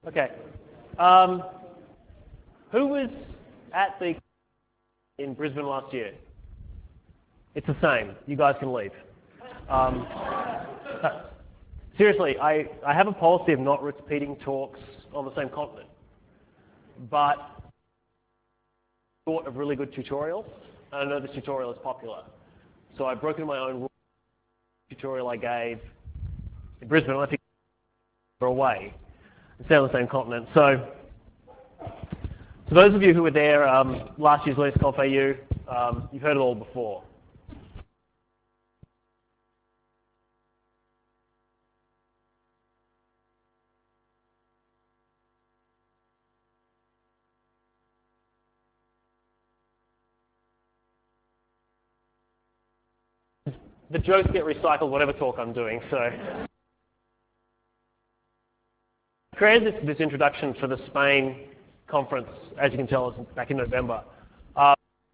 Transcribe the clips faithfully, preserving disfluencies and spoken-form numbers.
Okay. Um, who was at the in Brisbane last year? It's the same. You guys can leave. Um, seriously, I, I have a policy of not repeating talks on the same continent, but short of really good tutorials. I know this tutorial is popular, so I've broken my own rule. Tutorial I gave in Brisbane, I think we're away and stay on the same continent. So, so those of you who were there um, last year's LinuxConf A U, um, you've heard it all before. The jokes get recycled whatever talk I'm doing, so. I created this, this introduction for the Spain conference, as you can tell, it's back in November. Uh,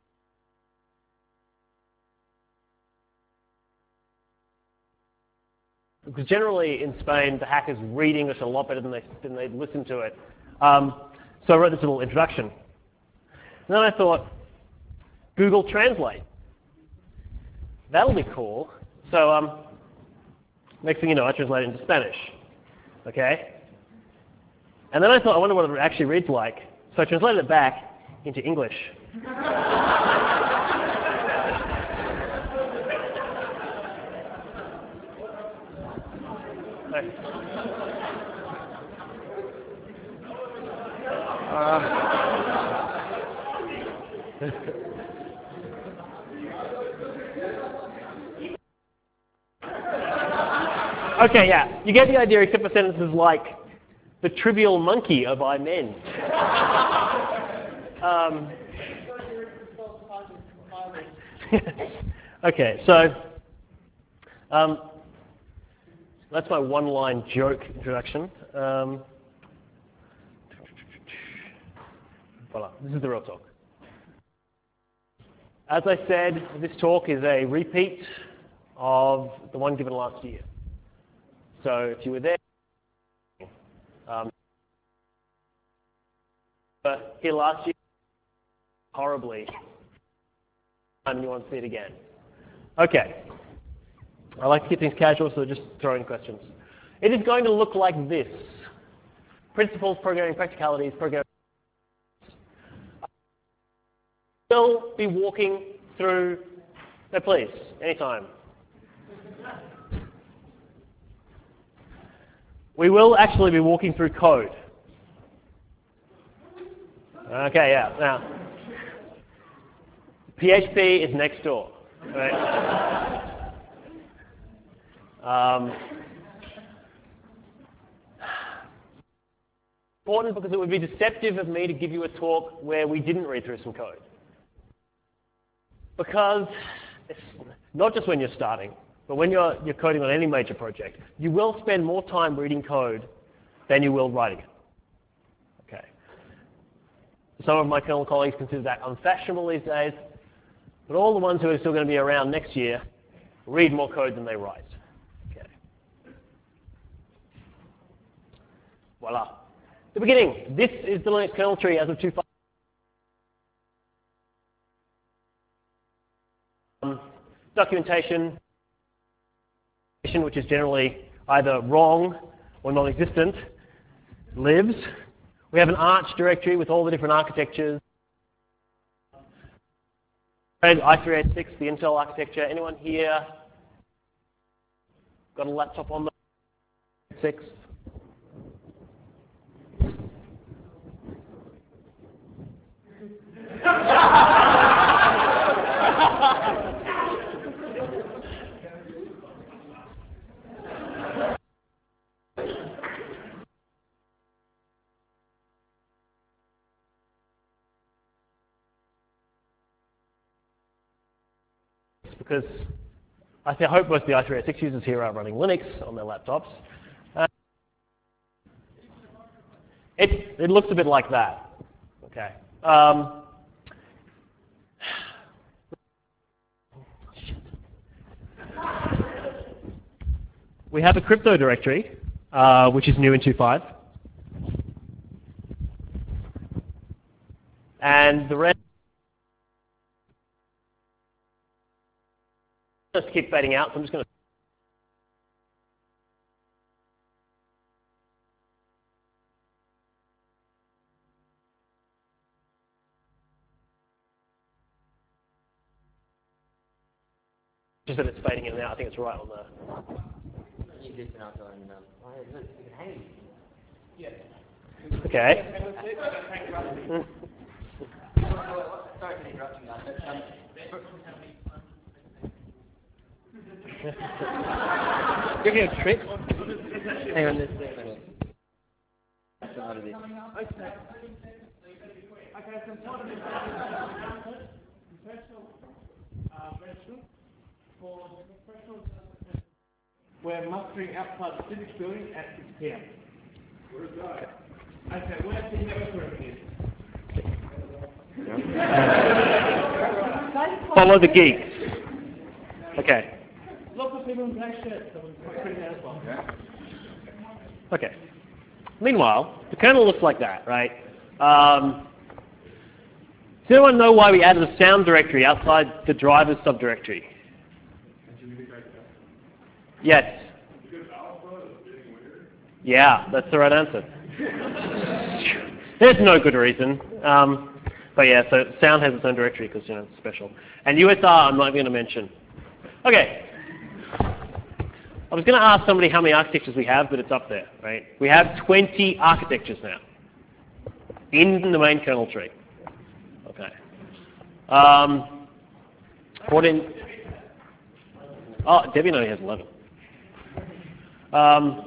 because generally in Spain, the hackers read English a lot better than they, than they listen to it. Um, so I wrote this little introduction. And then I thought, Google Translate. That'll be cool. So um, next thing you know, I translate it into Spanish. Okay? And then I thought, I wonder what it actually reads like. So I translated it back into English. uh. Okay, yeah, you get the idea, except for sentences like, the trivial monkey of I mend. um, okay, so um, that's my one-line joke introduction. Um, voila, this is the real talk. As I said, this talk is a repeat of the one given last year. So if you were there, um, here last year, horribly, and you want to see it again. Okay. I like to keep things casual, so just throw in questions. It is going to look like this. Principles, programming, practicalities, programming. We'll be walking through, no please, anytime. We will actually be walking through code. Okay, yeah. Now, P H P is next door. Right? um, important because it would be deceptive of me to give you a talk where we didn't read through some code. Because it's not just when you're starting, but when you're, you're coding on any major project, you will spend more time reading code than you will writing it. Okay. Some of my kernel colleagues consider that unfashionable these days, but all the ones who are still going to be around next year read more code than they write. Okay. Voila. The beginning. This is the Linux kernel tree as of two point five. Um, documentation, which is generally either wrong or non-existent, lives. We have an Arch directory with all the different architectures. i three eighty-six, the Intel architecture. Anyone here got a laptop on the six? Because I, think, I hope most of the i three eighty-six users here are running Linux on their laptops. Uh, it, it looks a bit like that. Okay. Um, we have a crypto directory, uh, which is new in two point five. and the red just keep fading out, so I'm just going to just that it's fading in and out. I think it's right on the. You did not on. Oh, look, you can hang. Yes. Okay. Sorry for the interruption, guys. Um, Give me a trick. hang on, this thing. That's out of this. Okay. Okay, so part of this professional uh, register for professional we're mustering outside the civics building at six p m. Where's that? Okay, where's the network room is? Follow the geeks. Okay. Lots of people in black shirts, so we're putting that as well. Okay. Meanwhile, the kernel looks like that, right? Um, does anyone know why we added a sound directory outside the drivers subdirectory? Yes. Yeah, that's the right answer. There's no good reason. Um, but yeah, so sound has its own directory because, you know, it's special. And U S R, I'm not even going to mention. Okay. I was going to ask somebody how many architectures we have, but it's up there, right? We have twenty architectures now in the main kernel tree. Okay. Um, fourteen. Oh, Debian only has eleven. Um,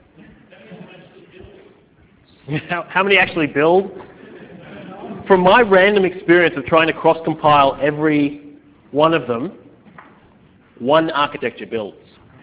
how, how many actually build? From my random experience of trying to cross-compile every one of them, one architecture builds.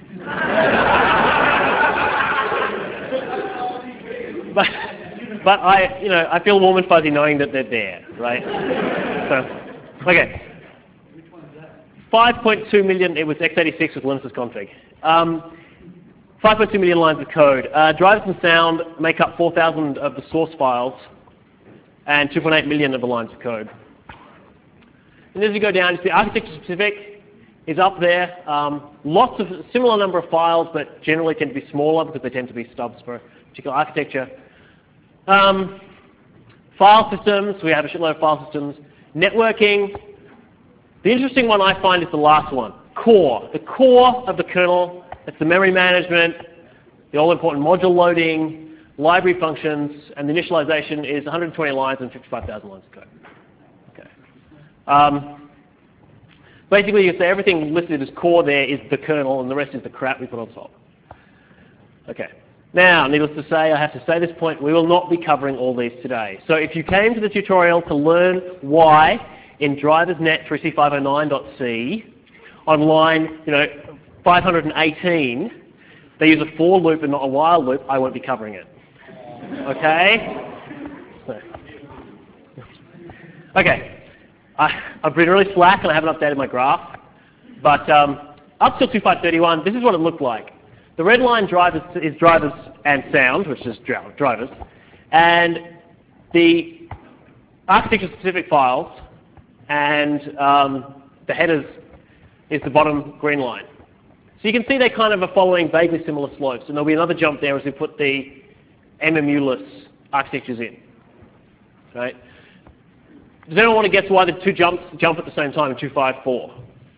but, but I, you know, I feel warm and fuzzy knowing that they're there, right? So, okay. five point two million, it was x eighty-six with Linus's config. Um, five point two million lines of code. Uh, drivers and sound make up four thousand of the source files and two point eight million of the lines of code. And as you go down, you see architecture specific is up there. Um, lots of similar number of files, but generally tend to be smaller because they tend to be stubs for a particular architecture. Um, file systems, we have a shitload of file systems. Networking. The interesting one I find is the last one, core. The core of the kernel, it's the memory management, the all-important module loading, library functions, and the initialization is one hundred twenty lines and fifty-five thousand lines of code. Okay. Um, basically, you say everything listed as core there is the kernel, and the rest is the crap we put on top. Okay. Now, needless to say, I have to say this point, we will not be covering all these today. So if you came to the tutorial to learn why in driversnet three C five oh nine dot C, on line you know, five hundred eighteen, they use a for loop and not a while loop, I won't be covering it. Okay? So. Okay. I, I've been really slack and I haven't updated my graph. But um, up till two point five thirty-one, this is what it looked like. The red line drivers is drivers and sound, which is drivers. And the architecture-specific files and um, the headers is the bottom green line. So you can see they kind of are following vaguely similar slopes. And there'll be another jump there as we put the M M U-less architectures in. Right? Does anyone want to guess why the two jumps jump at the same time in two point five four?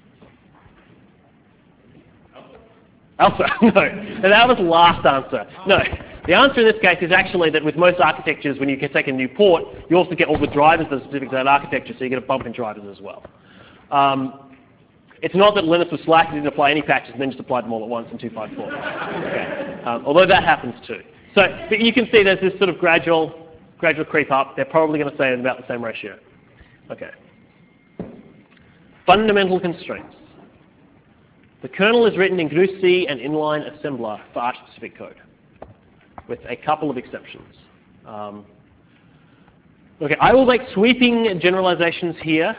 Alpha. No, that was the last answer. No, the answer in this case is actually that with most architectures, when you can take a new port, you also get all the drivers that are specific to that architecture, so you get a bump in drivers as well. Um, it's not that Linus was slack and didn't apply any patches and then just applied them all at once in two point five four. Okay. Um, although that happens too. So but you can see there's this sort of gradual, gradual creep up. They're probably going to stay at about the same ratio. Okay. Fundamental constraints. The kernel is written in G N U C and inline assembler for Arch-specific code, with a couple of exceptions. Um, okay, I will make sweeping generalizations here.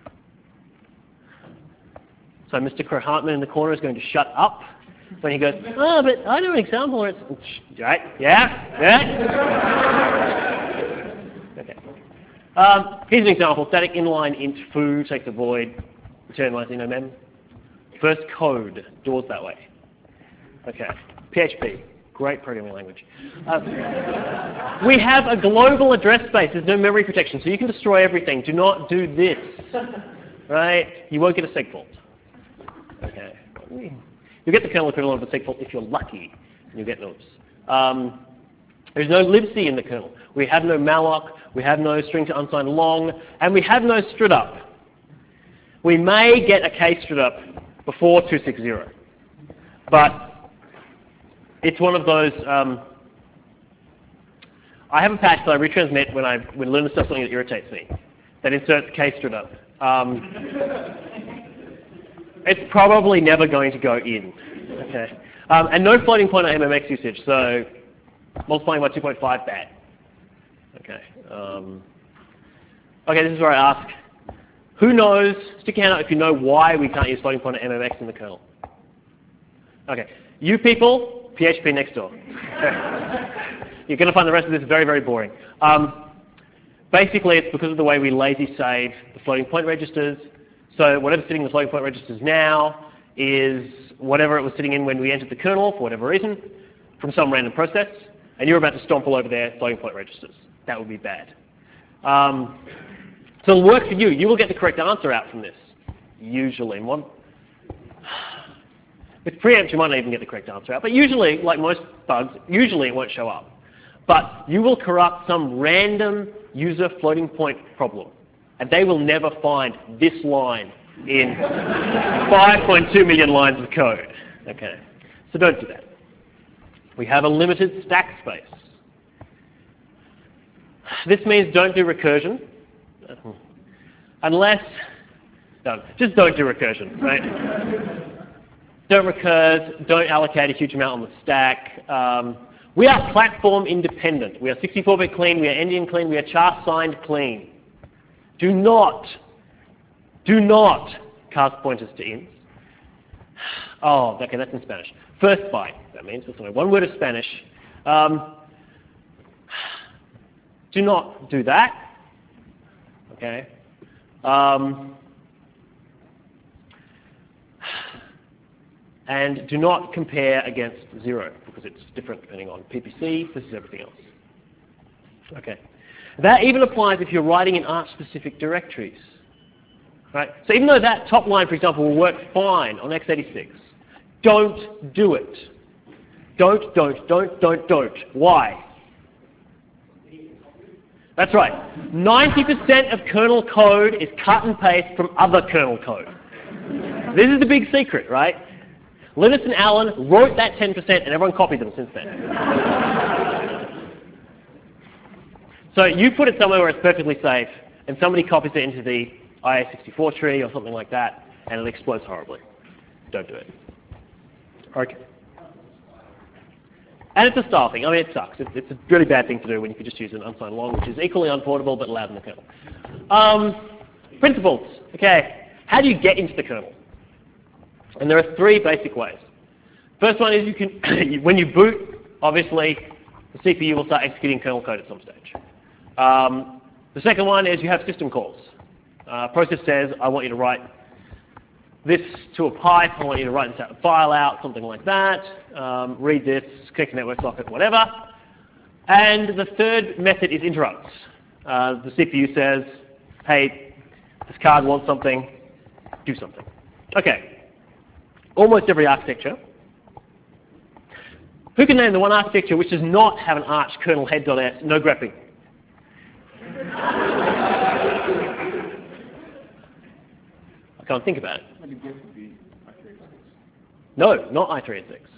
So Mister Crow-Hartman in the corner is going to shut up when he goes, oh, but I know an example where it's, right, yeah, yeah. Okay. Um, here's an example. Static inline int foo takes a void, return lines in mem. First code, doors that way. Okay, P H P, great programming language. Uh, we have a global address space. There's no memory protection, so you can destroy everything. Do not do this, right? You won't get a segfault. Okay, you'll get the kernel equivalent of a segfault if you're lucky. You'll get those. Um, there's no libc in the kernel. We have no malloc. We have no string to unsigned long, and we have no strutup. We may get a case strutup before two sixty, but it's one of those. Um, I have a patch that I retransmit when I when Linus does something that irritates me, that inserts case strutup. Um, it's probably never going to go in. Okay, um, and no floating point or M M X usage. So multiplying by two point five bad. Okay. Um, okay, this is where I ask, who knows, stick your hand up if you know why we can't use floating point or M M X in the kernel. Okay, you people, P H P next door. You're going to find the rest of this very, very boring. Um, basically, it's because of the way we lazy save the floating point registers. So whatever's sitting in the floating point registers now is whatever it was sitting in when we entered the kernel, for whatever reason, from some random process, and you're about to stomp all over their floating point registers. That would be bad. Um, so it'll work for you. You will get the correct answer out from this, usually. One, with preempt, you might not even get the correct answer out. But usually, like most bugs, usually it won't show up. But you will corrupt some random user floating point problem. And they will never find this line in five point two million lines of code. Okay, so don't do that. We have a limited stack space. This means don't do recursion. Unless, no, just don't do recursion, right? Don't recurse, don't allocate a huge amount on the stack. Um, we are platform independent. We are sixty-four bit clean, we are endian clean, we are char signed clean. Do not, do not cast pointers to ints. Oh, okay, that's in Spanish. First byte, that means, that's only one word of Spanish. Um, do not do that, okay? Um, and do not compare against zero, because it's different depending on P P C versus everything else. Okay. That even applies if you're writing in Arch-specific directories. Right? So even though that top line, for example, will work fine on x eighty-six, don't do it. Don't, don't, don't, don't, don't. Why? That's right. ninety percent of kernel code is cut and paste from other kernel code. This is the big secret, right? Linus and Alan wrote that ten percent and everyone copied them since then. So you put it somewhere where it's perfectly safe and somebody copies it into the I A sixty-four tree or something like that and it explodes horribly. Don't do it. Okay. And it's a style thing. I mean, it sucks. It's, it's a really bad thing to do when you could just use an unsigned long, which is equally unportable but allowed in the kernel. Um, principles. Okay. How do you get into the kernel? And there are three basic ways. First one is you can, when you boot, obviously, the C P U will start executing kernel code at some stage. Um, the second one is you have system calls. Uh, process says, I want you to write this to a pipe, I want you to write this out, file out, something like that, um, read this, connect a network socket, whatever. And the third method is interrupts. Uh, the C P U says, hey, this card wants something, do something. Okay, almost every architecture. Who can name the one architecture which does not have an Arch kernel head.s, no grepping? I can't think about it. No, not i three eighty-six.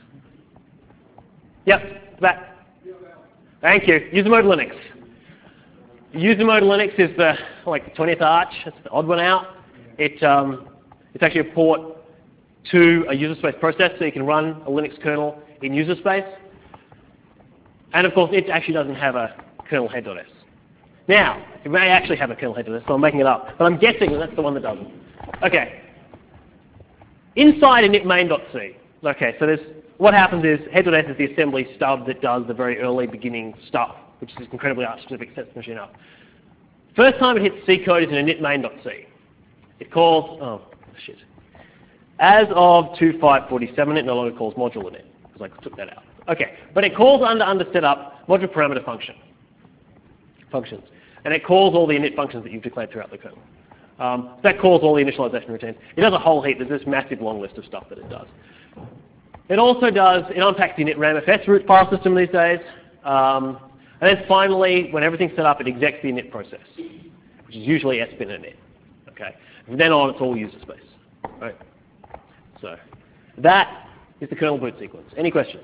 Yep, back. Thank you. User mode Linux. User mode Linux is the like the twentieth Arch. It's the odd one out. It um, it's actually a port to a user space process, so you can run a Linux kernel in user space. And of course, it actually doesn't have a kernel head.s. Now, it may actually have a kernel head.s, so I'm making it up. But I'm guessing that that's the one that doesn't. Okay. Inside init main.c. Okay, so there's, what happens is head.s is the assembly stub that does the very early beginning stuff, which is incredibly Arch-specific, sets the machine up. First time it hits C code is in init main.c. It calls, oh shit. As of two point five forty-seven, it no longer calls module init, because I took that out. Okay, but it calls under under setup module parameter function, functions. And it calls all the init functions that you've declared throughout the kernel. Um, that calls all the initialization routines. It does a whole heap. There's this massive long list of stuff that it does. It also does, it unpacks the init ramfs root file system these days. Um, and then finally, when everything's set up, it execs the init process, which is usually sbin init. Okay. From then on, it's all user space. Right? So that is the kernel boot sequence. Any questions?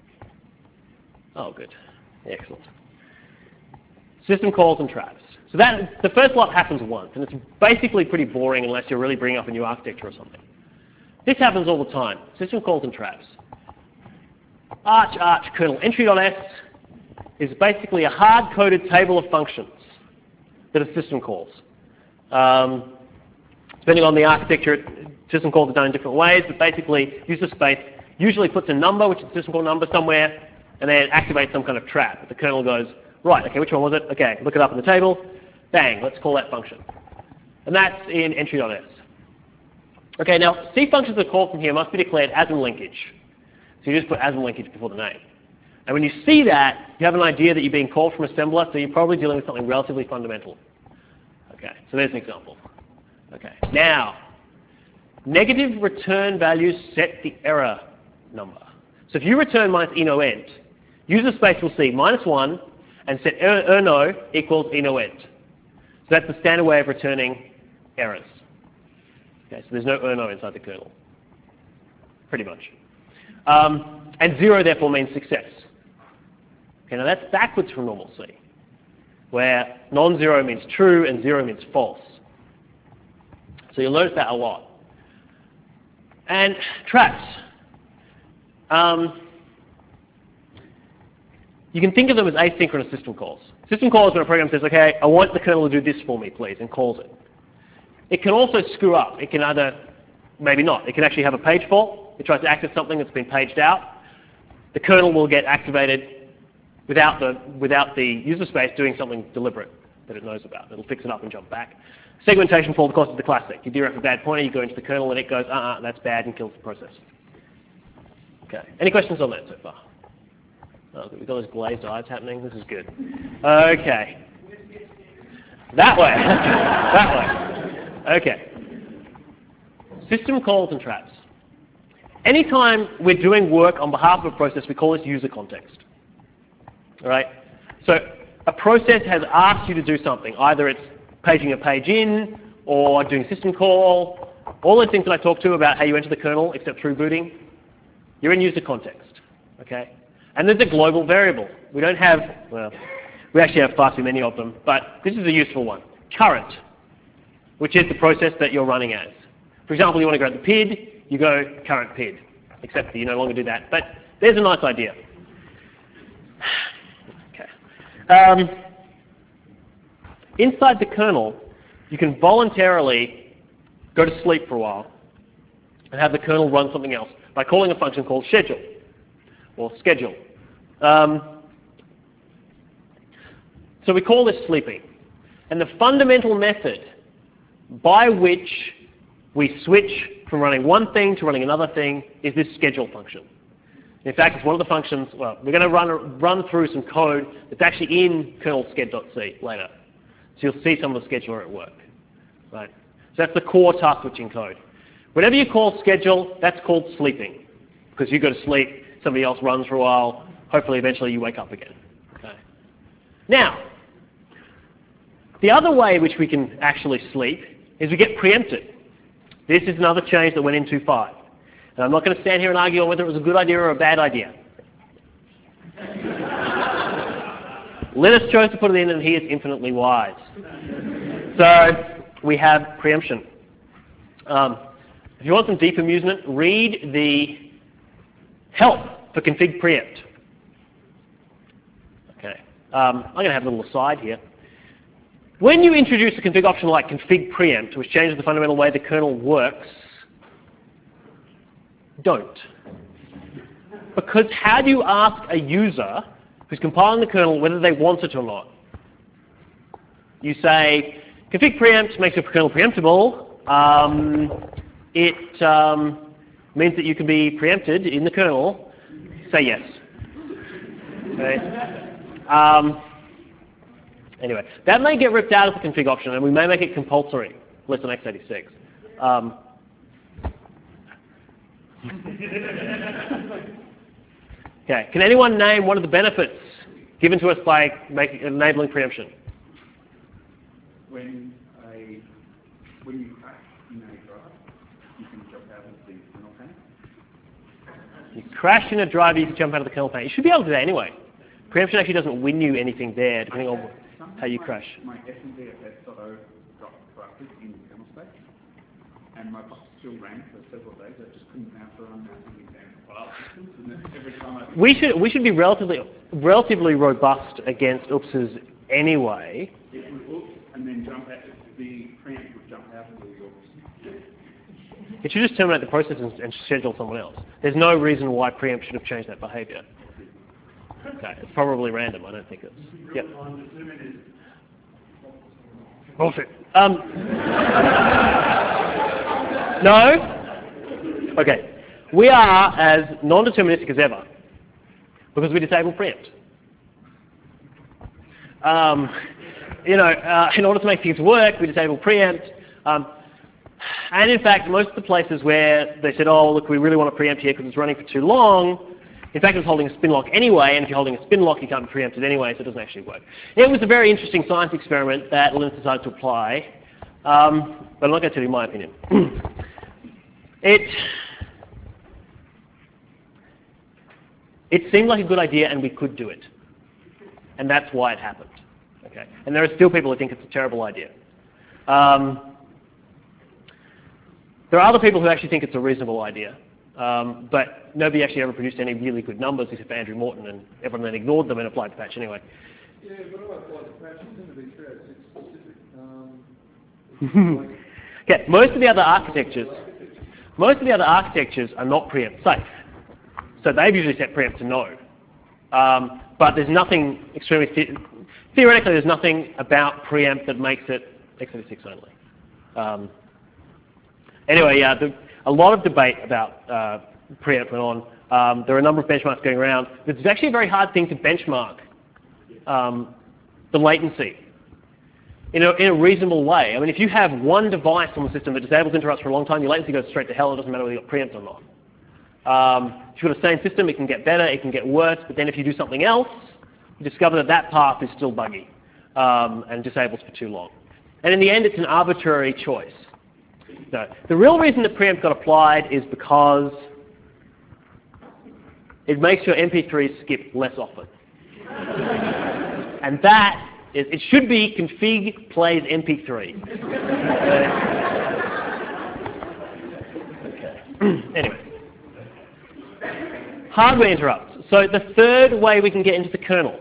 Oh, good. Excellent. System calls and traps. So that the first lot happens once, and it's basically pretty boring unless you're really bringing up a new architecture or something. This happens all the time. System calls and traps. Arch, arch, kernel. Entry.s is basically a hard-coded table of functions that are system calls. Um, depending on the architecture, system calls are done in different ways, but basically user space usually puts a number, which is a system call number, somewhere, and then it activates some kind of trap. The kernel goes, right, okay, which one was it? Okay, look it up in the table. Bang, let's call that function. And that's in entry.s. Okay, now C functions that are called from here must be declared as in linkage. So you just put as in linkage before the name. And when you see that, you have an idea that you're being called from assembler, so you're probably dealing with something relatively fundamental. Okay, so there's an example. Okay, now, negative return values set the error number. So if you return minus enoent, user space will see minus one and set erno equals enoent. So that's the standard way of returning errors. Okay, so there's no erno inside the kernel, pretty much. Um, and zero therefore means success. Okay, now that's backwards from normal C, where non-zero means true and zero means false. So you'll notice that a lot. And traps. Um, you can think of them as asynchronous system calls. System calls when a program says, okay, I want the kernel to do this for me, please, and calls it. It can also screw up. It can either, maybe not. It can actually have a page fault. It tries to access something that's been paged out. The kernel will get activated without the, without the user space doing something deliberate that it knows about. It'll fix it up and jump back. Segmentation fault, of course, is the classic. You deref a bad pointer, you go into the kernel, and it goes, uh-uh, that's bad, and kills the process. Okay. Any questions on that so far? Oh, we've got those glazed eyes happening. This is good. Okay. That way. That way. Okay. System calls and traps. Anytime we're doing work on behalf of a process, we call this user context. All right? So a process has asked you to do something. Either it's paging a page in, or doing a system call, all those things that I talked to about how you enter the kernel, except through booting. You're in user context. Okay? And there's a global variable. We don't have, well, we actually have far too many of them, but this is a useful one. Current, which is the process that you're running as. For example, you want to go to the P I D, you go current P I D, except that you no longer do that. But there's a nice idea. Okay. Um, inside the kernel, you can voluntarily go to sleep for a while and have the kernel run something else by calling a function called schedule, or schedule. Um, so we call this sleeping. And the fundamental method by which we switch from running one thing to running another thing is this schedule function. In fact, it's one of the functions, well, we're going to run, run through some code that's actually in kernel sched.c later. So you'll see some of the scheduler at work. Right? So that's the core task switching code. Whenever you call schedule, that's called sleeping. Because you go to sleep, somebody else runs for a while, hopefully eventually you wake up again. Okay. Now, the other way in which we can actually sleep is we get preempted. This is another change that went in two point five. And I'm not going to stand here and argue on whether it was a good idea or a bad idea. Linus chose to put it in, and he is infinitely wise. So we have preemption. Um, if you want some deep amusement, read the help for config preempt. Okay. Um, I'm going to have a little aside here. When you introduce a config option like config preempt, which changes the fundamental way the kernel works, don't. Because how do you ask a user who's compiling the kernel whether they want it or not? You say, config preempt makes your kernel preemptible. Um, it um, means that you can be preempted in the kernel. Say yes. Okay. Um, anyway, that may get ripped out of the config option, and we may make it compulsory, less than x eighty-six. Um, okay. Can anyone name one of the benefits given to us by making, enabling preemption? When a when you crash in a drive, you can jump out of the kernel pane. You crash in a driver, you can jump out of the kernel pane. You should be able to do that anyway. Preemption actually doesn't win you anything there, depending on how you crash. My S M D F S dot O got corrupted in the kernel space, and my box still ran for several days. I just couldn't mount or unmount the exam file systems, and then every time I We should we should be relatively relatively robust against oopses anyway. it would oops and then jump out. The preempt would jump out of the oops. It should just terminate the process and, and schedule someone else. There's no reason why preempt should have changed that behavior. Okay, it's probably random. I don't think it's. Yep. Bullshit. Um, no. Okay. We are as non-deterministic as ever because we disable preempt. Um, you know, uh, in order to make things work, we disable preempt. Um, and in fact, most of the places where they said, oh, look, we really want to preempt here because it's running for too long, in fact, it was holding a spin lock anyway, and if you're holding a spin lock, you can't be preempted anyway, so it doesn't actually work. It was a very interesting science experiment that Linus decided to apply, um, but I'm not going to tell you my opinion. it, it seemed like a good idea, and we could do it. And that's why it happened. Okay? And there are still people who think it's a terrible idea. Um, there are other people who actually think it's a reasonable idea. Um, but nobody actually ever produced any really good numbers except for Andrew Morton, and everyone then ignored them and applied the patch anyway. Yeah, but I applied the patch. It's going to be three oh six specific. Um, okay, most of the other architectures, most of the other architectures are not preempt safe. So they've usually set preempt to no. Um, but there's nothing extremely, the theoretically there's nothing about preempt that makes it x eighty-six only. Um, anyway, yeah, the, a lot of debate about uh, preempt went on. Um, there are a number of benchmarks going around. It's actually a very hard thing to benchmark um, the latency in a, in a reasonable way. I mean, if you have one device on the system that disables interrupts for a long time, your latency goes straight to hell. It doesn't matter whether you've got preempt or not. Um, if you've got a sane system, it can get better, it can get worse, but then if you do something else, you discover that that path is still buggy um, and disables for too long. And in the end, it's an arbitrary choice. No. The real reason that preempt got applied is because it makes your M P threes skip less often. And that is, it should be config plays M P three. Okay. Anyway. Hardware interrupts. So the third way we can get into the kernel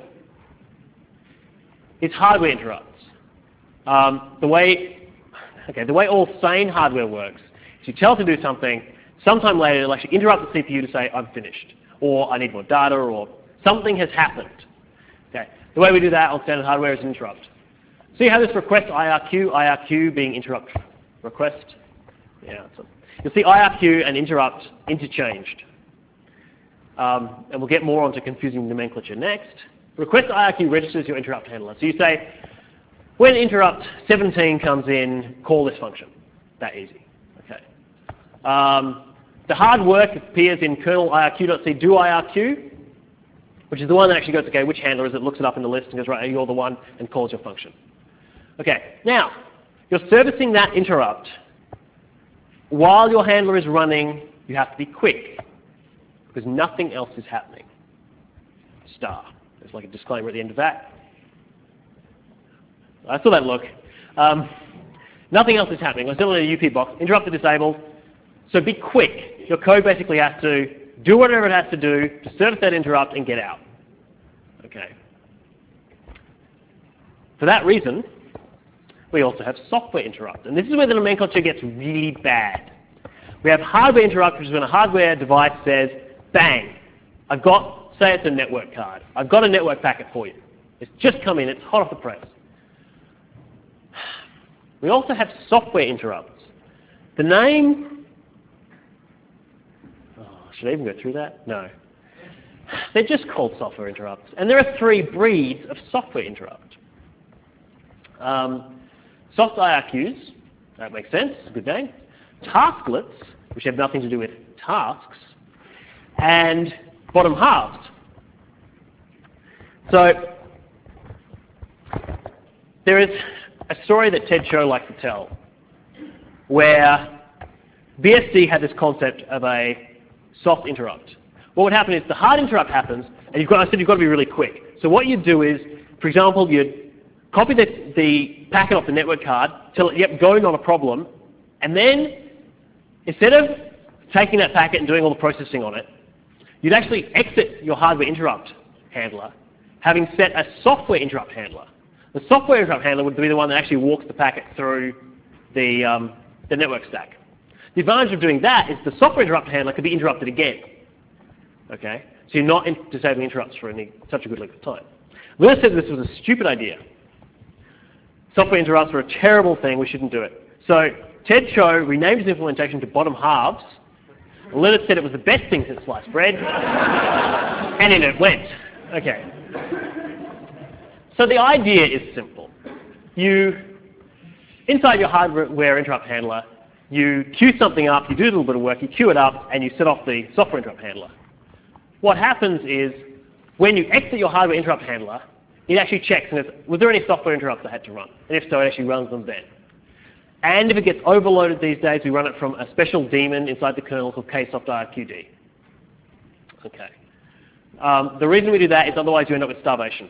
is hardware interrupts. Um, the way Okay, the way all sane hardware works is you tell it to do something, sometime later it'll actually interrupt the C P U to say, I'm finished, or I need more data, or something has happened. Okay, the way we do that on standard hardware is an interrupt. So you have this request I R Q, I R Q being interrupt request. Yeah, so you'll see I R Q and interrupt interchanged. Um, and we'll get more onto confusing nomenclature next. Request I R Q registers your interrupt handler. So you say, when interrupt seventeen comes in, call this function. That easy. Okay. Um, the hard work appears in kernel I R Q.c do I R Q, which is the one that actually goes, okay, which handler is it, looks it up in the list and goes, right, you're the one, and calls your function. Okay, now, you're servicing that interrupt. While your handler is running, you have to be quick, because nothing else is happening. Star. There's like a disclaimer at the end of that. I saw that look. Um, nothing else is happening. I'm still in a U P box. Interrupt is disabled. So be quick. Your code basically has to do whatever it has to do to service that interrupt and get out. Okay. For that reason, we also have software interrupt. And this is where the nomenclature gets really bad. We have hardware interrupt, which is when a hardware device says, bang, I've got, say it's a network card. I've got a network packet for you. It's just come in. It's hot off the press. We also have software interrupts. The name, oh, should I even go through that? No. They're just called software interrupts. And there are three breeds of software interrupt. Um, soft I R Qs, that makes sense, it's a good name. Tasklets, which have nothing to do with tasks, and bottom halves. So there is a story that Ted Cho likes to tell where B S D had this concept of a soft interrupt. What would happen is the hard interrupt happens, and you've got, I said you've got to be really quick. So what you do is, for example, you'd copy the, the packet off the network card, tell it, yep, going on a problem, and then instead of taking that packet and doing all the processing on it, you'd actually exit your hardware interrupt handler, having set a software interrupt handler. The software interrupt handler would be the one that actually walks the packet through the, um, the network stack. The advantage of doing that is the software interrupt handler could be interrupted again. Okay? So you're not in disabling interrupts for any, such a good length of time. Lewis said this was a stupid idea. Software interrupts were a terrible thing, we shouldn't do it. So Ted Cho renamed his implementation to bottom halves. Linus said it was the best thing since sliced bread. And in it went. Okay. So the idea is simple. You, inside your hardware interrupt handler, you queue something up, you do a little bit of work, you queue it up, and you set off the software interrupt handler. What happens is, when you exit your hardware interrupt handler, it actually checks and says, was there any software interrupts I had to run? And if so, it actually runs them then. And if it gets overloaded these days, we run it from a special daemon inside the kernel called ksoft I R Q D. Okay. Um, the reason we do that is otherwise you end up with starvation.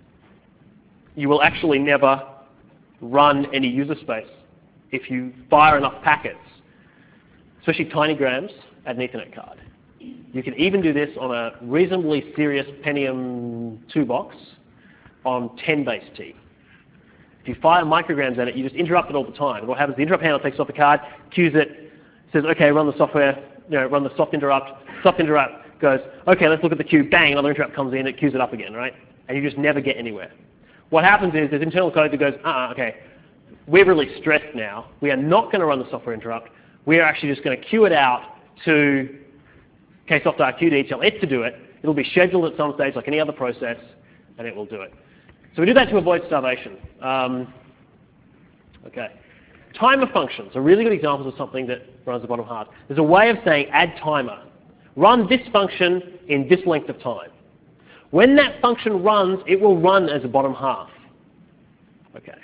You will actually never run any user space if you fire enough packets, especially tiny grams, at an Ethernet card. You can even do this on a reasonably serious Pentium two box on ten base T. If you fire micrograms at it, you just interrupt it all the time. And what happens, the interrupt handler takes off the card, queues it, says, okay, run the software, you know, run the soft interrupt. Soft interrupt goes, okay, let's look at the queue. Bang, another interrupt comes in, it queues it up again, right? And you just never get anywhere. What happens is there's internal code that goes, uh-uh, okay, we're really stressed now. We are not going to run the software interrupt. We are actually just going to queue it out to ksoft I R Q D, tell it to do it. It'll be scheduled at some stage like any other process, and it will do it. So we do that to avoid starvation. Um, okay. Timer functions are really good examples of something that runs the bottom half. There's a way of saying add timer. Run this function in this length of time. When that function runs, it will run as a bottom half. Okay.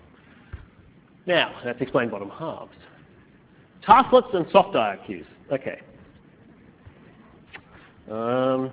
Now, let's explain bottom halves. Tasklets and soft I R Qs. Okay. Um,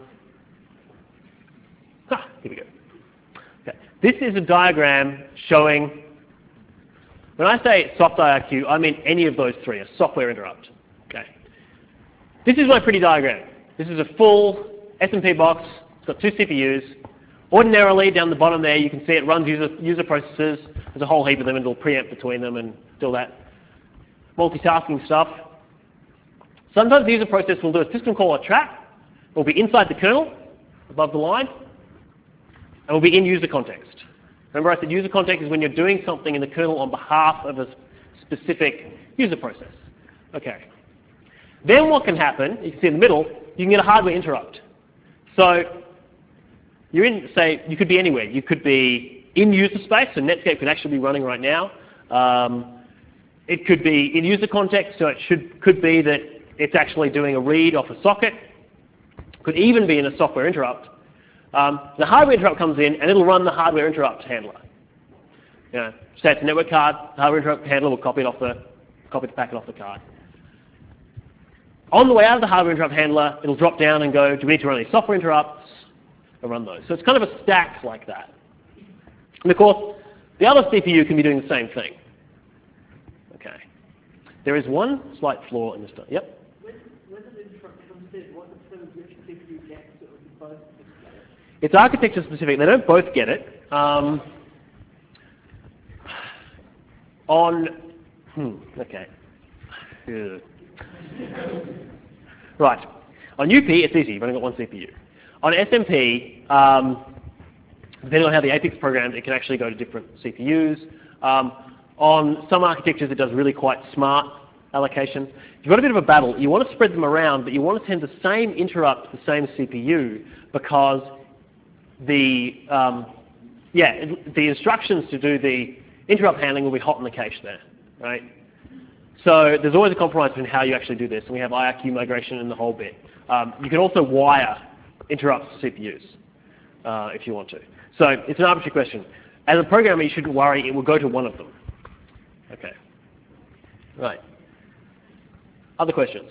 ah, here we go. Okay. This is a diagram showing, when I say soft I R Q, I mean any of those three, a software interrupt. Okay. This is my pretty diagram. This is a full S M P box. It's got two C P Us. Ordinarily, down the bottom there, you can see it runs user, user processes. There's a whole heap of them, and it'll preempt between them and do all that multitasking stuff. Sometimes the user process will do a system call or trap. It will be inside the kernel, above the line, and will be in user context. Remember I said user context is when you're doing something in the kernel on behalf of a specific user process. Okay. Then what can happen, you can see in the middle, you can get a hardware interrupt. So you're in, say, you could be anywhere. You could be in user space, so Netscape could actually be running right now. Um, it could be in user context, so it should, could be that it's actually doing a read off a socket. Could even be in a software interrupt. Um, the hardware interrupt comes in, and it'll run the hardware interrupt handler. You know, say it's a network card, the hardware interrupt handler will copy it off the, copy the packet off the card. On the way out of the hardware interrupt handler, it'll drop down and go, do we need to run any software interrupts? And run those. So it's kind of a stack like that. And of course, the other C P U can be doing the same thing. Okay. There is one slight flaw in this. Yep. It's architecture specific. They don't both get it. Um, on, hmm, okay. Ugh. Right. On U P, it's easy. You've only got one C P U. On S M P, um, depending on how the A P I C's programmed, it can actually go to different C P Us. Um, On some architectures, it does really quite smart allocation. You've got a bit of a battle. You want to spread them around, but you want to send the same interrupt to the same C P U because the um, yeah it, the instructions to do the interrupt handling will be hot in the cache there, right? So there's always a compromise between how you actually do this, and we have I R Q migration and the whole bit. Um, you can also wire interrupts to C P Us uh, if you want to. So it's an arbitrary question. As a programmer, you shouldn't worry. It will go to one of them. Okay. Right. Other questions?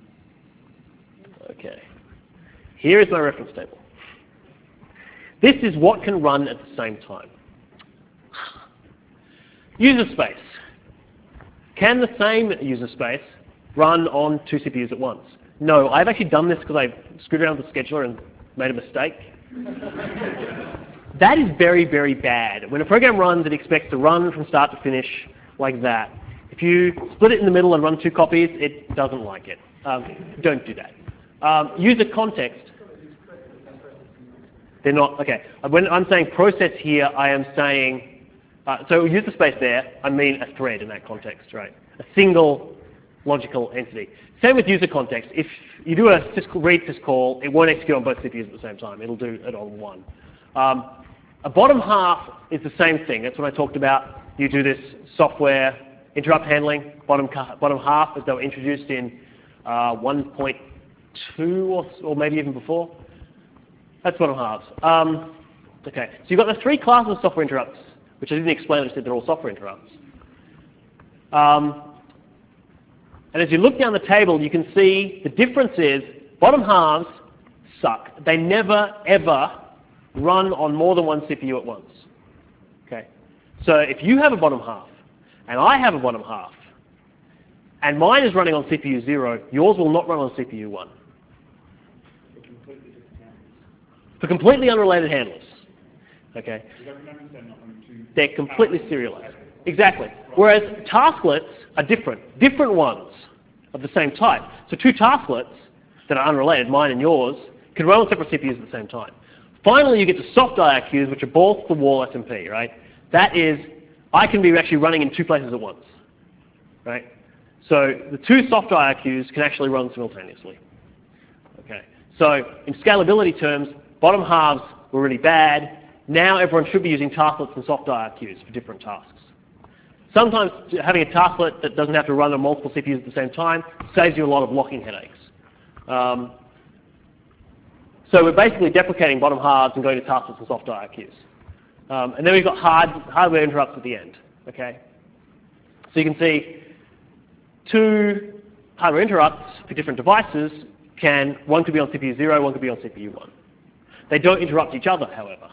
Okay. Here is my reference table. This is what can run at the same time. User space. Can the same user space run on two C P Us at once? No, I've actually done this because I screwed around with the scheduler and made a mistake. That is very, very bad. When a program runs, it expects to run from start to finish like that. If you split it in the middle and run two copies, it doesn't like it. Um, don't do that. Um, user context. They're not, okay. When I'm saying process here, I am saying, uh, so user space there, I mean a thread in that context, right? A single logical entity. Same with user context. If you do a sys read syscall, it won't execute on both C P Us at the same time. It'll do it on one. Um, a bottom half is the same thing. That's what I talked about. You do this software interrupt handling, bottom, bottom half, as they were introduced in uh, one point two or, or maybe even before. That's bottom halves. Um, okay, so you've got the three classes of software interrupts, which I didn't explain. I just said they're all software interrupts. Um, and as you look down the table, you can see the difference is bottom halves suck. They never, ever run on more than one C P U at once. Okay, so if you have a bottom half, and I have a bottom half, and mine is running on C P U zero, yours will not run on C P U one. For completely unrelated handlers. Okay? They're completely serialized. Exactly. Whereas tasklets are different. Different ones of the same type. So two tasklets that are unrelated, mine and yours, can run on separate C P Us at the same time. Finally, you get to soft I R Qs, which are both the wall S M P, right? That is, I can be actually running in two places at once, right? So the two soft I R Qs can actually run simultaneously. Okay. So in scalability terms, bottom halves were really bad. Now everyone should be using tasklets and soft I R Qs for different tasks. Sometimes having a tasklet that doesn't have to run on multiple C P Us at the same time saves you a lot of locking headaches. Um, so we're basically deprecating bottom halves and going to tasklets and soft I R Qs. Um, and then we've got hard, hardware interrupts at the end. Okay? So you can see two hardware interrupts for different devices can, one could be on C P U zero, one could be on C P U one. They don't interrupt each other, however.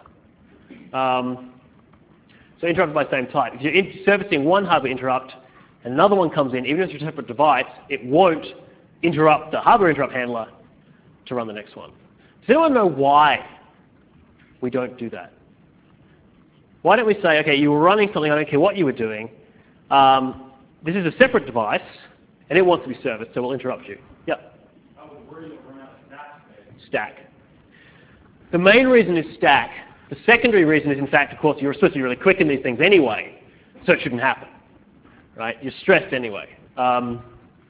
Um, so interrupted by the same type. If you're in servicing one hardware interrupt and another one comes in, even if it's a separate device, it won't interrupt the hardware interrupt handler to run the next one. Does anyone know why we don't do that? Why don't we say, okay, you were running something, I don't care what you were doing. Um, this is a separate device, and it wants to be serviced, so we'll interrupt you. Yep. I was worried around stack space. Stack. The main reason is stack. The secondary reason is, in fact, of course, you're supposed to be really quick in these things anyway, so it shouldn't happen. Right? You're stressed anyway. Um,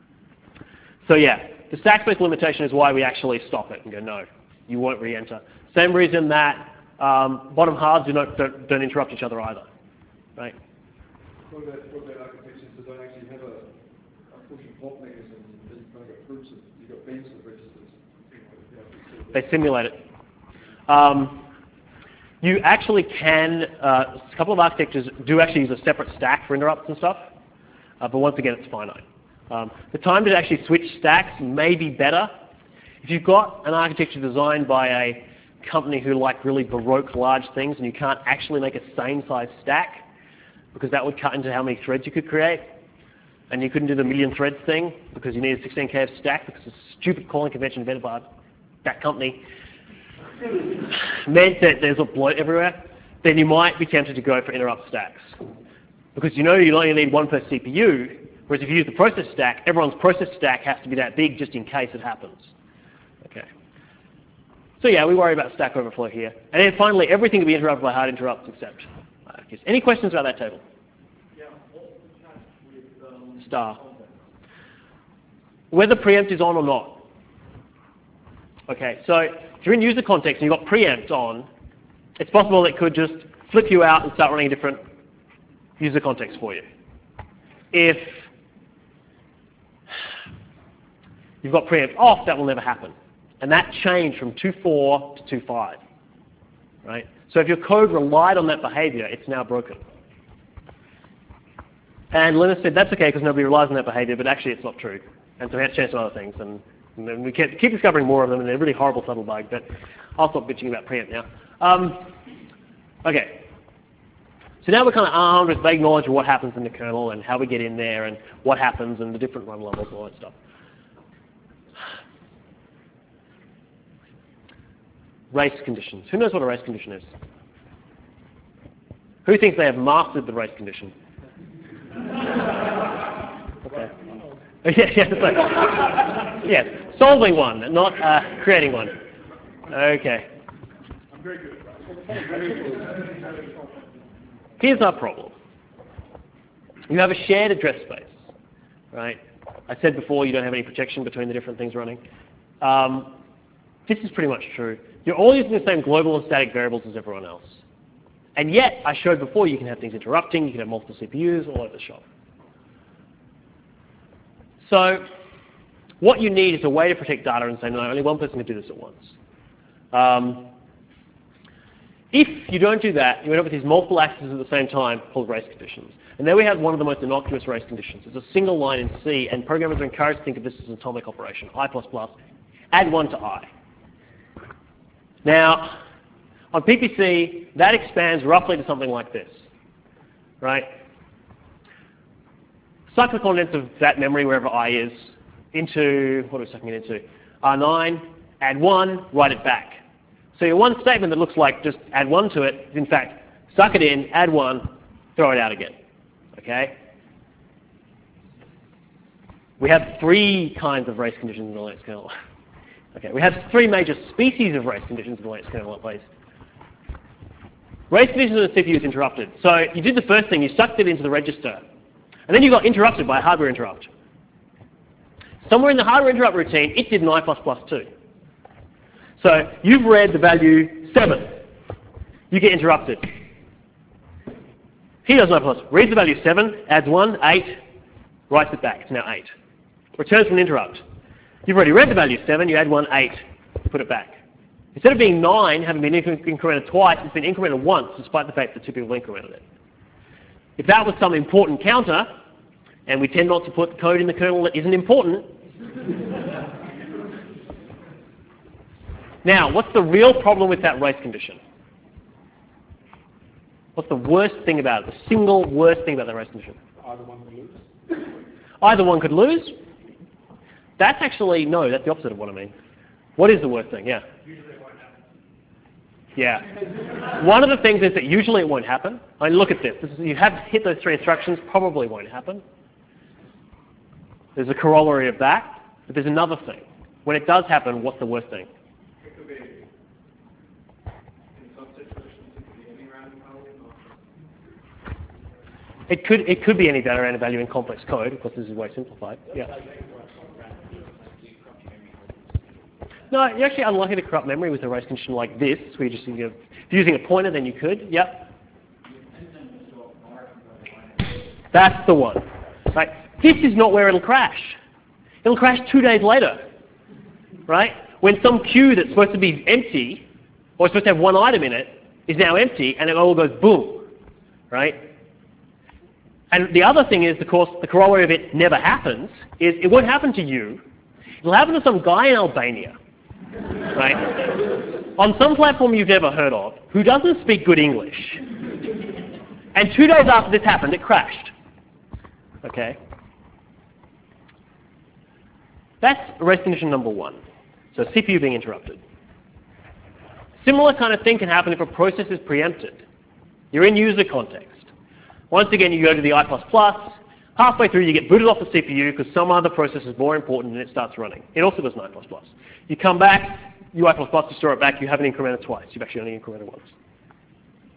so yeah, the stack space limitation is why we actually stop it and go, no, you won't re-enter. Same reason that um, bottom halves do not, don't, don't interrupt each other either. Right? What about, what about architectures that don't actually have a, a push and pop mechanism that you've got groups of, you've got banks of registers? They simulate it. Um, you actually can, uh, a couple of architectures do actually use a separate stack for interrupts and stuff, uh, but once again, it's finite. Um, the time to actually switch stacks may be better. If you've got an architecture designed by a company who like really baroque large things and you can't actually make a same size stack, because that would cut into how many threads you could create, and you couldn't do the million threads thing because you need a sixteen K F stack because a stupid calling convention invented by that company meant that there's a bloat everywhere, then you might be tempted to go for interrupt stacks. Because you know you only need one per C P U, whereas if you use the process stack, everyone's process stack has to be that big just in case it happens. Okay. So yeah, we worry about Stack Overflow here. And then finally, everything can be interrupted by hard interrupts except uh, any questions about that table? Yeah, all, star. Whether preempt is on or not. Okay, so if you're in user context and you've got preempt on, it's possible it could just flip you out and start running a different user context for you. If you've got preempt off, that will never happen. And that changed from two point four to two point five. Right? So if your code relied on that behavior, it's now broken. And Linus said that's okay because nobody relies on that behavior, but actually it's not true. And so we had to change some other things. And, and then we keep, keep discovering more of them, and they're really horrible subtle bugs, but I'll stop bitching about preempt now. Um, okay. So now we're kind of armed with vague knowledge of what happens in the kernel and how we get in there and what happens and the different run levels and all that stuff. Race conditions. Who knows what a race condition is? Who thinks they have mastered the race condition? Okay. yeah, yeah, so, yes, solving one, not uh, creating one. Okay. I'm very good. Here's our problem. You have a shared address space, right? I said before you don't have any protection between the different things running. Um, this is pretty much true. You're all using the same global and static variables as everyone else. And yet, I showed before, you can have things interrupting, you can have multiple C P Us all over the shop. So what you need is a way to protect data and say, no, only one person can do this at once. Um, if you don't do that, you end up with these multiple accesses at the same time called race conditions. And there we have one of the most innocuous race conditions. It's a single line in C, and programmers are encouraged to think of this as an atomic operation, I plus plus, add one to I. Now, on P P C, that expands roughly to something like this, right? Suck the contents of that memory, wherever I is, into, what are we sucking it into? R nine, add one, write it back. So your one statement that looks like just add one to it is in fact, suck it in, add one, throw it out again, okay? We have three kinds of race conditions in the Linux kernel. Okay, we have three major species of race conditions in the Linux kernel at least. Race conditions on the C P U is interrupted. So you did the first thing, you sucked it into the register. And then you got interrupted by a hardware interrupt. Somewhere in the hardware interrupt routine, it did an I plus plus too. So you've read the value seven. You get interrupted. He does an I plus, reads the value seven, adds one, eight, writes it back. It's now eight. Returns from an interrupt. You've already read the value seven, you add one, eight, put it back. Instead of being nine, having been incremented twice, it's been incremented once, despite the fact that two people incremented it. If that was some important counter, and we tend not to put code in the kernel that isn't important, now, what's the real problem with that race condition? What's the worst thing about it? The single worst thing about that race condition? Either one could lose. Either one could lose? That's actually, no, that's the opposite of what I mean. What is the worst thing? Yeah. Yeah. One of the things is that usually it won't happen. I mean, look at this. this is, you have hit those three instructions, probably won't happen. There's a corollary of that, but there's another thing. When it does happen, what's the worst thing? It could be, in some situations, it could be any random value. It could, it could be any data random value in complex code. Of course, this is way simplified. Yeah. No, you're actually unlikely to corrupt memory with a race condition like this, where you're just you know, if you're using a pointer, then you could. Yep. That's the one. Right. This is not where it'll crash. It'll crash two days later. Right? When some queue that's supposed to be empty, or supposed to have one item in it, is now empty, and it all goes boom. Right? And the other thing is, of course, the corollary of it never happens, is it won't happen to you. It'll happen to some guy in Albania. Right? On some platform you've never heard of, who doesn't speak good English. And two days after this happened, it crashed. Okay? That's race condition number one. So C P U being interrupted. Similar kind of thing can happen if a process is preempted. You're in user context. Once again, you go to the I plus plus. Halfway through, you get booted off the C P U because some other process is more important and it starts running. It also does an I plus plus. You come back, you I plus plus to store it back, you haven't incremented twice. You've actually only incremented once.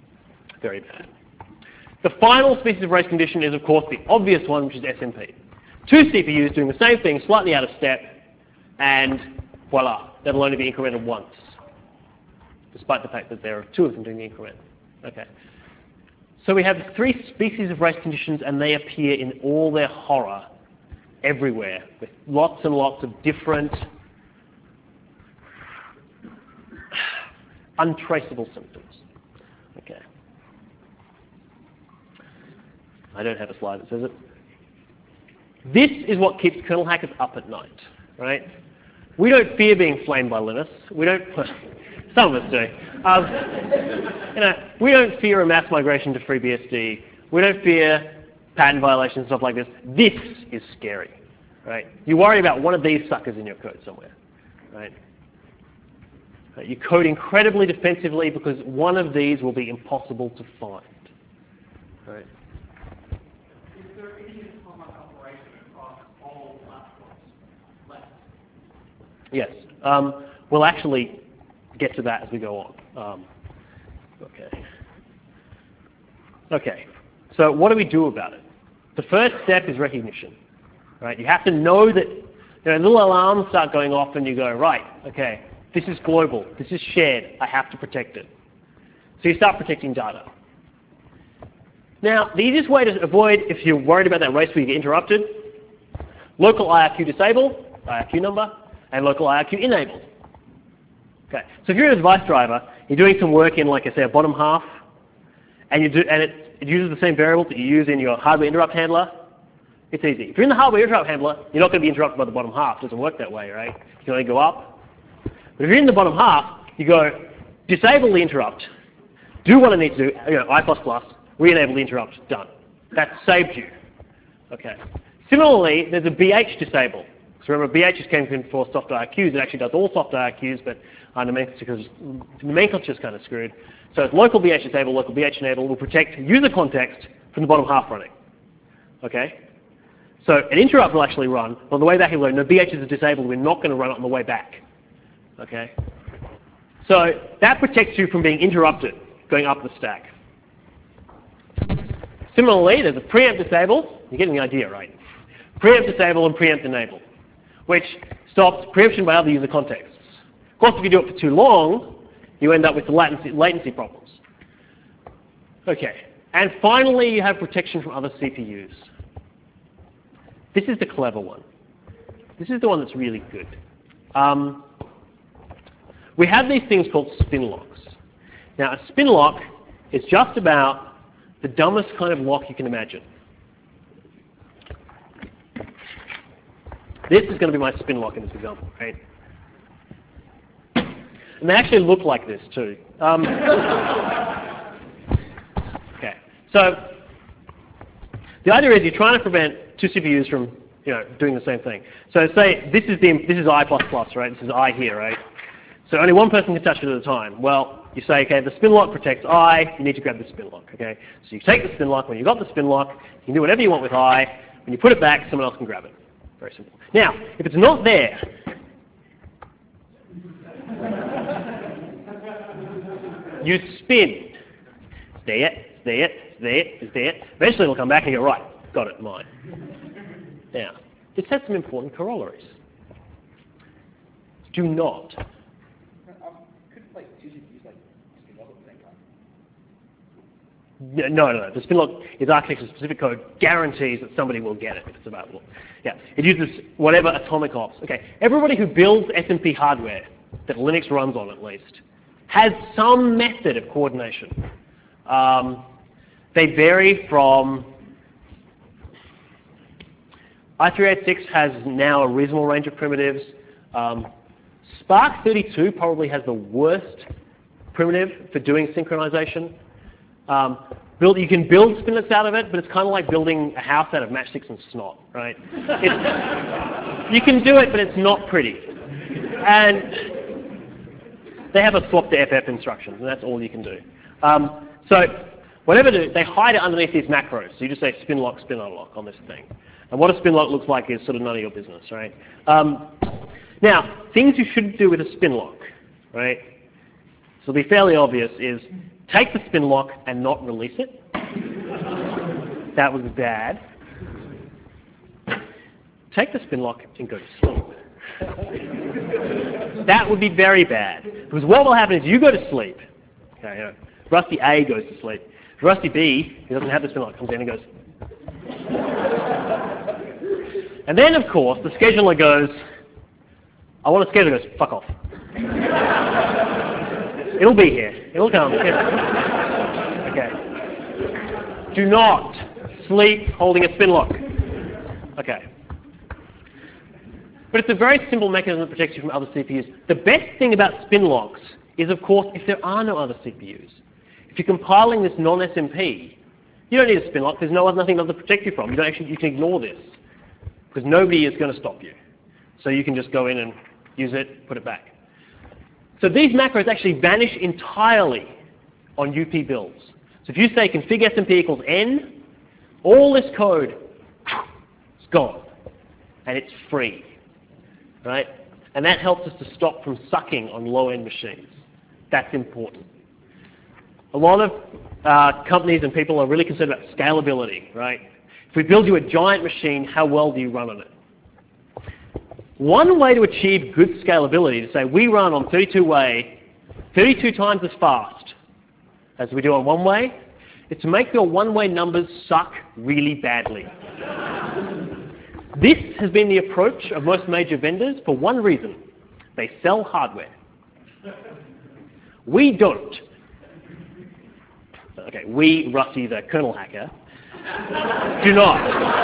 Very bad. The final species of race condition is, of course, the obvious one, which is S M P. two C P Us doing the same thing, slightly out of step, and voila, that'll only be incremented once, despite the fact that there are two of them doing the increment. Okay. So we have three species of race conditions, and they appear in all their horror everywhere, with lots and lots of different untraceable symptoms. Okay. I don't have a slide that says it. This is what keeps kernel hackers up at night, right? We don't fear being flamed by Linus. We don't. Some of us do. Um, you know, we don't fear a mass migration to FreeBSD. We don't fear patent violations and stuff like this. This is scary, right? You worry about one of these suckers in your code somewhere, right? You code incredibly defensively because one of these will be impossible to find, right? Is there any common operation across all platforms left? Yes. Um, we'll actually get to that as we go on. Um, okay. Okay. So what do we do about it? The first step is recognition, right? You have to know that, you know, little alarms start going off and you go, right, okay, this is global, this is shared, I have to protect it. So you start protecting data. Now, the easiest way to avoid, if you're worried about that race where you get interrupted, local I R Q disable, I R Q number, and local I R Q enabled. Okay, so if you're a device driver, you're doing some work in, like I say, a bottom half, and you do, and it, it uses the same variables that you use in your hardware interrupt handler, it's easy. If you're in the hardware interrupt handler, you're not going to be interrupted by the bottom half. It doesn't work that way, right? You can only go up. But if you're in the bottom half, you go disable the interrupt, do what I need to do, you know, I plus plus, re-enable the interrupt, done. That saved you. Okay. Similarly, there's a B H disable. So remember, B H just came in for soft I R Qs. It actually does all soft I R Qs, but uh, nomenclature is kind of screwed. So it's local B H disable, local B H enable will protect user context from the bottom half running. Okay? So an interrupt will actually run. On the way back, you learn, no, B H is disabled. We're not going to run it on the way back. Okay? So that protects you from being interrupted going up the stack. Similarly, there's a preempt disable. You're getting the idea, right? Preempt disable and preempt enable, which stops preemption by other user contexts. Of course, if you do it for too long, you end up with the latency, latency problems. Okay. And finally, you have protection from other C P Us. This is the clever one. This is the one that's really good. Um, we have these things called spin locks. Now, a spin lock is just about the dumbest kind of lock you can imagine. This is going to be my spin lock in this example, right? And they actually look like this too. Um, okay, so the idea is you're trying to prevent two C P Us from, you know, doing the same thing. So say this is the this is I plus plus, right? This is I here, right? So only one person can touch it at a time. Well, you say, okay, the spin lock protects I. You need to grab the spin lock. Okay, so you take the spin lock. When you've got the spin lock, you can do whatever you want with I. When you put it back, someone else can grab it. Very simple. Now, if it's not there, you spin. It's there, it's there, it's there, it's there. Eventually it'll come back and you go, right, got it, mine. Now, this has some important corollaries. Do not. No, no, no. The spin lock is architecture-specific code, guarantees that somebody will get it if it's available. Yeah, it uses whatever atomic ops. Okay, everybody who builds S M P hardware that Linux runs on, at least, has some method of coordination. Um, they vary from i three eighty-six has now a reasonable range of primitives. Um, Spark thirty-two probably has the worst primitive for doing synchronization. Um, build, you can build spinlets out of it, but it's kind of like building a house out of matchsticks and snot, right? It's, you can do it, but it's not pretty. And they have a swap to F F instructions, and that's all you can do. Um, so whatever they do, they hide it underneath these macros. So you just say spin lock, spin unlock on this thing. And what a spin lock looks like is sort of none of your business, right? Um, now, things you shouldn't do with a spin lock, right? So it'll be fairly obvious is take the spin lock and not release it. That was bad. take the spin lock and go to sleep. That would be very bad. Because what will happen is you go to sleep. Okay, you know, Rusty A goes to sleep. Rusty B, who doesn't have the spin lock, comes in and goes. And then, of course, the scheduler goes, I want a scheduler goes, fuck off. It'll be here. It'll come. Okay. Do not sleep holding a spin lock. Okay. But it's a very simple mechanism that protects you from other C P Us. The best thing about spin locks is, of course, if there are no other C P Us. If you're compiling this non-S M P, you don't need a spin lock. There's no other, nothing else to protect you from. You don't actually, you can ignore this because nobody is going to stop you. So you can just go in and use it, put it back. So these macros actually vanish entirely on U P builds. So if you say config S M P equals N, all this code is gone, and it's free, right? And that helps us to stop from sucking on low-end machines. That's important. A lot of uh, companies and people are really concerned about scalability, right? If we build you a giant machine, how well do you run on it? One way to achieve good scalability, to say we run on thirty-two way, thirty-two times as fast as we do on one way, is to make your one-way numbers suck really badly. This has been the approach of most major vendors for one reason. They sell hardware. We don't. Okay, we, Rusty the kernel hacker, do not.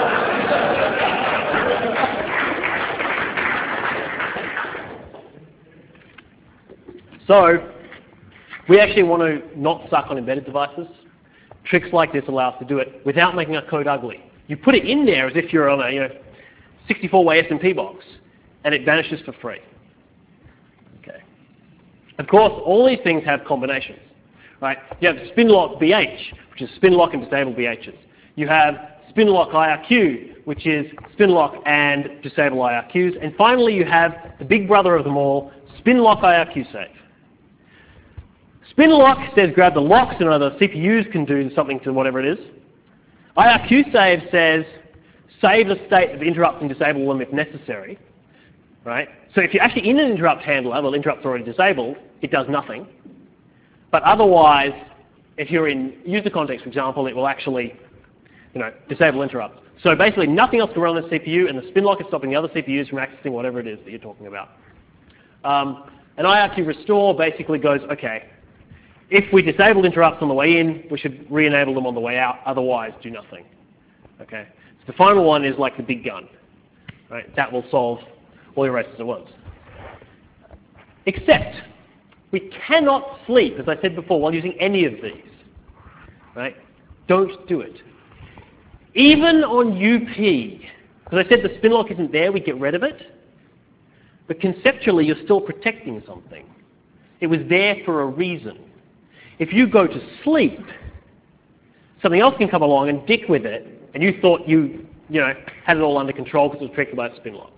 So, we actually want to not suck on embedded devices. Tricks like this allow us to do it without making our code ugly. You put it in there as if you're on a you know, sixty-four way S M P box, and it vanishes for free. Okay. Of course, all these things have combinations. Right? You have spinlock B H, which is spinlock and disable B Hs. You have spinlock I R Q, which is spinlock and disable I R Qs. And finally, you have the big brother of them all, spinlock I R Q save. Spinlock says grab the locks and other C P Us can do something to whatever it is. I R Q save says save the state of interrupt and disable them if necessary. Right? So if you're actually in an interrupt handler, well, interrupt's already disabled, it does nothing. But otherwise, if you're in user context, for example, it will actually you know, disable interrupts. So basically nothing else can run on the C P U, and the spinlock is stopping the other C P Us from accessing whatever it is that you're talking about. Um, and I R Q restore basically goes, okay, if we disabled interrupts on the way in, we should re-enable them on the way out, otherwise do nothing. Okay. So the final one is like the big gun. Right? That will solve all your races at once. Except, we cannot sleep, as I said before, while using any of these. Right? Don't do it. Even on U P, because I said the spinlock isn't there, we get rid of it. But conceptually, you're still protecting something. It was there for a reason. If you go to sleep, something else can come along and dick with it, and you thought you, you know, had it all under control because it was protected by a spinlock.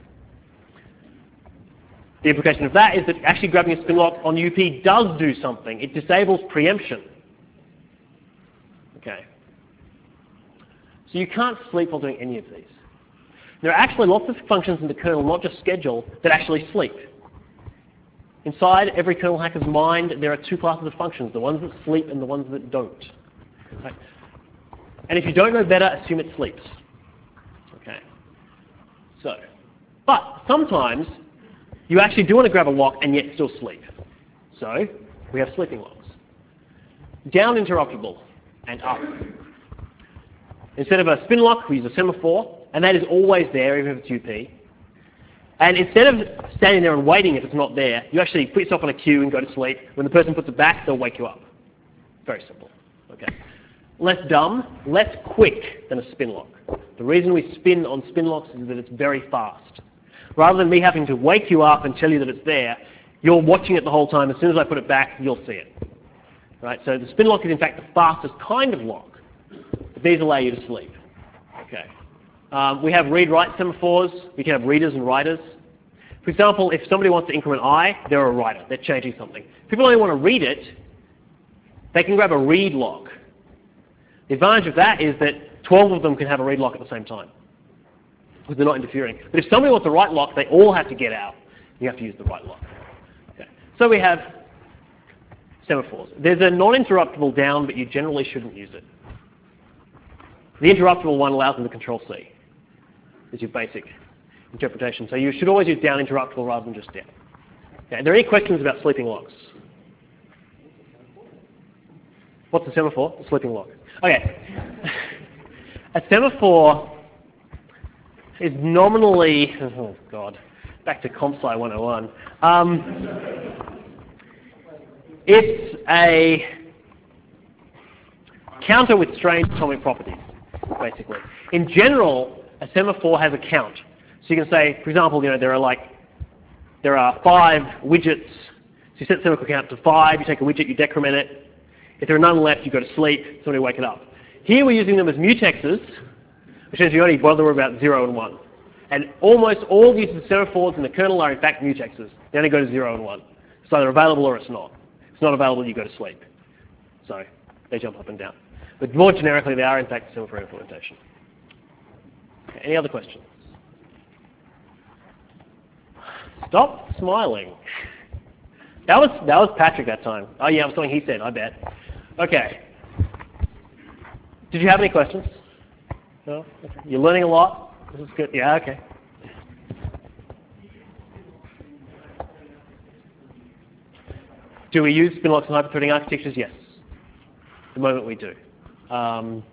The implication of that is that actually grabbing a spinlock on U P does do something. It disables preemption. Okay. So you can't sleep while doing any of these. There are actually lots of functions in the kernel, not just schedule, that actually sleep. Inside every kernel hacker's mind, there are two classes of functions, the ones that sleep and the ones that don't. Right? And if you don't know better, assume it sleeps. Okay. So, but sometimes you actually do want to grab a lock and yet still sleep. So we have sleeping locks. Down interruptible and up. Instead of a spin lock, we use a semaphore, and that is always there, even if it's U P. And instead of standing there and waiting if it's not there, you actually put yourself on a queue and go to sleep. When the person puts it back, they'll wake you up. Very simple. Okay. Less dumb, less quick than a spin lock. The reason we spin on spin locks is that it's very fast. Rather than me having to wake you up and tell you that it's there, you're watching it the whole time. As soon as I put it back, you'll see it. Right? So the spin lock is in fact the fastest kind of lock. But these allow you to sleep. Okay. Um, we have read-write semaphores. We can have readers and writers. For example, if somebody wants to increment I, they're a writer. They're changing something. If people only want to read it, they can grab a read lock. The advantage of that is that twelve of them can have a read lock at the same time. because they're not interfering. But if somebody wants the right lock, they all have to get out. You have to use the right lock. Okay. So we have semaphores. There's a non-interruptible down, but you generally shouldn't use it. The interruptible one allows them to control C. Is your basic interpretation. So you should always use down interruptible rather than just down. Okay. Are there any questions about sleeping locks? What's a semaphore? A sleeping lock. Okay. A semaphore is nominally, oh God, back to CompSci one oh one. Um, it's a counter with strange atomic properties, basically. In general, a semaphore has a count. So you can say, for example, you know, there are like, there are five widgets. So you set the semaphore count to five, you take a widget, you decrement it. If there are none left, you go to sleep, somebody wake it up. Here we're using them as mutexes, which means you only bother about zero and one. And almost all the uses of semaphores in the kernel are in fact mutexes. They only go to zero and one. It's either available or it's not. If it's not available, you go to sleep. So they jump up and down. But more generically, they are in fact a semaphore implementation. Okay, any other questions? Stop smiling. That was that was Patrick that time. Oh yeah, it was something he said, I bet. Okay. Did you have any questions? No? Okay. You're learning a lot? This is good. Yeah, okay. Do we use spin locks and hyperthreading architectures? Yes. At the moment we do. Um,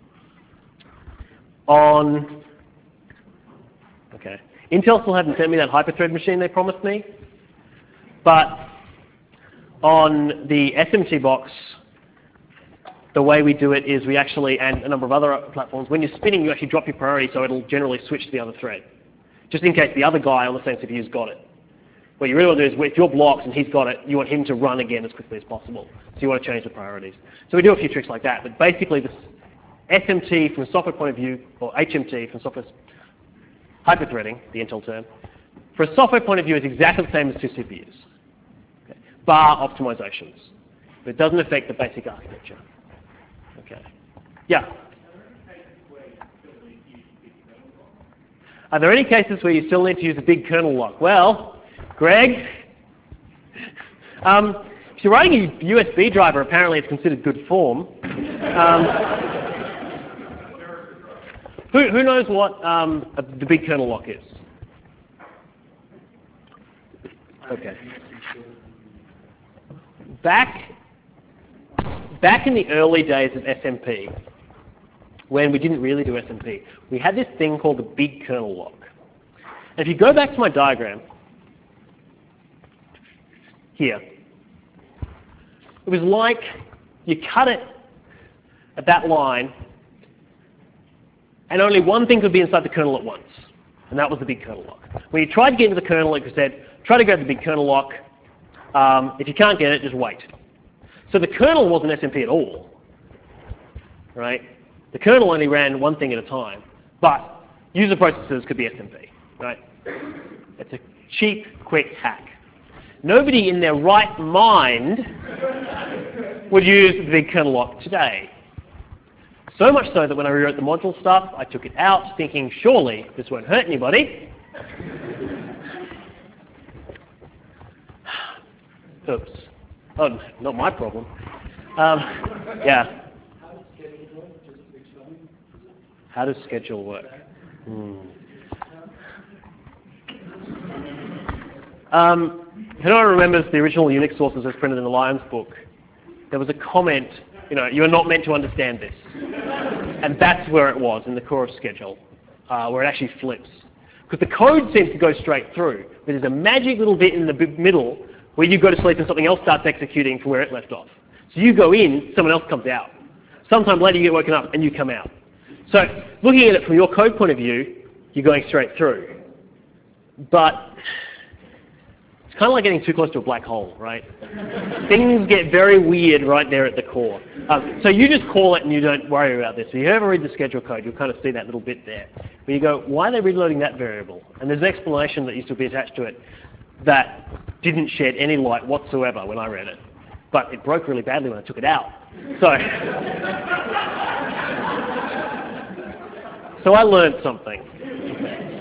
on, okay. Intel still hasn't sent me that hyperthread machine they promised me, but on the S M T box, the way we do it is we actually, and a number of other platforms, when you're spinning, you actually drop your priority so it'll generally switch to the other thread, just in case the other guy on the same C P U's got it. What you really want to do is, if you're blocked and he's got it, you want him to run again as quickly as possible. So you want to change the priorities. So we do a few tricks like that, but basically this S M T from a software point of view, or H M T from software, hyperthreading, the Intel term, for a software point of view is exactly the same as two C P Us, okay, bar optimizations. But it doesn't affect the basic architecture. Okay. Yeah? Are there any cases where you still need to use a big kernel lock? Well, Greg, um, if you're writing a U S B driver, apparently it's considered good form. Um, who, who knows what um, a, the big kernel lock is? Okay. Back, back in the early days of S M P, when we didn't really do S M P, we had this thing called the big kernel lock. And if you go back to my diagram, here, it was like you cut it at that line, and only one thing could be inside the kernel at once, and that was the big kernel lock. When you tried to get into the kernel, it said, try to go to the big kernel lock. Um, if you can't get it, just wait. So the kernel wasn't S M P at all, right? The kernel only ran one thing at a time, but user processors could be S M P, right? It's a cheap, quick hack. Nobody in their right mind would use the big kernel lock today. So much so that when I rewrote the module stuff, I took it out thinking, surely this won't hurt anybody. Oops. Oh, not my problem. Um, yeah. How does schedule work? Hmm. Um, if anyone remembers the original Unix sources as printed in the Lions book, there was a comment, you know, you're not meant to understand this. And that's where it was, in the core of schedule, uh, where it actually flips. Because the code seems to go straight through, but there's a magic little bit in the middle where you go to sleep and something else starts executing from where it left off. So you go in, someone else comes out. Sometime later you get woken up and you come out. So looking at it from your code point of view, you're going straight through. But it's kind of like getting too close to a black hole, right? Things get very weird right there at the core. Um, so you just call it and you don't worry about this. If you ever read the schedule code, you'll kind of see that little bit there. Where you go, why are they reloading that variable? And there's an explanation that used to be attached to it that didn't shed any light whatsoever when I read it. But it broke really badly when I took it out. So, so I learned something.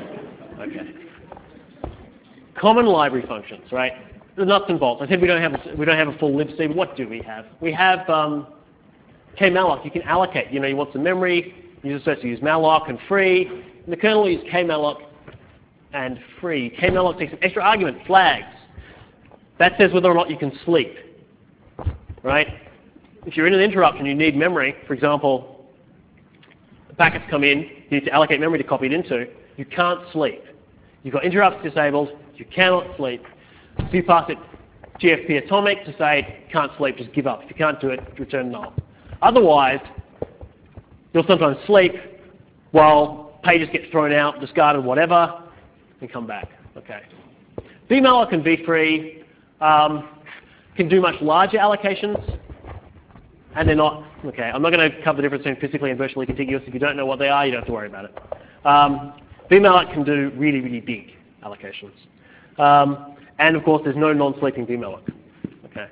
Common library functions, right? The nuts and bolts. I said we don't have a, we don't have a full libc, but what do we have? We have um, kmalloc. You can allocate. You know, you want some memory. You're supposed to use malloc and free. In the kernel, we use kmalloc and free. Kmalloc takes an extra argument, flags. That says whether or not you can sleep, right? If you're in an interruption, you need memory. For example, the packets come in. You need to allocate memory to copy it into. You can't sleep. You've got interrupts disabled. You cannot sleep. So you pass it G F P atomic to say, can't sleep, just give up. If you can't do it, return null. Otherwise, you'll sometimes sleep while pages get thrown out, discarded, whatever, and come back. Okay. vmalloc and vfree um, can do much larger allocations, and they're not, okay, I'm not going to cover the difference between physically and virtually contiguous. If you don't know what they are, you don't have to worry about it. Um, vmalloc can do really, really big allocations. Um, and of course, there's no non-sleeping vmalloc. Okay.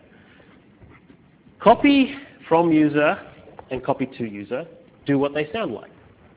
Copy from user and copy to user do what they sound like.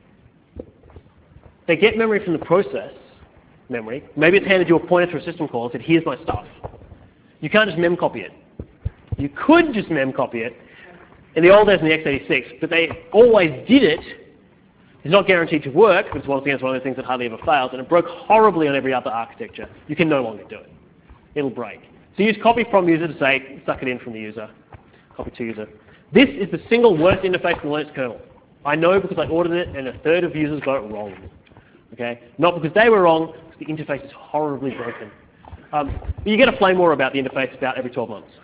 They get memory from the process memory. Maybe it's handed you a pointer through a system call and said, here's my stuff. You can't just mem copy it. You could just mem copy it in the old days in the x eighty-six, but they always did it. It's not guaranteed to work, but it's once again, it's one of those things that hardly ever fails, and it broke horribly on every other architecture. You can no longer do it. It'll break. So use copy from user to say, suck it in from the user, copy to user. This is the single worst interface in the Linux kernel. I know because I ordered it and a third of users got it wrong. Okay? Not because they were wrong, because the interface is horribly broken. Um, you get a flame war about the interface about every twelve months.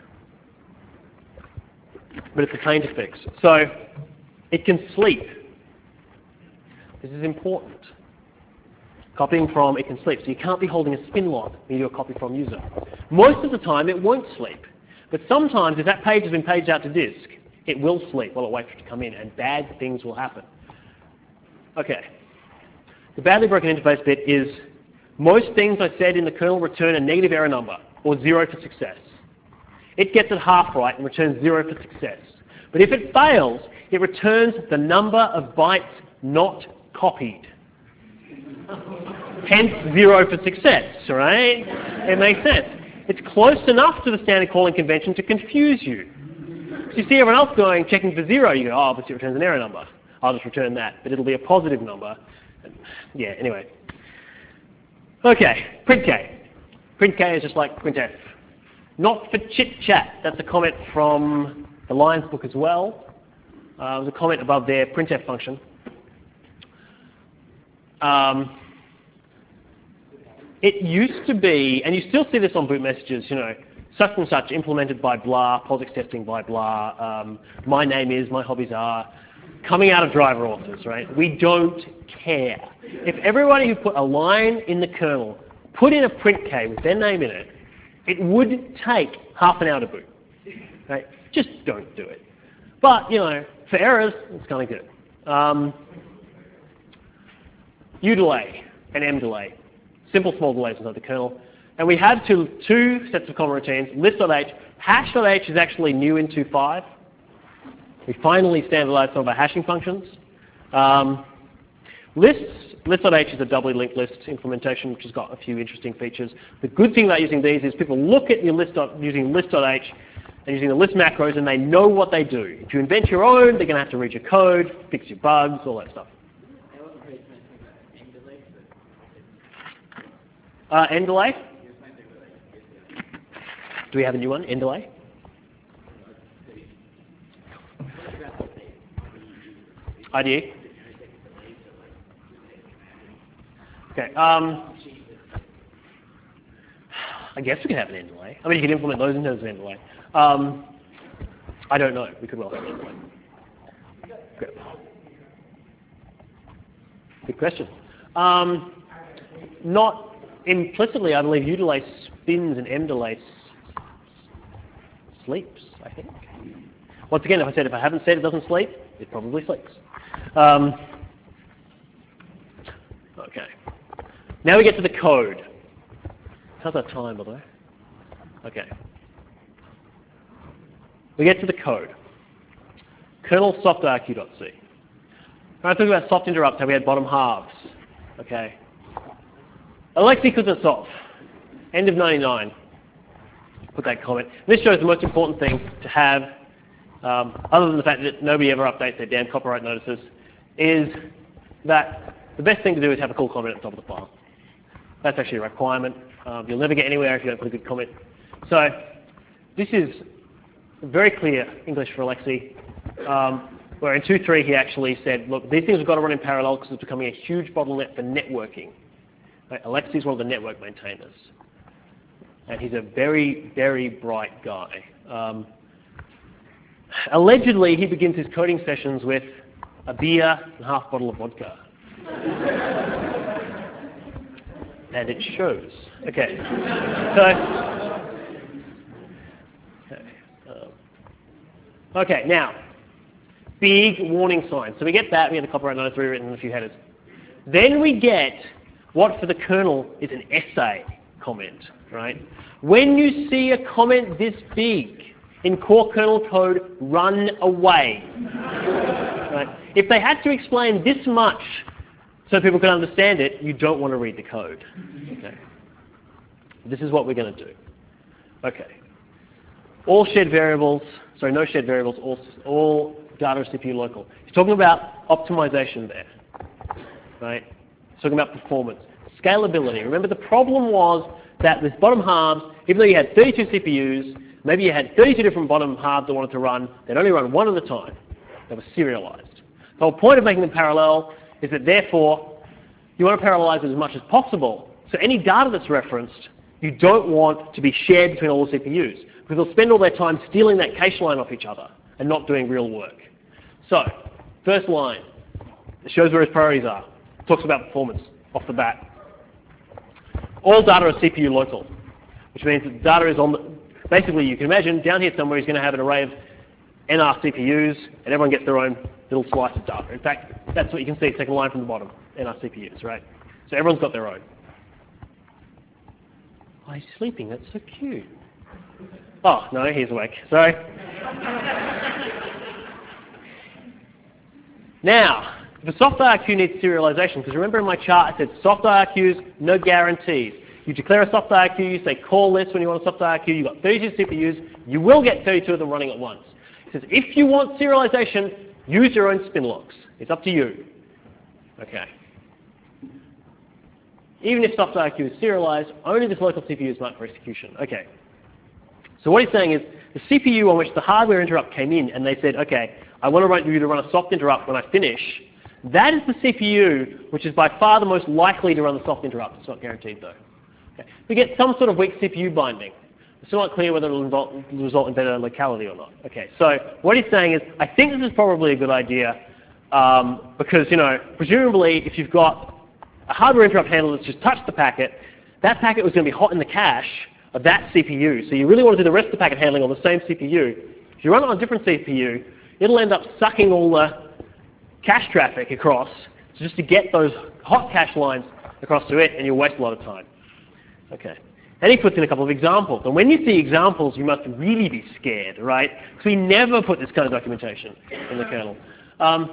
But it's a pain to fix. So it can sleep. This is important. Copying from, it can sleep. So you can't be holding a spin lock when you do a copy from user. Most of the time it won't sleep. But sometimes if that page has been paged out to disk, it will sleep while it waits for it to come in, and bad things will happen. Okay. The badly broken interface bit is most things I said in the kernel return a negative error number, or zero for success. It gets it half right and returns zero for success. But if it fails, it returns the number of bytes not copied. Hence zero for success, right? It makes sense. It's close enough to the standard calling convention to confuse you. So you see everyone else going, checking for zero, you go, oh, but it returns an error number. I'll just return that, but it'll be a positive number. Yeah, anyway. Okay, printk. Printk is just like printf. Not for chit-chat. That's a comment from the Lions book as well. Uh, there's a comment above there, printf function. Um, it used to be, and you still see this on boot messages, you know, such and such implemented by blah, POSIX testing by blah, um, my name is, my hobbies are, coming out of driver authors, right? We don't care. If everybody who put a line in the kernel put in a printk with their name in it, it would take half an hour to boot, right? Just don't do it. But, you know, for errors, it's kind of good. Um, udelay and mdelay. Simple small delays inside the kernel. And we have two, two sets of common routines, list.h. Hash.h is actually new in two point five. We finally standardized some of our hashing functions. Um, lists, list.h is a doubly linked list implementation, which has got a few interesting features. The good thing about using these is people look at your list using list.h and using the list macros, and they know what they do. If you invent your own, they're going to have to read your code, fix your bugs, all that stuff. Uh, end delay? Do we have a new one? End delay? I D E? Okay. Um, I guess we could have an end delay. I mean, you could implement those in terms of end delay. Um, I don't know. We could well have an end delay. Good. Good question. Um, not implicitly, I believe udelay spins and mdelay sleeps, I think. Once again, if I said if I haven't said it doesn't sleep, it probably sleeps. Um, okay. Now we get to the code. How's that time, by the way? Okay. We get to the code. Kernel softarq.c. I talked about soft interrupts, how we had bottom halves. Okay. Alexei Kuznetsov. end of ninety-nine, put that comment. This shows the most important thing to have, um, other than the fact that nobody ever updates their damn copyright notices, is that the best thing to do is have a cool comment at the top of the file. That's actually a requirement. Um, you'll never get anywhere if you don't put a good comment. So this is very clear English for Alexei, um, where in two point three he actually said, look, these things have got to run in parallel because it's becoming a huge bottleneck for networking. Right? Alexei is one of the network maintainers. And he's a very, very bright guy. Um, allegedly, he begins his coding sessions with a beer and half a bottle of vodka. And it shows. Okay. So, okay, um, okay, now, big warning signs. So we get that, we get the copyright notice rewritten in a few headers. Then we get what for the kernel is an essay comment, right? When you see a comment this big in core kernel code, run away. Right? If they had to explain this much so people can understand it, you don't want to read the code. Okay. This is what we're going to do. Okay. All shared variables, sorry, no shared variables, all, all data are C P U local. He's talking about optimization there. Right? He's talking about performance. Scalability. Remember, the problem was that with bottom halves, even though you had thirty-two C P Us, maybe you had thirty-two different bottom halves that wanted to run, they'd only run one at a time. They were serialized. The whole point of making them parallel is that therefore you want to parallelize it as much as possible. So any data that's referenced, you don't want to be shared between all the C P Us, because they'll spend all their time stealing that cache line off each other and not doing real work. So, first line, it shows where his priorities are. It talks about performance off the bat. All data are C P U local, which means that the data is on the, basically you can imagine down here somewhere he's going to have an array of N R C P Us, and everyone gets their own little slice of data. In fact, that's what you can see, second line from the bottom, N R C P Us, right? So everyone's got their own. Oh, he's sleeping, that's so cute. Oh, no, he's awake, sorry. Now, the soft I R Q needs serialization, because remember in my chart I said soft I R Qs, no guarantees. You declare a soft I R Q, you say call this when you want a soft I R Q, you've got thirty-two C P Us, you will get thirty-two of them running at once. It says if you want serialization, use your own spin locks. It's up to you. Okay. Even if soft I R Q is serialized, only this local C P U is marked for execution. Okay. So what he's saying is the C P U on which the hardware interrupt came in, and they said, okay, I want to run you to run a soft interrupt when I finish. That is the C P U which is by far the most likely to run the soft interrupt. It's not guaranteed though. Okay. We get some sort of weak C P U binding. It's still not clear whether it will result, result in better locality or not. Okay. So what he's saying is, I think this is probably a good idea um, because, you know, presumably if you've got a hardware interrupt handler that's just touched the packet, that packet was going to be hot in the cache of that C P U. So you really want to do the rest of the packet handling on the same C P U. If you run it on a different C P U, it'll end up sucking all the cache traffic across just to get those hot cache lines across to it, and you'll waste a lot of time. Okay. And he puts in a couple of examples. And when you see examples, you must really be scared, right? Because we never put this kind of documentation in the kernel. Um,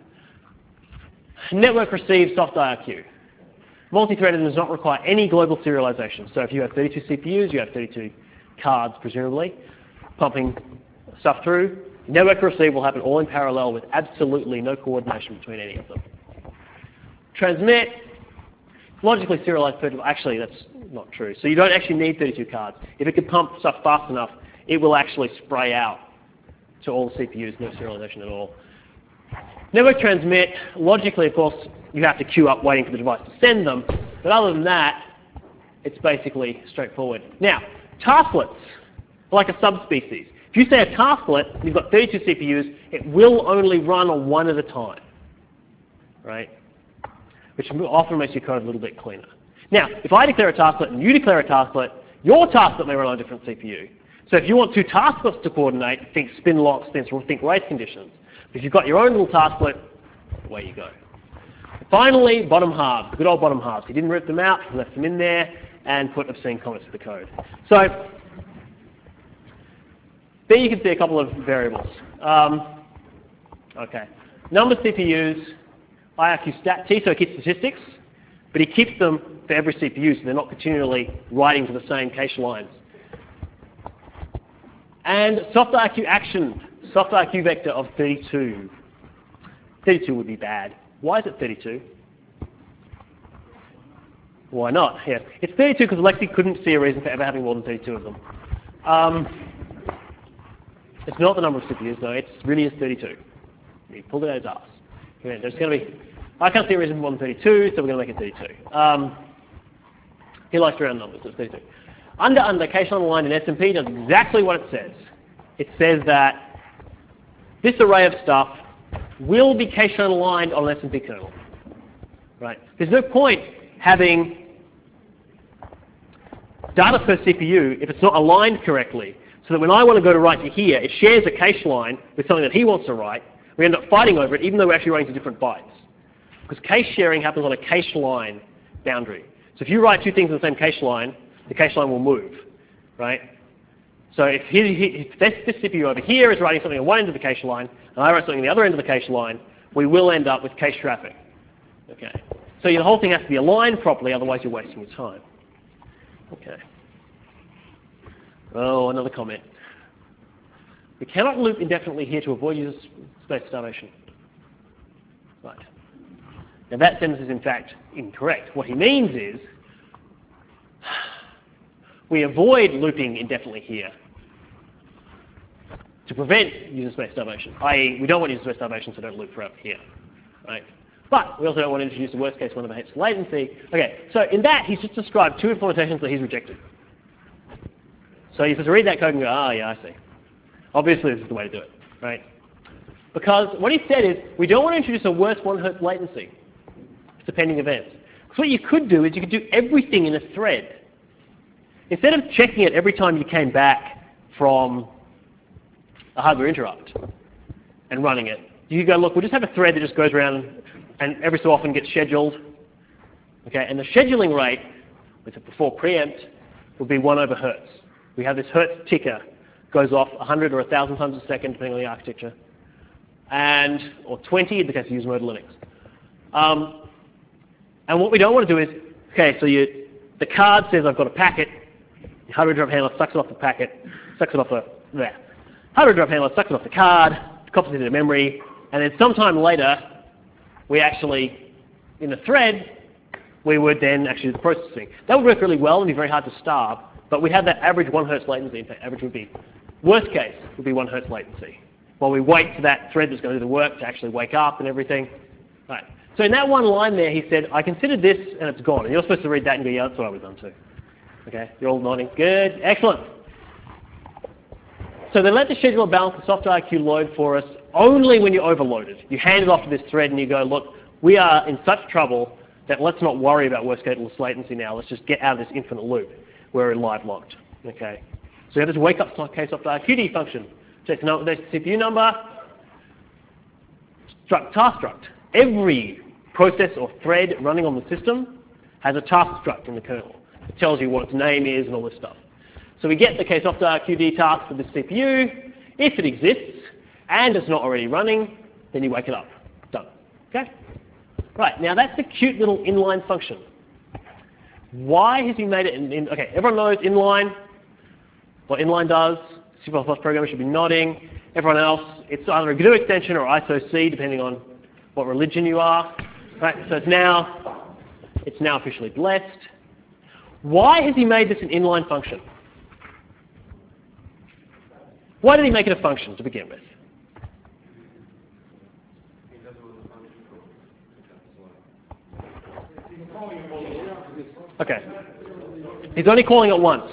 network receives soft I R Q. Multi-threaded does not require any global serialization. So if you have thirty-two C P Us, you have thirty-two cards, presumably, pumping stuff through. Network receive will happen all in parallel with absolutely no coordination between any of them. Transmit, logically serialized per, actually that's not true. So you don't actually need thirty-two cards. If it can pump stuff fast enough, it will actually spray out to all the C P Us, no serialization at all. Network transmit, logically of course, you have to queue up waiting for the device to send them, but other than that, it's basically straightforward. Now, tasklets are like a subspecies. If you say a tasklet, and you've got thirty-two C P Us, it will only run on one at a time, right? Which often makes your code a little bit cleaner. Now, if I declare a tasklet and you declare a tasklet, your tasklet may run on a different C P U. So if you want two tasklets to coordinate, think spin locks, think race conditions. But if you've got your own little tasklet, away you go. Finally, bottom halves, good old bottom halves. He didn't rip them out, he left them in there, and put obscene comments to the code. So there you can see a couple of variables. Um, okay, number of C P Us, I R Q stat T, so key statistics. But he keeps them for every C P U, so they're not continually writing to the same cache lines. And SoftIQ actioned, SoftIQ vector of thirty-two. thirty-two would be bad. Why is it thirty-two? Why not? Yeah. It's thirty-two because Lexi couldn't see a reason for ever having more than thirty-two of them. Um, it's not the number of C P Us though, it really is thirty-two. He pulled it out of his ass. Okay, there's going to be, I can't see a reason for more than thirty-two, so we're going to make it thirty-two. Um, he likes to round numbers, so it's thirty-two. Under under cache line in S M P does exactly what it says. It says that this array of stuff will be cache aligned on an S M P kernel. Right? There's no point having data per C P U if it's not aligned correctly, so that when I want to go to write to here, it shares a cache line with something that he wants to write. We end up fighting over it, even though we're actually writing to different bytes. Because cache sharing happens on a cache line boundary. So if you write two things in the same cache line, the cache line will move, right? So if, he, he, if this, this C P U over here is writing something on one end of the cache line, and I write something on the other end of the cache line, we will end up with cache traffic. Okay. So the whole thing has to be aligned properly, otherwise you're wasting your time. Okay. Oh, another comment. We cannot loop indefinitely here to avoid user space starvation. Right. Now that sentence is in fact incorrect. What he means is we avoid looping indefinitely here to prevent user space starvation, that is we don't want user space starvation, so don't loop forever here. Right? But we also don't want to introduce the worst case one that hates latency. Okay, so in that he's just described two implementations that he's rejected. So you just read that code and go, oh yeah, I see. Obviously this is the way to do it, right? Because what he said is we don't want to introduce a worse one hertz latency to pending events. So what you could do is you could do everything in a thread. Instead of checking it every time you came back from a hardware interrupt and running it, you could go, look, we'll just have a thread that just goes around and every so often gets scheduled. Okay, and the scheduling rate, with it before preempt, will be one over hertz. We have this hertz ticker, goes off a hundred or a thousand times a second, depending on the architecture, and or twenty in the case of user mode Linux. Um, and what we don't want to do is, okay, so you, the card says I've got a packet. The hardware interrupt handler sucks it off the packet, sucks it off the there. Hardware interrupt handler sucks it off the card, copies it into memory, and then sometime later, we actually, in the thread, we would then actually do the processing. That would work really well and be very hard to starve, but we have that average one hertz latency. In fact, average would be, worst case, would be one hertz latency. While we wait for that thread that's going to do the work to actually wake up and everything. Right. So in that one line there, he said, I considered this and it's gone. And you're supposed to read that and go, yeah, that's what I would have done too. Okay, you're all nodding. Good, excellent. So they let the scheduler balance the SoftIQ load for us only when you're overloaded. You hand it off to this thread and you go, look, we are in such trouble that let's not worry about worst case latency now. Let's just get out of this infinite loop. We're in live locked. Okay. So you have this wake up case SoftIQd function. Check the C P U number, struct task struct. Every process or thread running on the system has a task struct in the kernel. It tells you what its name is and all this stuff. So we get the case SoftIQd task for the C P U. If it exists and it's not already running, then you wake it up. Done. Okay? Right, now that's the cute little inline function. Why has he made it in, in okay, everyone knows inline, what inline does. C plus plus programmers should be nodding. Everyone else, it's either a G N U extension or I S O C, depending on what religion you are. Right, so it's now, it's now officially blessed. Why has he made this an inline function? Why did he make it a function to begin with? Okay. He's only calling it once.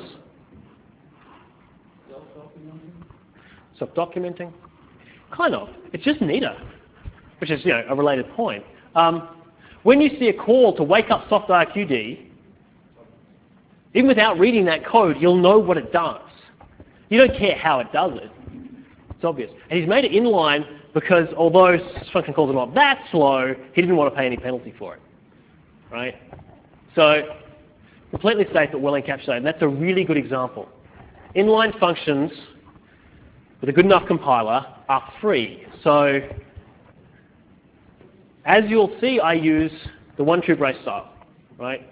Self-documenting? Kind of. It's just neater, which is, you know, a related point. Um, when you see a call to wake up SoftIQd, even without reading that code, you'll know what it does. You don't care how it does it. It's obvious. And he's made it inline because although function calls are not that slow, he didn't want to pay any penalty for it. Right? So, completely safe but well encapsulated. And that's a really good example. Inline functions with a good enough compiler are free. So, as you'll see, I use the one tube race style. right?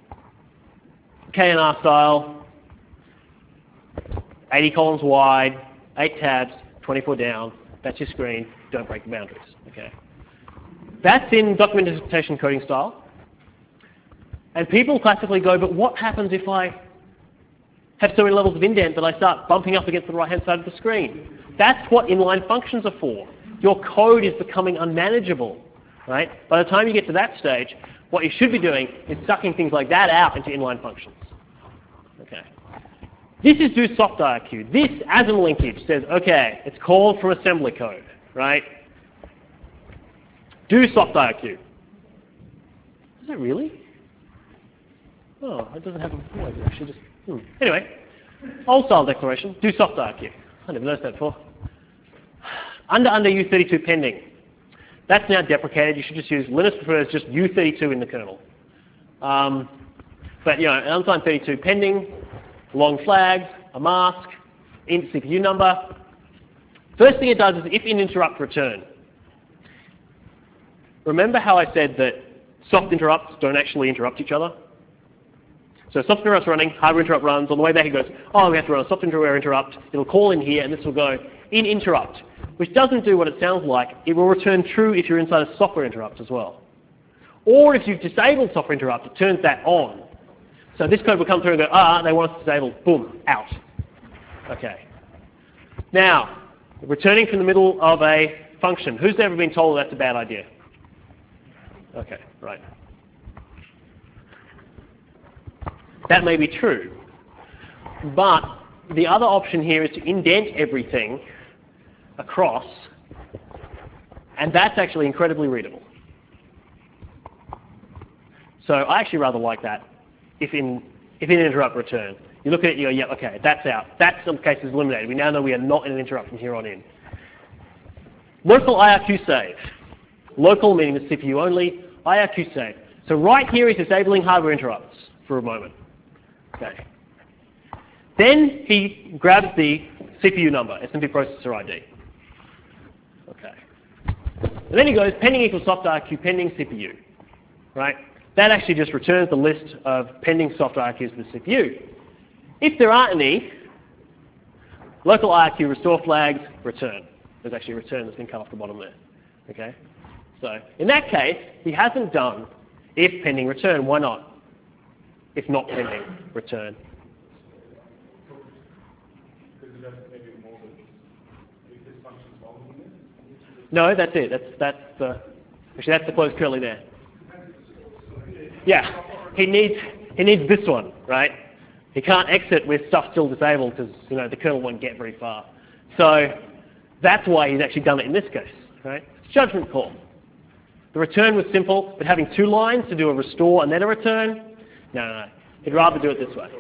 K N R style, eighty columns wide, eight tabs, twenty-four down. That's your screen. Don't break the boundaries. Okay. That's in documentation coding style. And people classically go, but what happens if I have so many levels of indent that I start bumping up against the right-hand side of the screen? That's what inline functions are for. Your code is becoming unmanageable, right? By the time you get to that stage, what you should be doing is sucking things like that out into inline functions. Okay. This is do soft I R Q. This, as a linkage, says, okay, it's called from assembly code, right? Do soft I R Q. Is it really? Oh, it doesn't have a forward. I should just. Hmm. Anyway, old style declaration. Do soft I R Q. I never noticed that before. Under under U thirty-two pending. That's now deprecated. You should just use Linux prefers just U thirty-two in the kernel. Um, but you know, an unsigned thirty-two pending, long flags, a mask, int C P U number. First thing it does is if in interrupt return. Remember how I said that soft interrupts don't actually interrupt each other? So soft interrupt's running, hardware interrupt runs. On the way back it goes, oh, we have to run a soft interrupt. It'll call in here, and this will go in interrupt, which doesn't do what it sounds like. It will return true if you're inside a software interrupt as well. Or if you've disabled software interrupt, it turns that on. So this code will come through and go, ah, they want us to disable, boom, out. Okay. Now, returning from the middle of a function. Who's ever been told that's a bad idea? Okay, right. That may be true. But the other option here is to indent everything across, and that's actually incredibly readable. So I actually rather like that if in, if in interrupt return. You look at it, you go, yeah, okay, that's out. That some case is eliminated. We now know we are not in an interrupt from here on in. Local I R Q save. Local meaning the C P U only, I R Q save. So right here is disabling hardware interrupts for a moment. Okay. Then he grabs the C P U number, S M P processor I D. Okay. And then he goes pending equals soft I R Q pending C P U. Right? That actually just returns the list of pending soft I R Qs for the C P U. If there aren't any, local I R Q restore flags return. There's actually a return that's been cut off the bottom there. Okay? So in that case, he hasn't done if pending return. Why not? If not pending return. No, that's it. That's that's the actually that's the closed curly there. Yeah, he needs he needs this one, right? He can't exit with stuff still disabled because you know the kernel won't get very far. So that's why he's actually done it in this case, right? It's judgment call. The return was simple, but having two lines to do a restore and then a return, no, no, no. He'd rather do it this way.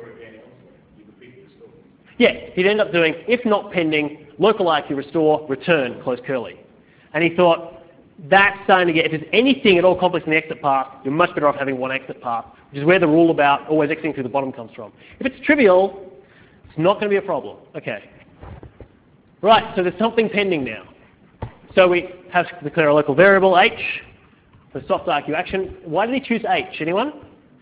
Yeah, he'd end up doing if not pending, local I R Q restore, return, close curly. And he thought, that's starting to get, if there's anything at all complex in the exit path, you're much better off having one exit path, which is where the rule about always exiting through the bottom comes from. If it's trivial, it's not going to be a problem. Okay. Right, so there's something pending now. So we have to declare a local variable, H, for soft I R Q action. Why did he choose H? Anyone?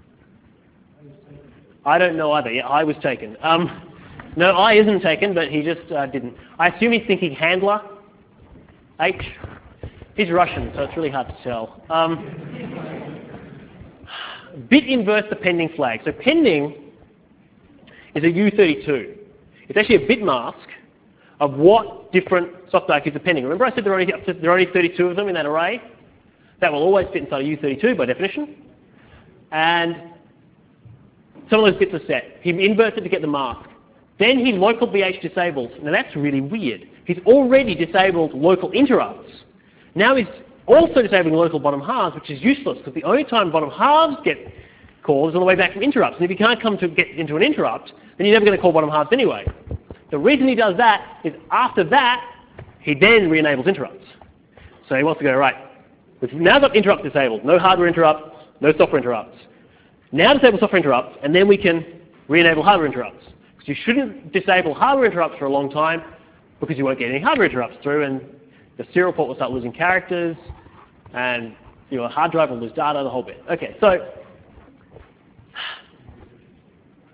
I don't know either. Yeah, I was taken. Um, no, I isn't taken, but he just uh, didn't. I assume he's thinking handler. H. He's Russian, so it's really hard to tell. Um, bit inverse the pending flag. So pending is a U thirty-two. It's actually a bit mask of what different soft I R Qs are pending. Remember I said there are, only, there are only thirty-two of them in that array? That will always fit inside a U thirty-two by definition. And some of those bits are set. He inverts it to get the mask. Then he local B H disables. Now that's really weird. He's already disabled local interrupts. Now he's also disabling local bottom halves, which is useless because the only time bottom halves get called is on the way back from interrupts. And if you can't come to get into an interrupt, then you're never going to call bottom halves anyway. The reason he does that is after that, he then re-enables interrupts. So he wants to go, right, we've now got interrupt disabled. No hardware interrupts, no software interrupts. Now disable software interrupts, and then we can re-enable hardware interrupts. Because you shouldn't disable hardware interrupts for a long time because you won't get any hardware interrupts through, and the serial port will start losing characters, and your hard drive will lose data, the whole bit. Okay, so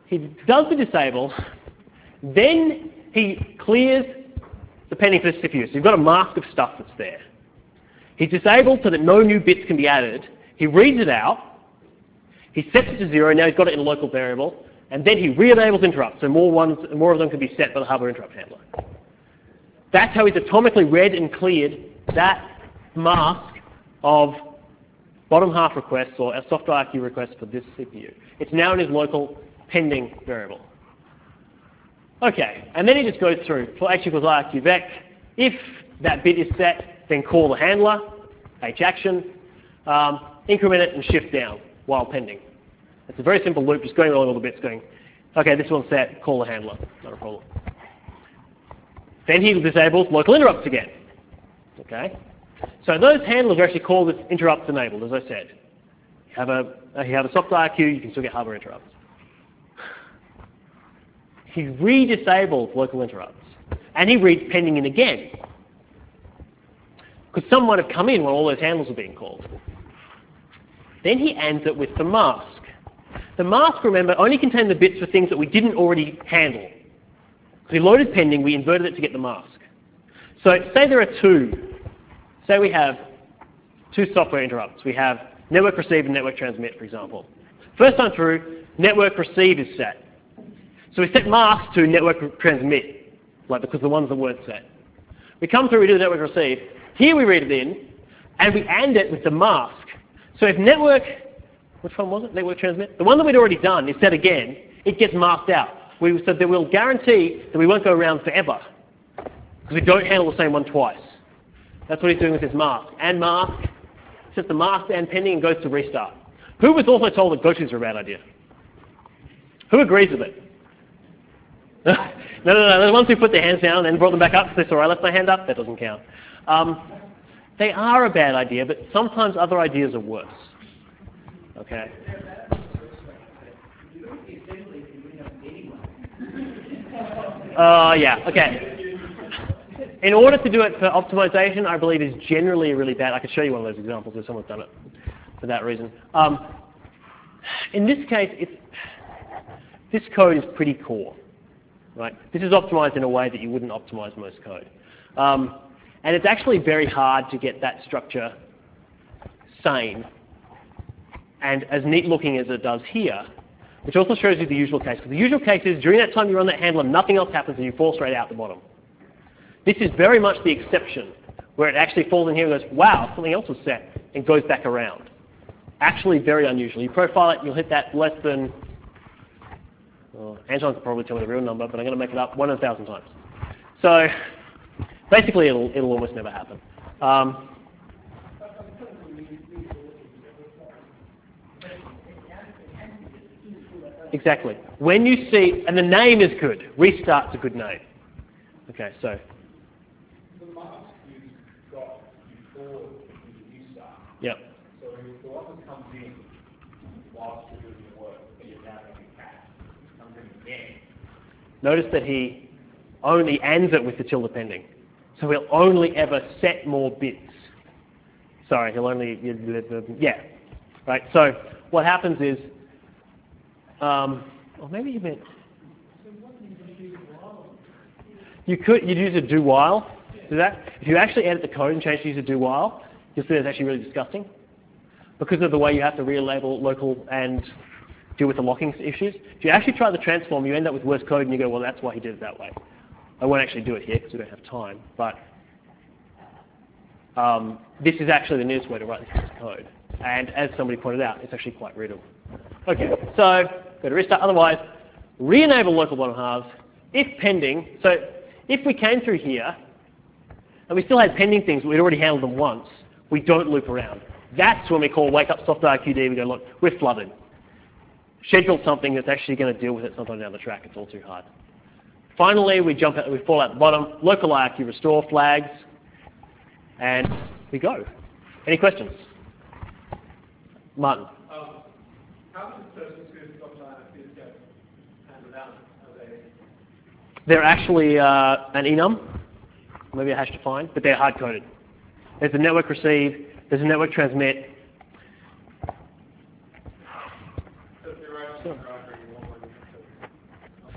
he does the disable, then he clears the pending for the C P U. So you've got a mask of stuff that's there. He's disabled so that no new bits can be added. He reads it out. He sets it to zero. Now he's got it in a local variable. And then he re-enables interrupts. So more, ones, more of them can be set by the hardware interrupt handler. That's how he's atomically read and cleared that mask of bottom half requests or a soft I R Q requests for this C P U. It's now in his local pending variable. Okay, and then he just goes through for h equals I R Q vec. If that bit is set, then call the handler, h action, um, increment it and shift down while pending. It's a very simple loop, just going along all the bits going, okay, this one's set, call the handler, not a problem. Then he disables local interrupts again. Okay? So those handlers are actually called with interrupts enabled, as I said. You have a, you have a soft I R Q, you can still get hardware interrupts. He re-disables local interrupts. And he reads pending in again. Because some might have come in when all those handlers were being called. Then he ends it with the mask. The mask, remember, only contained the bits for things that we didn't already handle. So we loaded pending, we inverted it to get the mask. So say there are two. Say we have two software interrupts. We have network receive and network transmit, for example. First time through, network receive is set. So we set mask to network transmit, like because the ones that weren't set. We come through, we do the network receive. Here we read it in, and we AND it with the mask. So if network, which one was it? Network transmit? The one that we'd already done is set again, it gets masked out. We, so that we'll guarantee that we won't go around forever, because we don't handle the same one twice. That's what he's doing with his mask. And mask, sets the mask and pending and goes to restart. Who was also told that go-tos are a bad idea? Who agrees with it? no, no, no. The ones who put their hands down and then brought them back up, so they saw I left my hand up, that doesn't count. Um, they are a bad idea, but sometimes other ideas are worse. Okay? Uh, yeah, okay. In order to do it for optimization, I believe is generally really bad. I could show you one of those examples if someone's done it for that reason. Um, in this case, it's, this code is pretty core. Right? This is optimized in a way that you wouldn't optimize most code. Um, and it's actually very hard to get that structure sane and as neat looking as it does here, which also shows you the usual case. Because the usual case is during that time you run that handler, nothing else happens and you fall straight out the bottom. This is very much the exception, where it actually falls in here and goes, wow, something else was set, and goes back around. Actually very unusual. You profile it, you'll hit that less than, well, Anton could probably tell me the real number, but I'm going to make it up one in a thousand times. So basically it'll, it'll almost never happen. Um, exactly. When you see, and the name is good, restart's a good name. Okay, so. The mask you've got before you restart. Yep. So if the one that comes in whilst you're doing the work, but you're now going to catch, comes in again. Notice that he only ends it with the tilde pending. So he'll only ever set more bits. Sorry, he'll only, yeah. Right, so what happens is, um, or maybe you meant, you could, you'd use a do while, do that. If you actually edit the code and change to use a do while, you'll see it's actually really disgusting. Because of the way you have to relabel local and deal with the locking issues. If you actually try the transform, you end up with worse code and you go, well, that's why he did it that way. I won't actually do it here because we don't have time, but um, this is actually the nearest way to write this piece of code. And as somebody pointed out, it's actually quite readable. Okay, so go to restart. Otherwise, re-enable local bottom halves. If pending, so if we came through here and we still had pending things, but we'd already handled them once, we don't loop around. That's when we call wake up soft I R Q D. We go, look, we're flooded. Schedule something that's actually going to deal with it sometime down the track. It's all too hard. Finally, we jump out, we fall out the bottom, local I R Q restore flags, and we go. Any questions? Martin. Um, how does the person who's got that is get handled out? Are they? They're actually uh, an enum, maybe a hash defined, but they're hard coded. There's a network receive, there's a network transmit.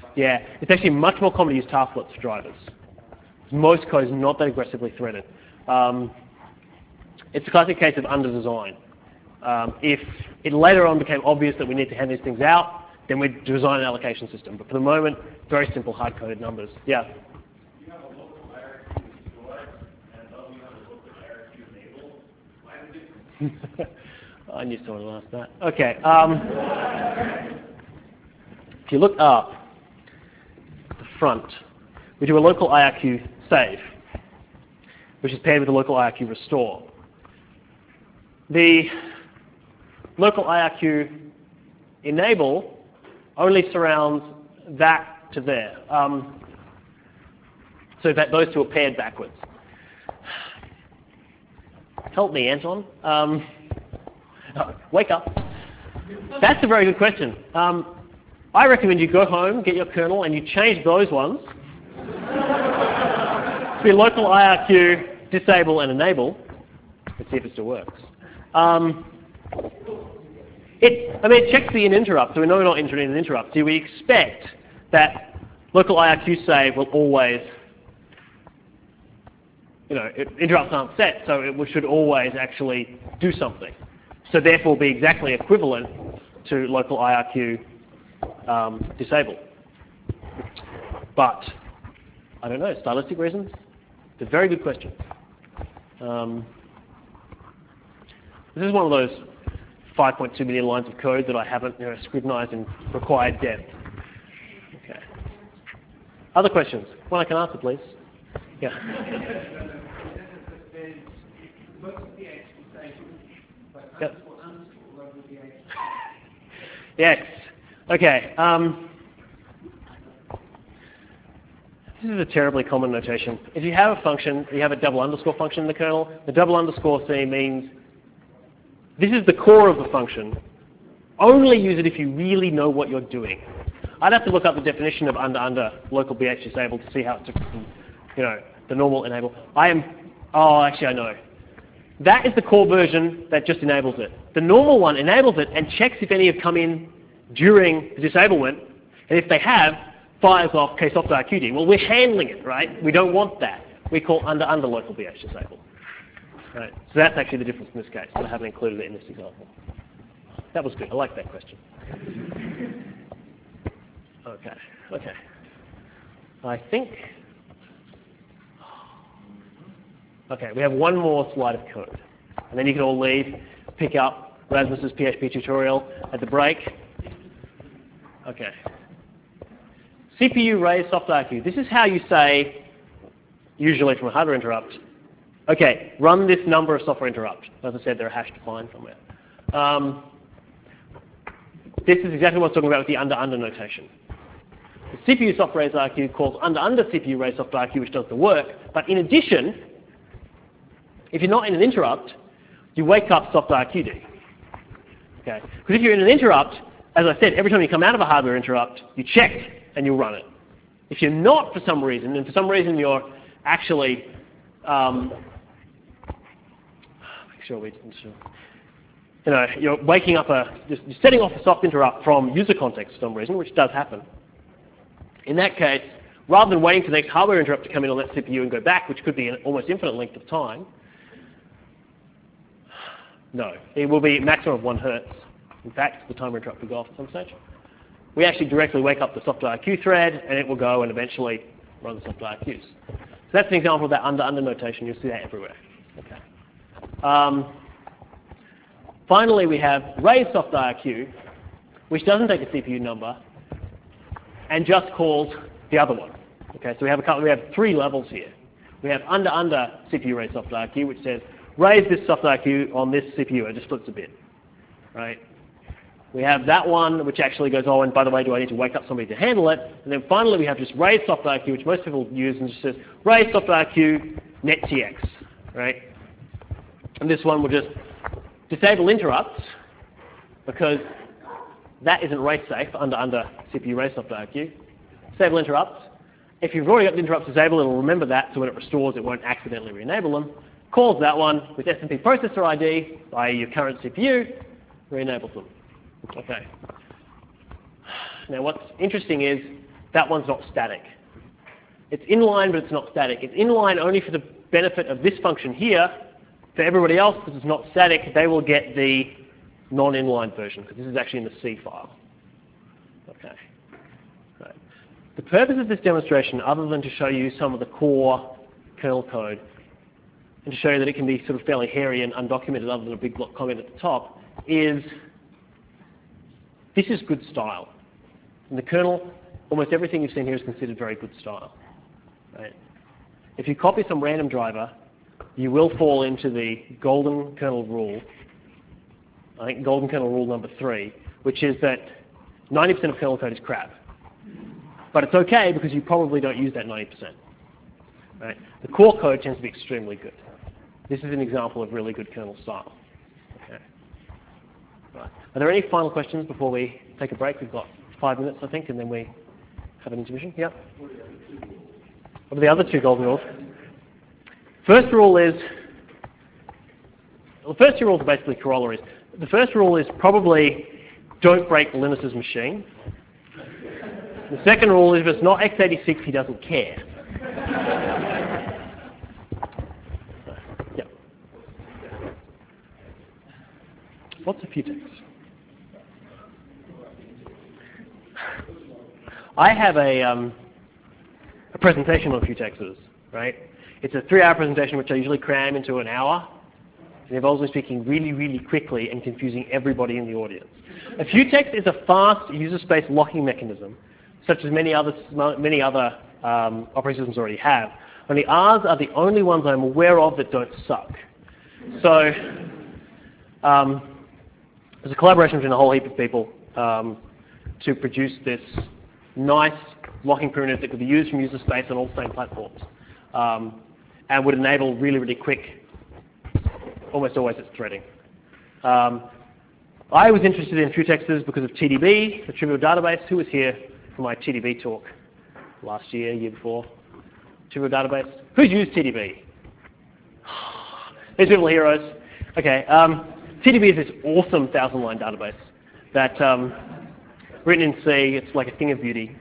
Yeah, it's actually much more common to use tasklets for drivers. Most code is not that aggressively threaded. Um, it's a classic case of under-design. Um, if it later on became obvious that we need to hand these things out, then we'd design an allocation system. But for the moment, very simple hard-coded numbers. Yeah? You have a local I R Q store, and though you have a local I R Q enabled, why the difference? I knew someone would ask that. Okay. Um, if you look up the front, we do a local I R Q save, which is paired with a local I R Q restore. The local I R Q enable only surrounds that to there. Um, so that those two are paired backwards. Help me, Anton. Um, oh, wake up. That's a very good question. Um, I recommend you go home, get your kernel, and you change those ones to be local I R Q, disable, and enable. Let's see if it still works. Um, it, I mean, it checks the in interrupt, so we know we're not entering an interrupt. So we expect that local I R Q save will always, you know, it, interrupts aren't set, so it should always actually do something. So therefore be exactly equivalent to local I R Q um, disable. But, I don't know, stylistic reasons? It's a very good question. Um, this is one of those five point two million lines of code that I haven't, you know, scrutinized in required depth. Okay. Other questions? One I can answer, please. Yeah. Yep. Yes. Okay. Um, this is a terribly common notation. If you have a function, you have a double underscore function in the kernel, the double underscore C means this is the core of the function. Only use it if you really know what you're doing. I'd have to look up the definition of under under local B H disable to see how it's different from, you know, the normal enable. I am, oh, actually I know. That is the core version that just enables it. The normal one enables it and checks if any have come in during the disablement, and if they have, fires off ksoft-rqd. Well, we're handling it, right? We don't want that. We call under under local B H disable. Right. So that's actually the difference in this case, but I haven't included it in this example. That was good. I like that question. Okay. Okay. I think. Okay, we have one more slide of code, and then you can all leave, pick up Rasmus's P H P tutorial at the break. Okay. C P U raise soft I R Q. This is how you say, usually from a hardware interrupt, okay, run this number of software interrupt. As I said, they're a hash defined somewhere. Um, this is exactly what I was talking about with the under under notation. The C P U soft raise I R Q calls under under C P U raise soft I R Q, which does the work. But in addition, if you're not in an interrupt, you wake up soft I R Q D. Okay? Because if you're in an interrupt, as I said, every time you come out of a hardware interrupt, you check and you'll run it. If you're not for some reason, and for some reason you're actually um, make sure we, you know, you're waking up a, you're setting off a soft interrupt from user context for some reason, which does happen. In that case, rather than waiting for the next hardware interrupt to come in on that C P U and go back, which could be an almost infinite length of time, no, it will be a maximum of one hertz. In fact, the timer interrupt will go off at some stage. We actually directly wake up the soft I R Q thread, and it will go and eventually run the soft I R Qs. So that's an example of that under under notation. You'll see that everywhere. Okay. Um, finally, we have raise soft I R Q, which doesn't take a C P U number and just calls the other one. Okay, so we have a couple. We have three levels here. We have under under C P U raise soft I R Q, which says raise this soft I R Q on this C P U. It just splits a bit, right? We have that one, which actually goes, oh, and by the way, do I need to wake up somebody to handle it? And then finally, we have just raise soft I R Q, which most people use, and just says raise soft I R Q nettx, right? And this one will just disable interrupts because that isn't race safe under under C P U raise soft I R Q. Disable interrupts. If you've already got the interrupts disabled, it'll remember that, so when it restores, it won't accidentally re-enable them. Calls that one with S M P processor I D, that is your current C P U, re-enables them. Okay. Now what's interesting is that one's not static. It's inline, but it's not static. It's inline only for the benefit of this function here. For everybody else, because it's not static, they will get the non-inline version, because this is actually in the C file. Okay. Right. The purpose of this demonstration, other than to show you some of the core kernel code, and to show you that it can be sort of fairly hairy and undocumented other than a big block comment at the top, is this is good style. In the kernel, almost everything you've seen here is considered very good style. Right? If you copy some random driver, you will fall into the golden kernel rule, I think golden kernel rule number three, which is that ninety percent of kernel code is crap. But it's okay because you probably don't use that ninety percent. Right? The core code tends to be extremely good. This is an example of really good kernel style. Okay. Right. Are there any final questions before we take a break? We've got five minutes, I think, and then we have an intermission. Yeah? What are the other two golden rules? First rule is, well, the first two rules are basically corollaries. The first rule is probably don't break Linus's machine. The second rule is if it's not x eighty-six, he doesn't care. Yeah. What's a futex? I have a, um, a presentation on futexes, right? It's a three-hour presentation which I usually cram into an hour. It involves me speaking really, really quickly and confusing everybody in the audience. A futex is a fast user space locking mechanism, such as many other, many other um, operating systems already have. Only ours are the only ones I'm aware of that don't suck. So um, there's a collaboration between a whole heap of people um, to produce this nice locking primitive that could be used from user space on all the same platforms. Um, and would enable really, really quick, almost always it's threading. Um, I was interested in futexes because of T D B, the Trivial Database. Who was here for my T D B talk last year, year before? Trivial Database. Who's used T D B? These people are heroes. Okay, um, T D B is this awesome thousand-line database that, um, written in C, it's like a thing of beauty.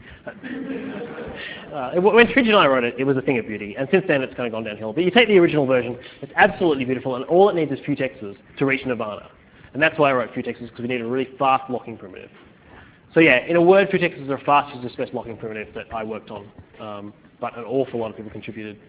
Uh, when Tridge and I wrote it, it was a thing of beauty, and since then it's kind of gone downhill. But you take the original version, it's absolutely beautiful, and all it needs is futexes to reach Nirvana. And that's why I wrote futexes, because we need a really fast locking primitive. So yeah, in a word, futexes are a fast user space locking primitive that I worked on, um, but an awful lot of people contributed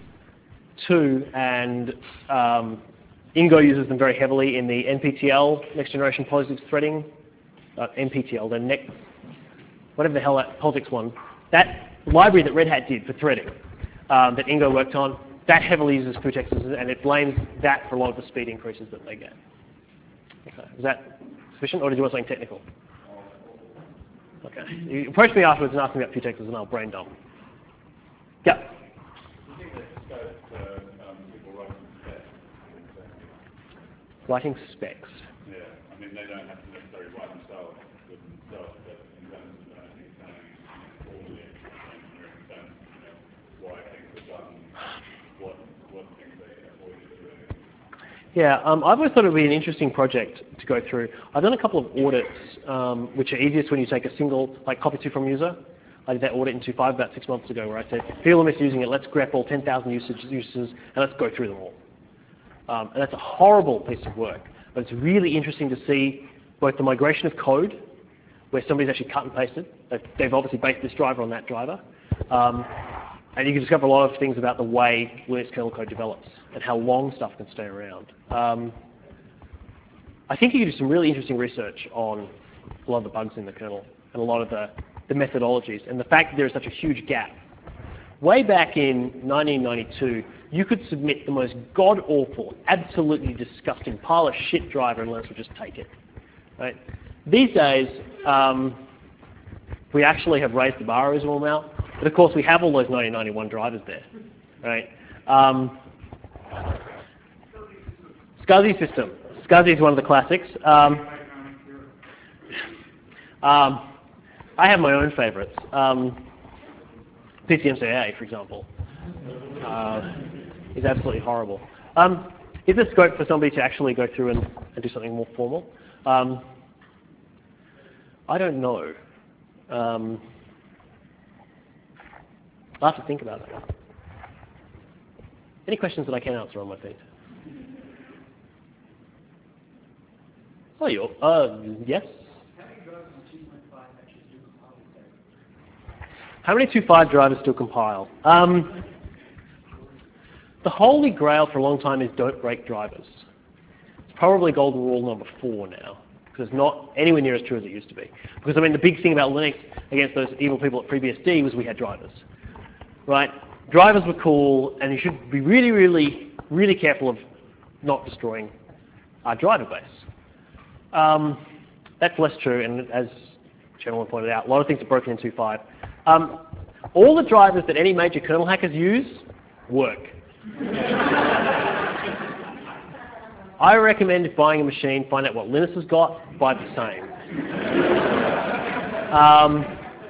to, and um, Ingo uses them very heavily in the N P T L, Next Generation Positive Threading, uh, N P T L, the next, whatever the hell that POSIX one, that library that Red Hat did for threading um, that Ingo worked on, that heavily uses futexes, and it blames that for a lot of the speed increases that they get. Okay. Is that sufficient, or did you want something technical? Okay. You approach me afterwards and ask me about futexes, and I'll brain dump. Yeah. Do you think there's scope for um, people writing specs? Writing specs. Yeah, I mean, they don't have to necessarily write themselves with themselves, but in terms of uh, examining formally engineering terms, you know, why things are done, what, what things they avoid doing. Yeah, um, I've always thought it would be an interesting project to go through. I've done a couple of audits, um, which are easiest when you take a single, like copy to from user. I did that audit in two point five about six months ago, where I said, people are misusing it, let's grep all ten thousand usage, uses, and let's go through them all. Um, and that's a horrible piece of work, but it's really interesting to see both the migration of code, where somebody's actually cut and pasted. They've obviously based this driver on that driver. Um, and you can discover a lot of things about the way Linux kernel code develops and how long stuff can stay around. Um, I think you can do some really interesting research on a lot of the bugs in the kernel and a lot of the, the methodologies, and the fact that there is such a huge gap. Way back in nineteen ninety-two, you could submit the most god-awful, absolutely disgusting pile of shit driver and Linux would just take it. Right? These days, um, we actually have raised the bar a reasonable amount, but of course we have all those nineteen ninety-one drivers there. Right? Um, SCSI system. SCSI is one of the classics. Um, um, I have my own favorites. Um, P C M C A, for example, uh, is absolutely horrible. Um, is there scope for somebody to actually go through and, and do something more formal? Um, I don't know. Um, I'll have to think about that. Any questions that I can answer on my feed? Oh, you? Uh, yes. How many two point five drivers still compile? Um, the holy grail for a long time is don't break drivers. It's probably golden rule number four now, because it's not anywhere near as true as it used to be. Because, I mean, the big thing about Linux against those evil people at FreeBSD was we had drivers, right? Drivers were cool, and you should be really, really, really careful of not destroying our driver base. Um, that's less true, and as Chairman pointed out, a lot of things are broken in two point five. Um, all the drivers that any major kernel hackers use work. I recommend if buying a machine, find out what Linus has got, buy the same. Um,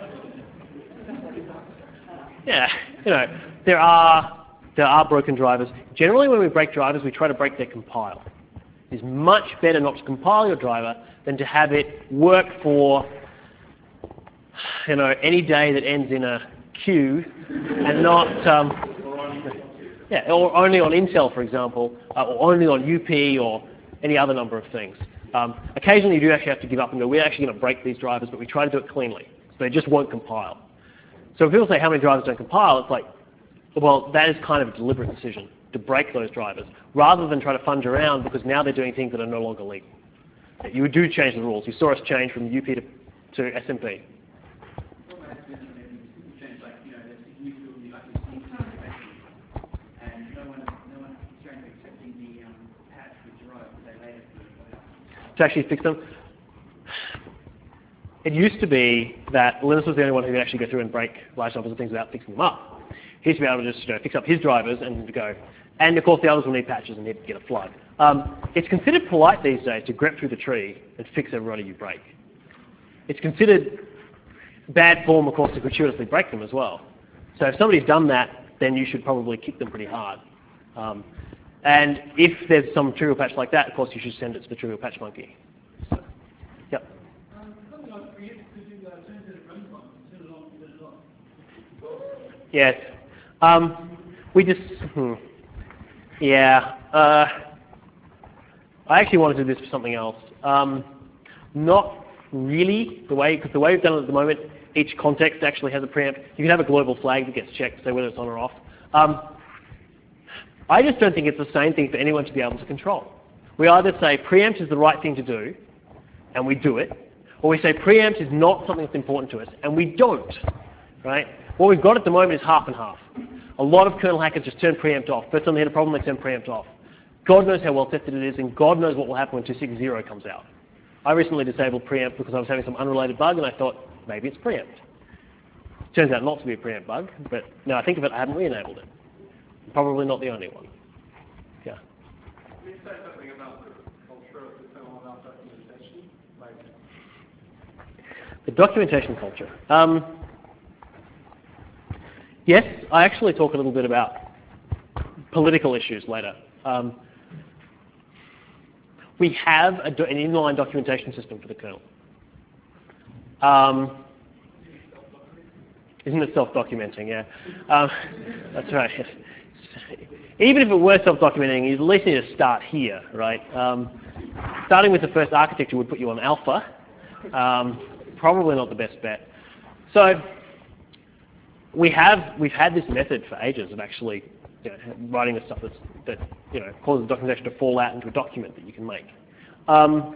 yeah, you know, there are, there are broken drivers. Generally when we break drivers, we try to break their compile. It's much better not to compile your driver than to have it work for, you know, any day that ends in a Q and not, um, yeah, or only on Intel, for example, uh, or only on U P or any other number of things. Um, occasionally you do actually have to give up and go, we're actually going to break these drivers, but we try to do it cleanly. So they just won't compile. So if people say how many drivers don't compile, it's like, well, that is kind of a deliberate decision to break those drivers, rather than try to fudge around because now they're doing things that are no longer legal. You do change the rules. You saw us change from U P to, to S M P. To actually fix them. It used to be that Linus was the only one who could actually go through and break large numbers of things without fixing them up. He used to be able to just you know, fix up his drivers and go. And of course the others will need patches and he'd get a flood. Um, it's considered polite these days to grep through the tree and fix everybody you break. It's considered bad form, of course, to gratuitously break them as well. So if somebody's done that, then you should probably kick them pretty hard. Um, And if there's some trivial patch like that, of course, you should send it to the trivial patch monkey. So, yep. Yes. Um, we just, hmm. yeah. Uh, I actually want to do this for something else. Um, not really the way, because the way we've done it at the moment, each context actually has a preamp. You can have a global flag that gets checked to say whether it's on or off. Um, I just don't think it's the same thing for anyone to be able to control. We either say preempt is the right thing to do, and we do it, or we say preempt is not something that's important to us, and we don't. Right? What we've got at the moment is half and half. A lot of kernel hackers just turn preempt off. First time they hit a problem, they turn preempt off. God knows how well tested it is, and God knows what will happen when two six zero comes out. I recently disabled preempt because I was having some unrelated bug, and I thought, maybe it's preempt. Turns out not to be a preempt bug, but now I think of it, I haven't re-enabled it. Probably not the only one. Yeah. Can you say something about the culture of the kernel about documentation? Like the documentation culture. Um, yes, I actually talk a little bit about political issues later. Um, we have a do an inline documentation system for the kernel. Um, isn't it self-documenting? Yeah. Um, that's right. Even if it were self-documenting, you at least need to start here, right? Um, starting with the first architecture would put you on alpha. Um, probably not the best bet. So we have we've had this method for ages of actually you know, writing the stuff that's, that you know causes documentation to fall out into a document that you can make. Um,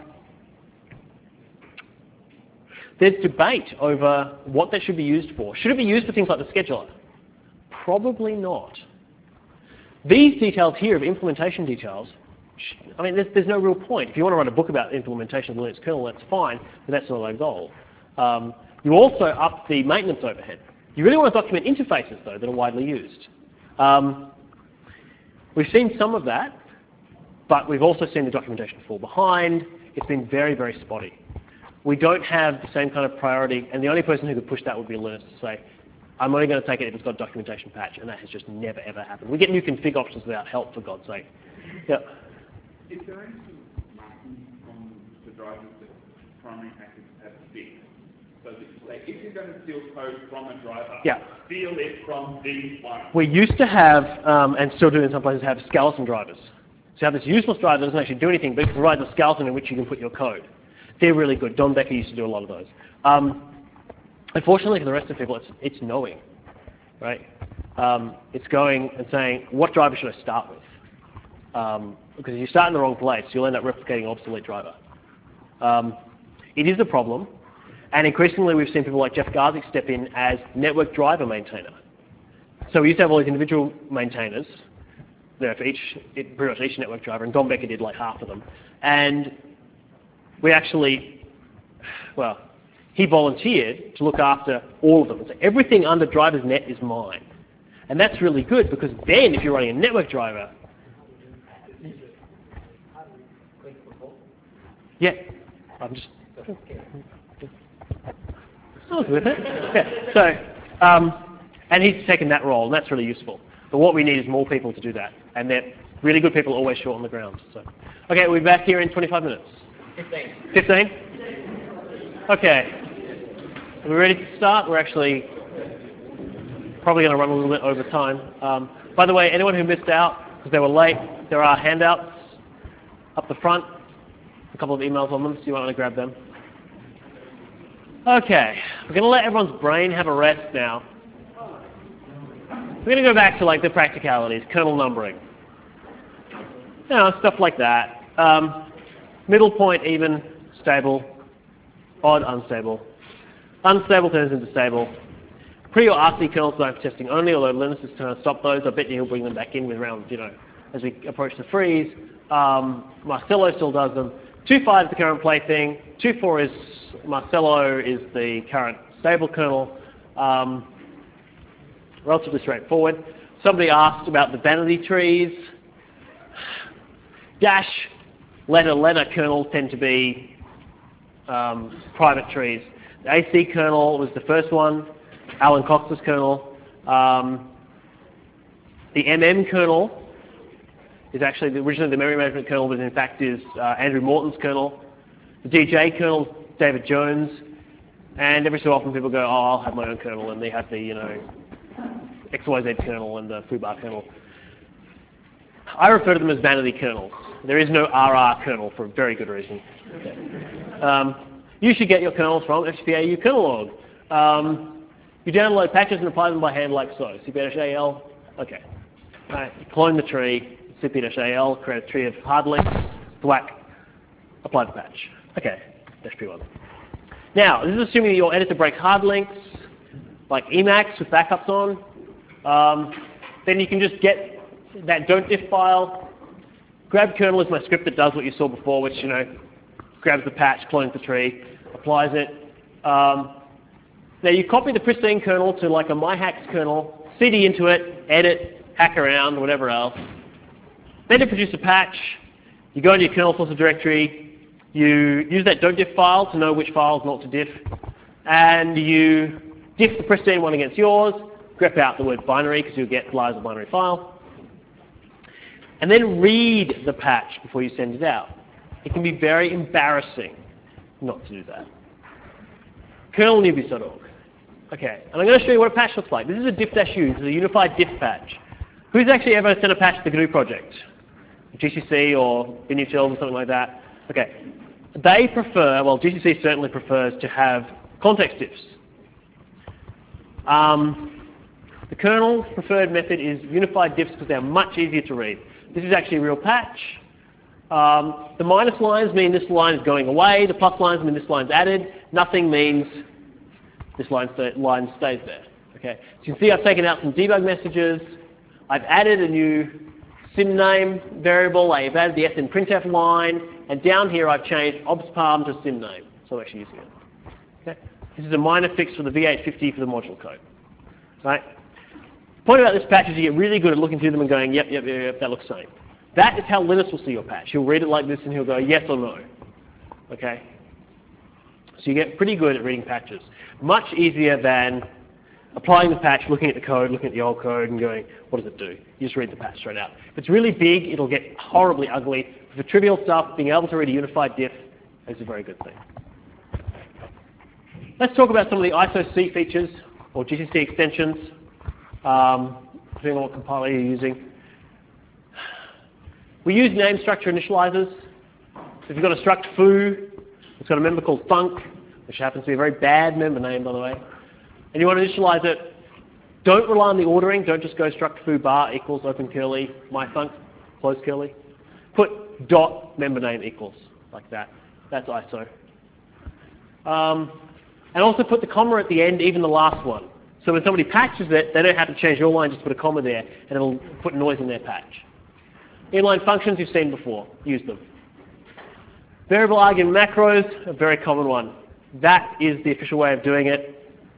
there's debate over what that should be used for. Should it be used for things like the scheduler? Probably not. These details here of implementation details, I mean, there's, there's no real point. If you want to write a book about the implementation of the Linux kernel, that's fine, but that's not our goal. Um, you also up the maintenance overhead. You really want to document interfaces, though, that are widely used. Um, we've seen some of that, but we've also seen the documentation fall behind. It's been very, very spotty. We don't have the same kind of priority, and the only person who could push that would be Linus to say, I'm only going to take it if it's got a documentation patch, and that has just never, ever happened. We get new config options without help, for God's sake. Yep. Is there any sort of marking on the drivers that primary hackers have fixed? So So like, if you're going to steal code from a driver, Yeah. steal it from the one. We used to have, um, and still do in some places, have skeleton drivers. So you have this useless driver that doesn't actually do anything, but it provides a skeleton in which you can put your code. They're really good. Don Becker used to do a lot of those. Um, unfortunately for the rest of people, it's, it's knowing, right? Um, it's going and saying, what driver should I start with? Um, because if you start in the wrong place, you'll end up replicating an obsolete driver. Um, it is a problem, and increasingly we've seen people like Jeff Garzik step in as network driver maintainer. So we used to have all these individual maintainers, you know, for each, it, pretty much each network driver, and Don Becker did like half of them. And we actually, well, he volunteered to look after all of them. So everything under drivers net is mine. And that's really good because then if you're running a network driver, yeah, I'm just, I was with it. Yeah. So, um, and he's taken that role, and that's really useful. But what we need is more people to do that, and they're really good people always short on the ground. So, okay, we'll be back here in twenty-five minutes. Fifteen. Fifteen? Okay. Are we ready to start? We're actually probably going to run a little bit over time. Um, by the way, anyone who missed out because they were late, there are handouts up the front. A couple of emails on them, so you might want to grab them. Okay, we're going to let everyone's brain have a rest now. We're going to go back to like the practicalities, kernel numbering, you know, stuff like that. Um, middle point, even, stable, odd, unstable. Unstable turns into stable. Pre or R C kernels don't have testing only, although Linus is trying to stop those. I bet you he'll bring them back in with around, you know, as we approach the freeze. Um, Marcello still does them. two point five is the current plaything. two point four is Marcello is the current stable kernel. Um, relatively straightforward. Somebody asked about the vanity trees. Dash, letter, letter kernels tend to be um, private trees. The A C kernel was the first one, Alan Cox's kernel. Um, the M M kernel is actually the, originally the memory management kernel, but in fact is uh, Andrew Morton's kernel. The D J kernel, David Jones, and every so often people go, oh, I'll have my own kernel, and they have the, you know, X Y Z kernel and the foobar kernel. I refer to them as vanity kernels. There is no R R kernel for a very good reason. Okay. Um, you should get your kernels from F C P A U kernel log. Um, you download patches and apply them by hand like so. C P A L, okay. All right. You clone the tree, C P A L, create a tree of hard links, thwack, apply the patch. Okay, dash P one. Now, this is assuming that your editor breaks hard links, like Emacs with backups on. Um, then you can just get that don't diff file. Grab kernel is my script that does what you saw before, which, you know, grabs the patch, clones the tree, applies it. Um, now you copy the pristine kernel to like a MyHacks kernel, C D into it, edit, hack around, whatever else. Then to produce a patch, you go into your kernel source directory, you use that don't diff file to know which files not to diff, and you diff the pristine one against yours, grep out the word binary because you'll get live as a binary file, and then read the patch before you send it out. It can be very embarrassing not to do that. kernel newbies dot org. Okay, and I'm going to show you what a patch looks like. This is a diff-u. This is a unified diff patch. Who's actually ever sent a patch to the G N U project? G C C or Binutils or something like that? Okay. They prefer, well, G C C certainly prefers to have context diffs. Um, the kernel's preferred method is unified diffs because they're much easier to read. This is actually a real patch. Um, the minus lines mean this line is going away. The plus lines mean this line's added. Nothing means this line, st line stays there. Okay. So you can see I've taken out some debug messages. I've added a new sim name variable. I've added the S in printf line. And down here I've changed obspalm to sim name. So I'm actually using it. Okay. This is a minor fix for the V eight fifty for the module code. Right? The point about this patch is you get really good at looking through them and going, yep, yep, yep, yep, that looks same. That is how Linus will see your patch. He'll read it like this and he'll go yes or no. Okay? So you get pretty good at reading patches. Much easier than applying the patch, looking at the code, looking at the old code and going, what does it do? You just read the patch straight out. If it's really big, it'll get horribly ugly. For trivial stuff, being able to read a unified diff is a very good thing. Let's talk about some of the I S O C features or G C C extensions, um, depending on what compiler you're using. We use name structure initializers. So if you've got a struct foo, it's got a member called func, which happens to be a very bad member name, by the way, and you want to initialize it, don't rely on the ordering. Don't just go struct foo bar equals open curly my func close curly. Put dot member name equals like that. That's I S O. Um, and also put the comma at the end, even the last one. So when somebody patches it, they don't have to change your line, just put a comma there, and it'll put noise in their patch. Inline functions you've seen before. Use them. Variable argument macros, a very common one. That is the official way of doing it.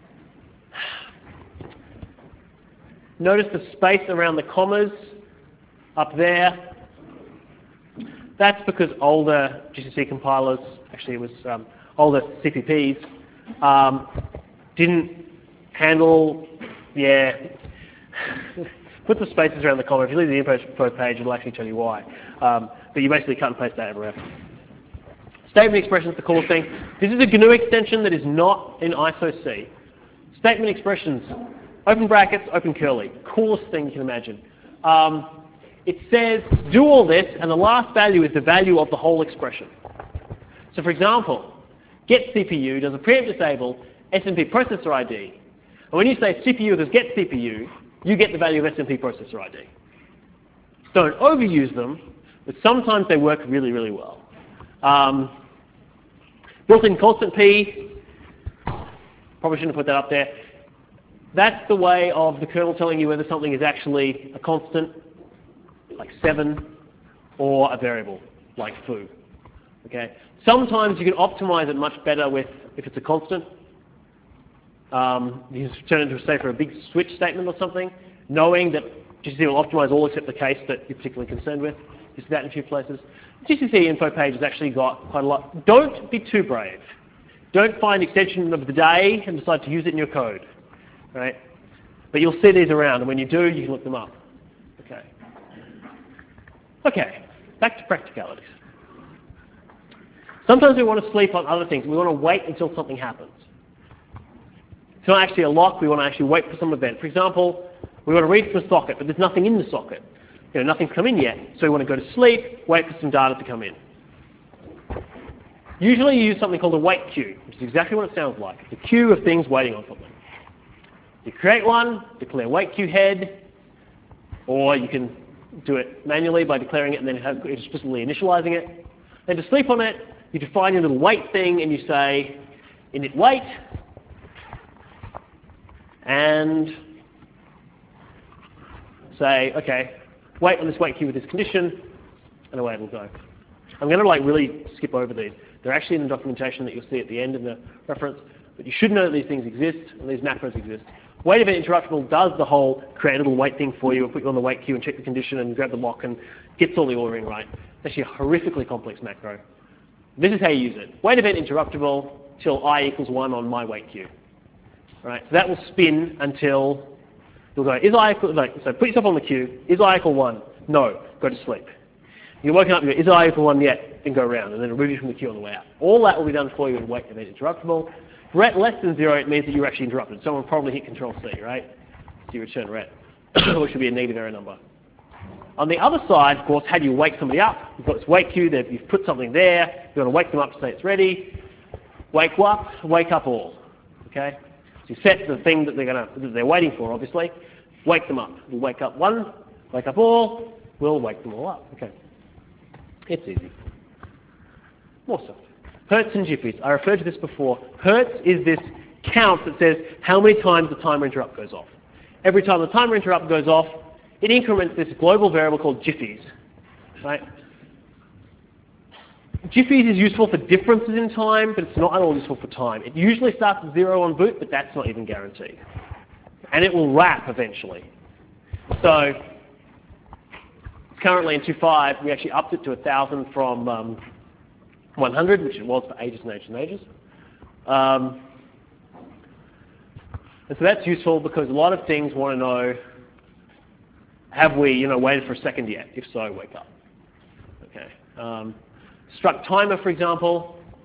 Notice the space around the commas up there. That's because older G C C compilers, actually it was um, older C P Ps, um, didn't handle, yeah, put the spaces around the comma. If you leave the info page, it'll actually tell you why. Um, but you basically cut and paste that everywhere. Statement expressions, the coolest thing. This is a G N U extension that is not in I S O C. Statement expressions, open brackets, open curly. Coolest thing you can imagine. Um, it says, do all this, and the last value is the value of the whole expression. So for example, get C P U does a preempt disable S M P processor I D. And when you say C P U does get C P U, you get the value of S M P processor I D. Don't overuse them, but sometimes they work really, really well. Um, built-in constant P, probably shouldn't have put that up there. That's the way of the kernel telling you whether something is actually a constant, like seven, or a variable, like foo. Okay? Sometimes you can optimize it much better with if it's a constant. Um, you can turn it into, say, for a big switch statement or something, knowing that G C C will optimize all except the case that you're particularly concerned with. You see that in a few places. G C C info page has actually got quite a lot. Don't be too brave. Don't find extension of the day and decide to use it in your code. Right? But you'll see these around, and when you do, you can look them up. Okay. Okay, back to practicalities. Sometimes we want to sleep on other things. We want to wait until something happens. It's not actually a lock. We want to actually wait for some event. For example, we want to read from a socket, but there's nothing in the socket. You know, nothing's come in yet. So we want to go to sleep, wait for some data to come in. Usually you use something called a wait queue, which is exactly what it sounds like. It's a queue of things waiting on something. You create one, declare wait queue head, or you can do it manually by declaring it and then explicitly initializing it. Then to sleep on it, you define your little wait thing and you say init wait, and say, okay, wait on this wait queue with this condition, and away it will go. I'm going to like really skip over these. They're actually in the documentation that you'll see at the end in the reference, but you should know that these things exist and these macros exist. Wait event interruptible does the whole create a little wait thing for you and put you on the wait queue and check the condition and grab the lock and gets all the ordering right. It's actually a horrifically complex macro. This is how you use it. Wait event interruptible till I equals one on my wait queue. Right? So that will spin until you'll go, is I equal, like, so put yourself on the queue, is I equal one? No, go to sleep. You're woken up, you go, is I equal one yet? Then go around and then remove you from the queue on the way out. All that will be done for you in wait event interruptible. Ret less than zero, it means that you're actually interrupted. Someone probably hit control C, right? So you return ret, which should be a negative error number. On the other side, of course, how do you wake somebody up? You've got this wake queue, that you've put something there, you want to wake them up to say it's ready. Wake up, wake up all. Okay? So you set the thing that they're gonna that they're waiting for, obviously. Wake them up. We'll wake up one, wake up all, we'll wake them all up. Okay. It's easy. More stuff. Hertz and jiffies. I referred to this before. Hertz is this count that says how many times the timer interrupt goes off. Every time the timer interrupt goes off, it increments this global variable called jiffies. Right? Jiffies is useful for differences in time, but it's not at all useful for time. It usually starts at zero on boot, but that's not even guaranteed. And it will wrap eventually. So currently in two point five, we actually upped it to one thousand from um, one hundred, which it was for ages and ages and ages. Um, and so that's useful because a lot of things want to know, have we, you know, waited for a second yet? If so, wake up. Okay. Um, struct timer, for example.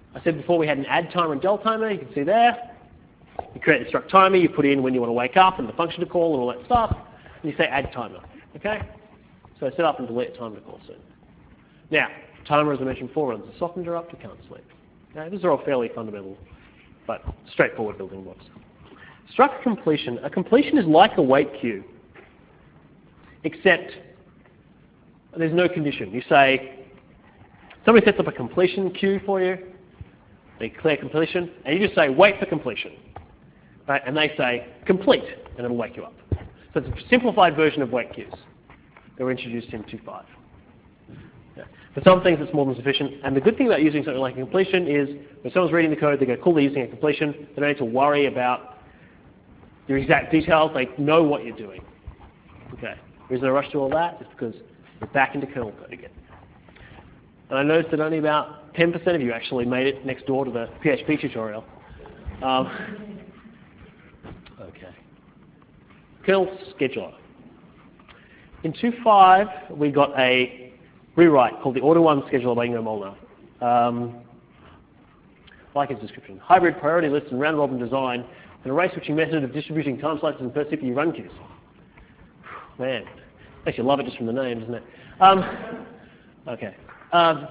I said before we had an add timer and del timer, you can see there. You create the struct timer, you put in when you want to wake up and the function to call and all that stuff, and you say add timer, okay? So I set up and delete a timer to call soon. Now, timer, as I mentioned before, runs the soft interrupt, you can't sleep. Okay? These are all fairly fundamental, but straightforward building blocks. Struct completion. A completion is like a wait queue, except there's no condition. You say, somebody sets up a completion queue for you, they declare completion, and you just say, wait for completion. Right? And they say, complete, and it'll wake you up. So it's a simplified version of wait queues that were introduced in two point five. Yeah. For some things, it's more than sufficient. And the good thing about using something like a completion is when someone's reading the code, they go, cool, they're using a completion. They don't need to worry about your exact details. They know what you're doing. Okay. The reason I rush through all that is because we're back into kernel code again. And I noticed that only about ten percent of you actually made it next door to the P H P tutorial. Um, okay. Kernel scheduler. In two point five, we got a rewrite called the Auto one scheduler by Ingo Molnar. Um, like its description. Hybrid priority lists and round-robin design, an array switching method of distributing time slices and per C P U run queues. Man, makes you love it just from the name, doesn't it? Um, okay. Um,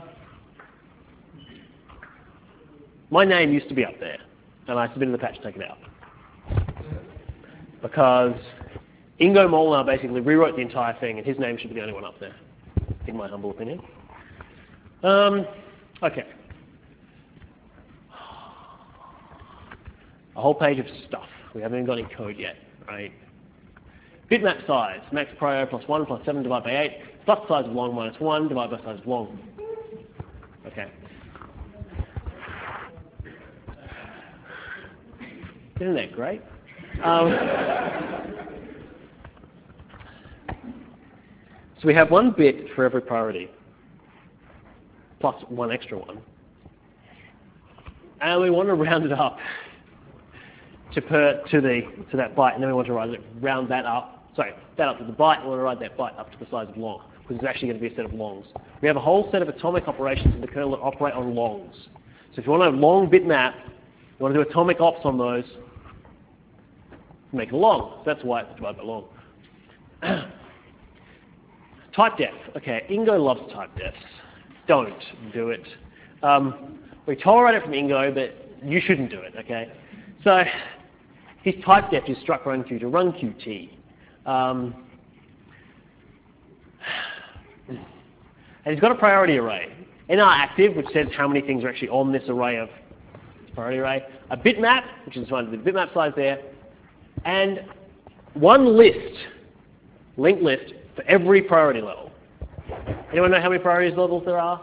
my name used to be up there, and I submitted the patch to take it out. Because Ingo Molnar basically rewrote the entire thing, and his name should be the only one up there, in my humble opinion. Um, okay. A whole page of stuff. We haven't even got any code yet, right? Bitmap size, max prio plus one plus seven divided by eight, plus size of long minus one divided by size of long. Okay. Isn't that great? Um, so we have one bit for every priority, plus one extra one. And we want to round it up to per to the to that byte, and then we want to round, it, round that up. Sorry, that up to the byte, and we want to round that byte up to the size of long, because it's actually going to be a set of longs. We have a whole set of atomic operations in the kernel that operate on longs. So if you want a long bitmap, you want to do atomic ops on those, make it long. So that's why it's divided by long. Type def. Okay, Ingo loves type defs. Don't do it. Um, we tolerate it from Ingo, but you shouldn't do it. Okay. So his type def is struct run queue to run qt. Um, and he's got a priority array. N R active, which says how many things are actually on this array of priority array. A bitmap, which is defined with the bitmap size there. And one list, linked list, for every priority level. Anyone know how many priority levels there are?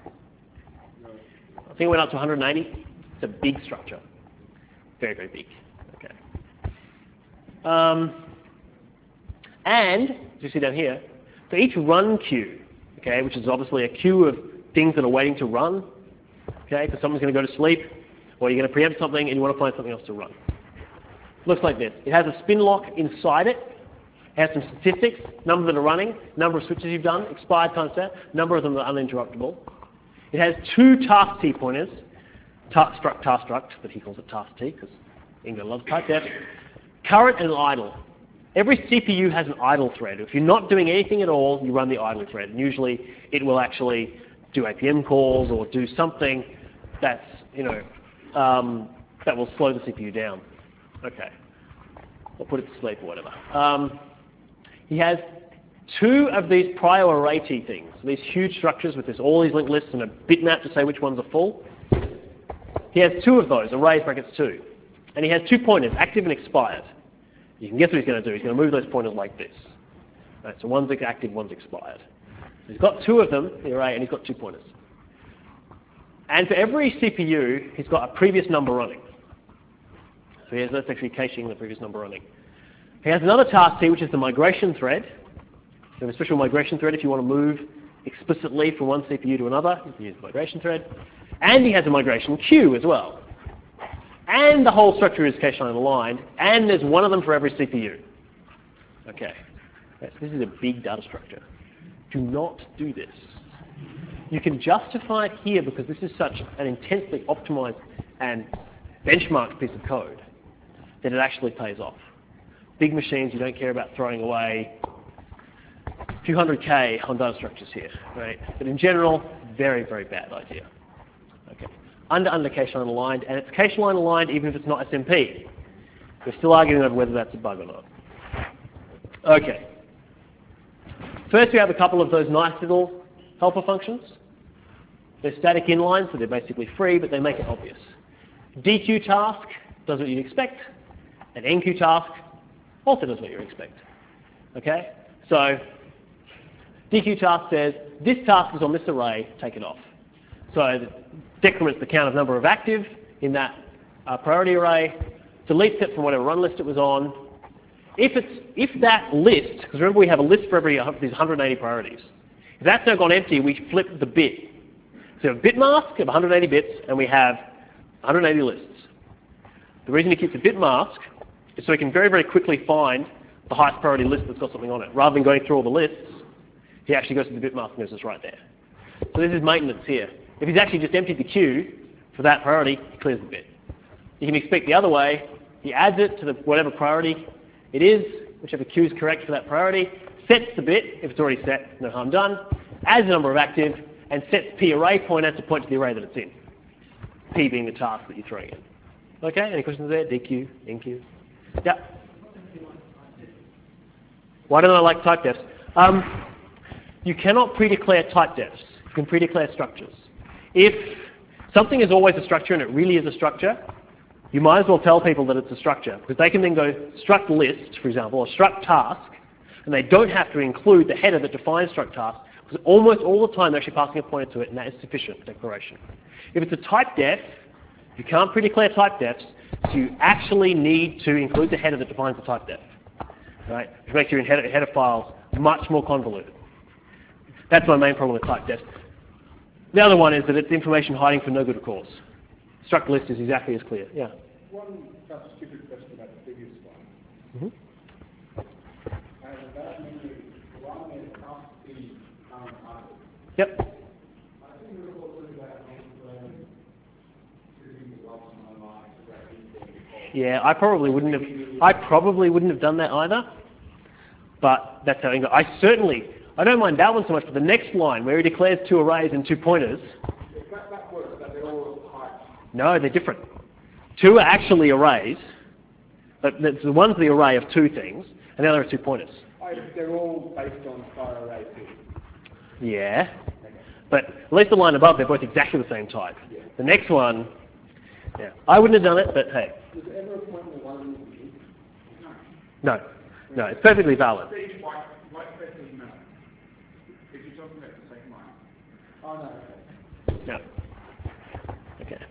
I think it went up to one hundred eighty. It's a big structure. Very, very big. Okay. Um, and, as you see down here, for each run queue, okay, which is obviously a queue of things that are waiting to run, okay, because someone's going to go to sleep, or you're going to preempt something and you want to find something else to run. Looks like this. It has a spin lock inside it. It has some statistics, number that are running, number of switches you've done, expired time set, number of them that are uninterruptible. It has two task T pointers, ta struct, task struct, but he calls it task T because Ingo loves type def. Current and idle. Every C P U has an idle thread. If you're not doing anything at all, you run the idle thread. And usually it will actually do A P M calls or do something that's, you know, um, that will slow the C P U down. Okay. Or put it to sleep or whatever. Um, he has two of these prior array T things, these huge structures with this, all these linked lists and a bitmap to say which ones are full. He has two of those, array brackets two. And he has two pointers, active and expired. You can guess what he's going to do. He's going to move those pointers like this. Right, so one's active, one's expired. So he's got two of them, the array, and he's got two pointers. And for every C P U, he's got a previous number running. So he has, that's actually caching the previous number running. He has another task T, which is the migration thread. So a special migration thread if you want to move explicitly from one C P U to another, you can use the migration thread. And he has a migration queue as well. And the whole structure is cache line aligned, and there's one of them for every C P U. Okay, so this is a big data structure. Do not do this. you can justify it here because this is such an intensely optimized and benchmarked piece of code that it actually pays off. Big machines, you don't care about throwing away a few hundred K on data structures here, right? But in general, very, very bad idea. Okay. Under, under cache line aligned, and it's cache line aligned even if it's not S M P. We're still arguing over whether that's a bug or not. Okay. First, we have a couple of those nice little helper functions. They're static inline, so they're basically free, but they make it obvious. D Q task does what you'd expect, and N Q task also does what you expect. Okay? So, D Q task says, this task is on this array, take it off. So, it decrements the count of number of active in that uh, priority array, deletes it from whatever run list it was on. If, it's, if that list, because remember we have a list for every these one hundred eighty priorities. If that's now gone empty, we flip the bit. So we have a bit mask of one hundred eighty bits, and we have one hundred eighty lists. The reason he keeps a bit mask is so he can very, very quickly find the highest priority list that's got something on it. Rather than going through all the lists, he actually goes to the bit mask and goes, it's right there. So this is maintenance here. If he's actually just emptied the queue for that priority, he clears the bit. You can expect the other way. He adds it to the whatever priority it is, whichever queue is correct for that priority, sets the bit, if it's already set, no harm done, adds the number of active, and sets P array pointer to point to the array that it's in. P being the task that you're throwing in. Okay, any questions there? D Q, N Q? Yeah. Why don't I like type defs? Um, you cannot pre-declare type defs. You can pre-declare structures. If something is always a structure and it really is a structure, you might as well tell people that it's a structure, because they can then go struct list, for example, or struct task, and they don't have to include the header that defines struct task, because almost all the time they're actually passing a pointer to it, and that is sufficient declaration. If it's a type def, you can't pre-declare type defs, so you actually need to include the header that defines the type def, right? Which makes your header, header files much more convoluted. That's my main problem with type defs. The other one is that it's information hiding for no good cause. Struct list is exactly as clear. Yeah. One perhaps stupid question about the previous one. Mm-hmm. And that means one is not the current article. Yep. I think we will also do that when choosing the logs online so that we can. Yeah, I probably wouldn't have. I probably wouldn't have done that either. But that's how it goes. I certainly. I don't mind that one so much, but the next line where he declares two arrays and two pointers. If that, that works, that they're all types. No, they're different. Two are actually arrays, but the one's the array of two things, and the other are two pointers. Oh, they're all based on fire array two. Yeah, but at least the line above, they're both exactly the same type. Yeah. The next one, yeah, I wouldn't have done it, but hey. Was there ever a point where one of them was used? No, no, it's perfectly valid. White, white space doesn't matter. If you're talking about the same line. Oh, no, okay. No. Okay.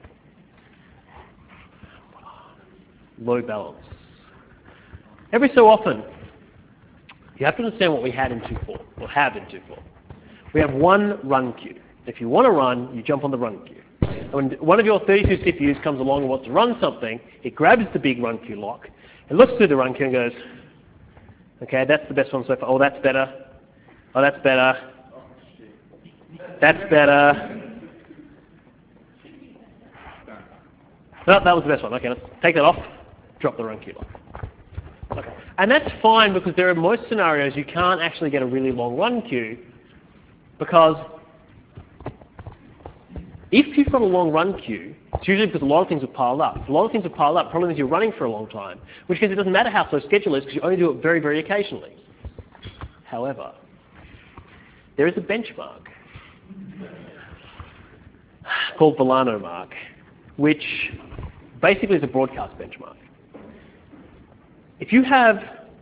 Low balance. Every so often, you have to understand what we had in two point four, or have in two point four. We have one run queue. If you want to run, you jump on the run queue. And when one of your thirty-two C P Us comes along and wants to run something, it grabs the big run queue lock, and looks through the run queue and goes, okay, that's the best one so far. Oh, that's better. Oh, that's better. That's better. No, that was the best one. Okay, let's take that off. Drop the run queue lock. Okay. And that's fine because there are most scenarios you can't actually get a really long run queue because if you've got a long run queue, it's usually because a lot of things have piled up. If a lot of things have piled up, problem is you're running for a long time, which means it doesn't matter how slow schedule is because you only do it very, very occasionally. However, there is a benchmark called Villano mark, which basically is a broadcast benchmark. If you have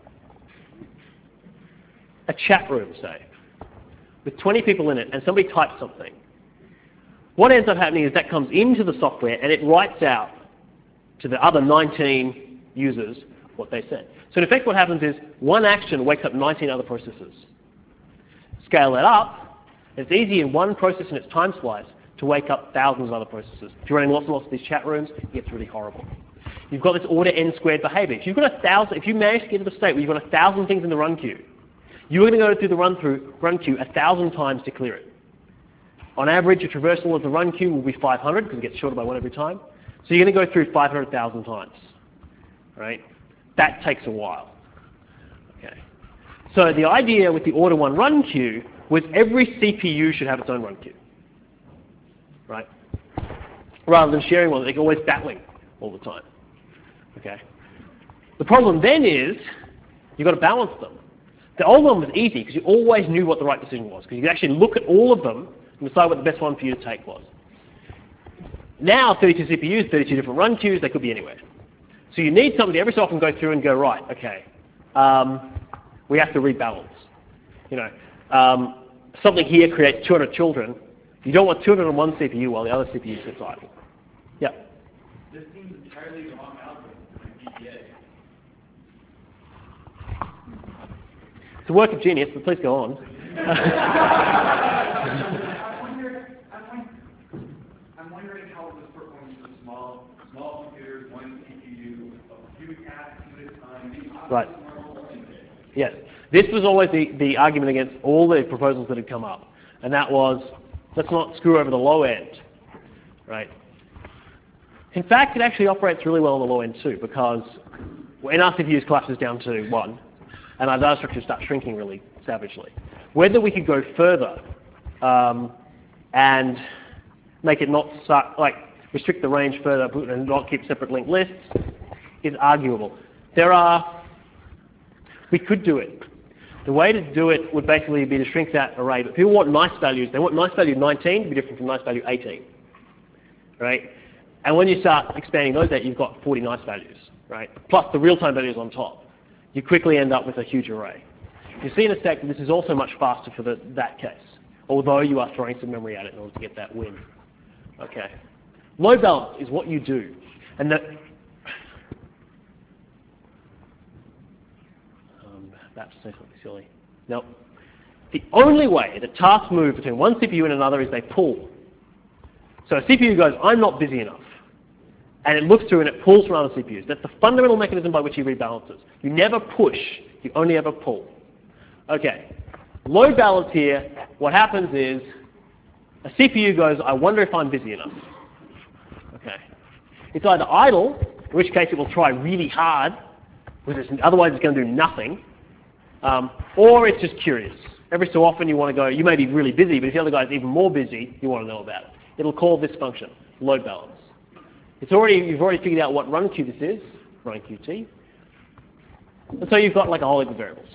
a chat room, say, with twenty people in it, and somebody types something, what ends up happening is that comes into the software and it writes out to the other nineteen users what they said. So in effect what happens is one action wakes up nineteen other processes. Scale that up, it's easy in one process in its time slice to wake up thousands of other processes. If you're running lots and lots of these chat rooms, it gets really horrible. You've got this order n squared behavior. If you've got a thousand, if you manage to get to the state where you've got a thousand things in the run queue, you're going to go through the run through run queue a thousand times to clear it. On average, a traversal of the run queue will be five hundred because it gets shorter by one every time. So you're going to go through five hundred thousand times, right? That takes a while. Okay. So the idea with the order one run queue was every C P U should have its own run queue, right? Rather than sharing one, they're always battling all the time. Okay. The problem then is you've got to balance them. The old one was easy because you always knew what the right decision was because you could actually look at all of them and decide what the best one for you to take was. Now, thirty-two C P Us, thirty-two different run queues, they could be anywhere. So you need somebody every so often go through and go, right, okay, um, we have to rebalance. You know, um, something here creates two hundred children. You don't want two hundred on one C P U while the other C P U sits idle. Yeah? This seems entirely the wrong algorithm for D B A. It's a work of genius, but please go on. I'm wondering how this performs with small, small computers, one C P U, a few tasks at a time. Right. Yes. This was always the, the argument against all the proposals that had come up. And that was, let's not screw over the low end. Right? In fact, it actually operates really well on the low end too, because when our C P Us collapses down to one, and our data structures start shrinking really savagely, whether we could go further um, and make it not start, like restrict the range further and not keep separate linked lists is arguable. There are, we could do it. The way to do it would basically be to shrink that array. But people want nice values. They want nice value nineteen to be different from nice value eighteen, right? And when you start expanding those out, you've got forty nice values, right? Plus the real-time values on top. You quickly end up with a huge array. You see in a sec that this is also much faster for the, that case, although you are throwing some memory at it in order to get that win. Okay. Load balance is what you do. And that, um, that's something silly. No. The only way the tasks move between one C P U and another is they pull. So a C P U goes, I'm not busy enough. And it looks through and it pulls from other C P Us. That's the fundamental mechanism by which he rebalances. You never push, you only ever pull. Okay. Load balance here, what happens is a C P U goes, I wonder if I'm busy enough. Okay. It's either idle, in which case it will try really hard, because it's, otherwise it's going to do nothing, um, or it's just curious. Every so often you want to go, you may be really busy, but if the other guy is even more busy, you want to know about it. It'll call this function, load balance. It's already, you've already figured out what run queue this is, run qt. And so you've got like a whole heap of variables.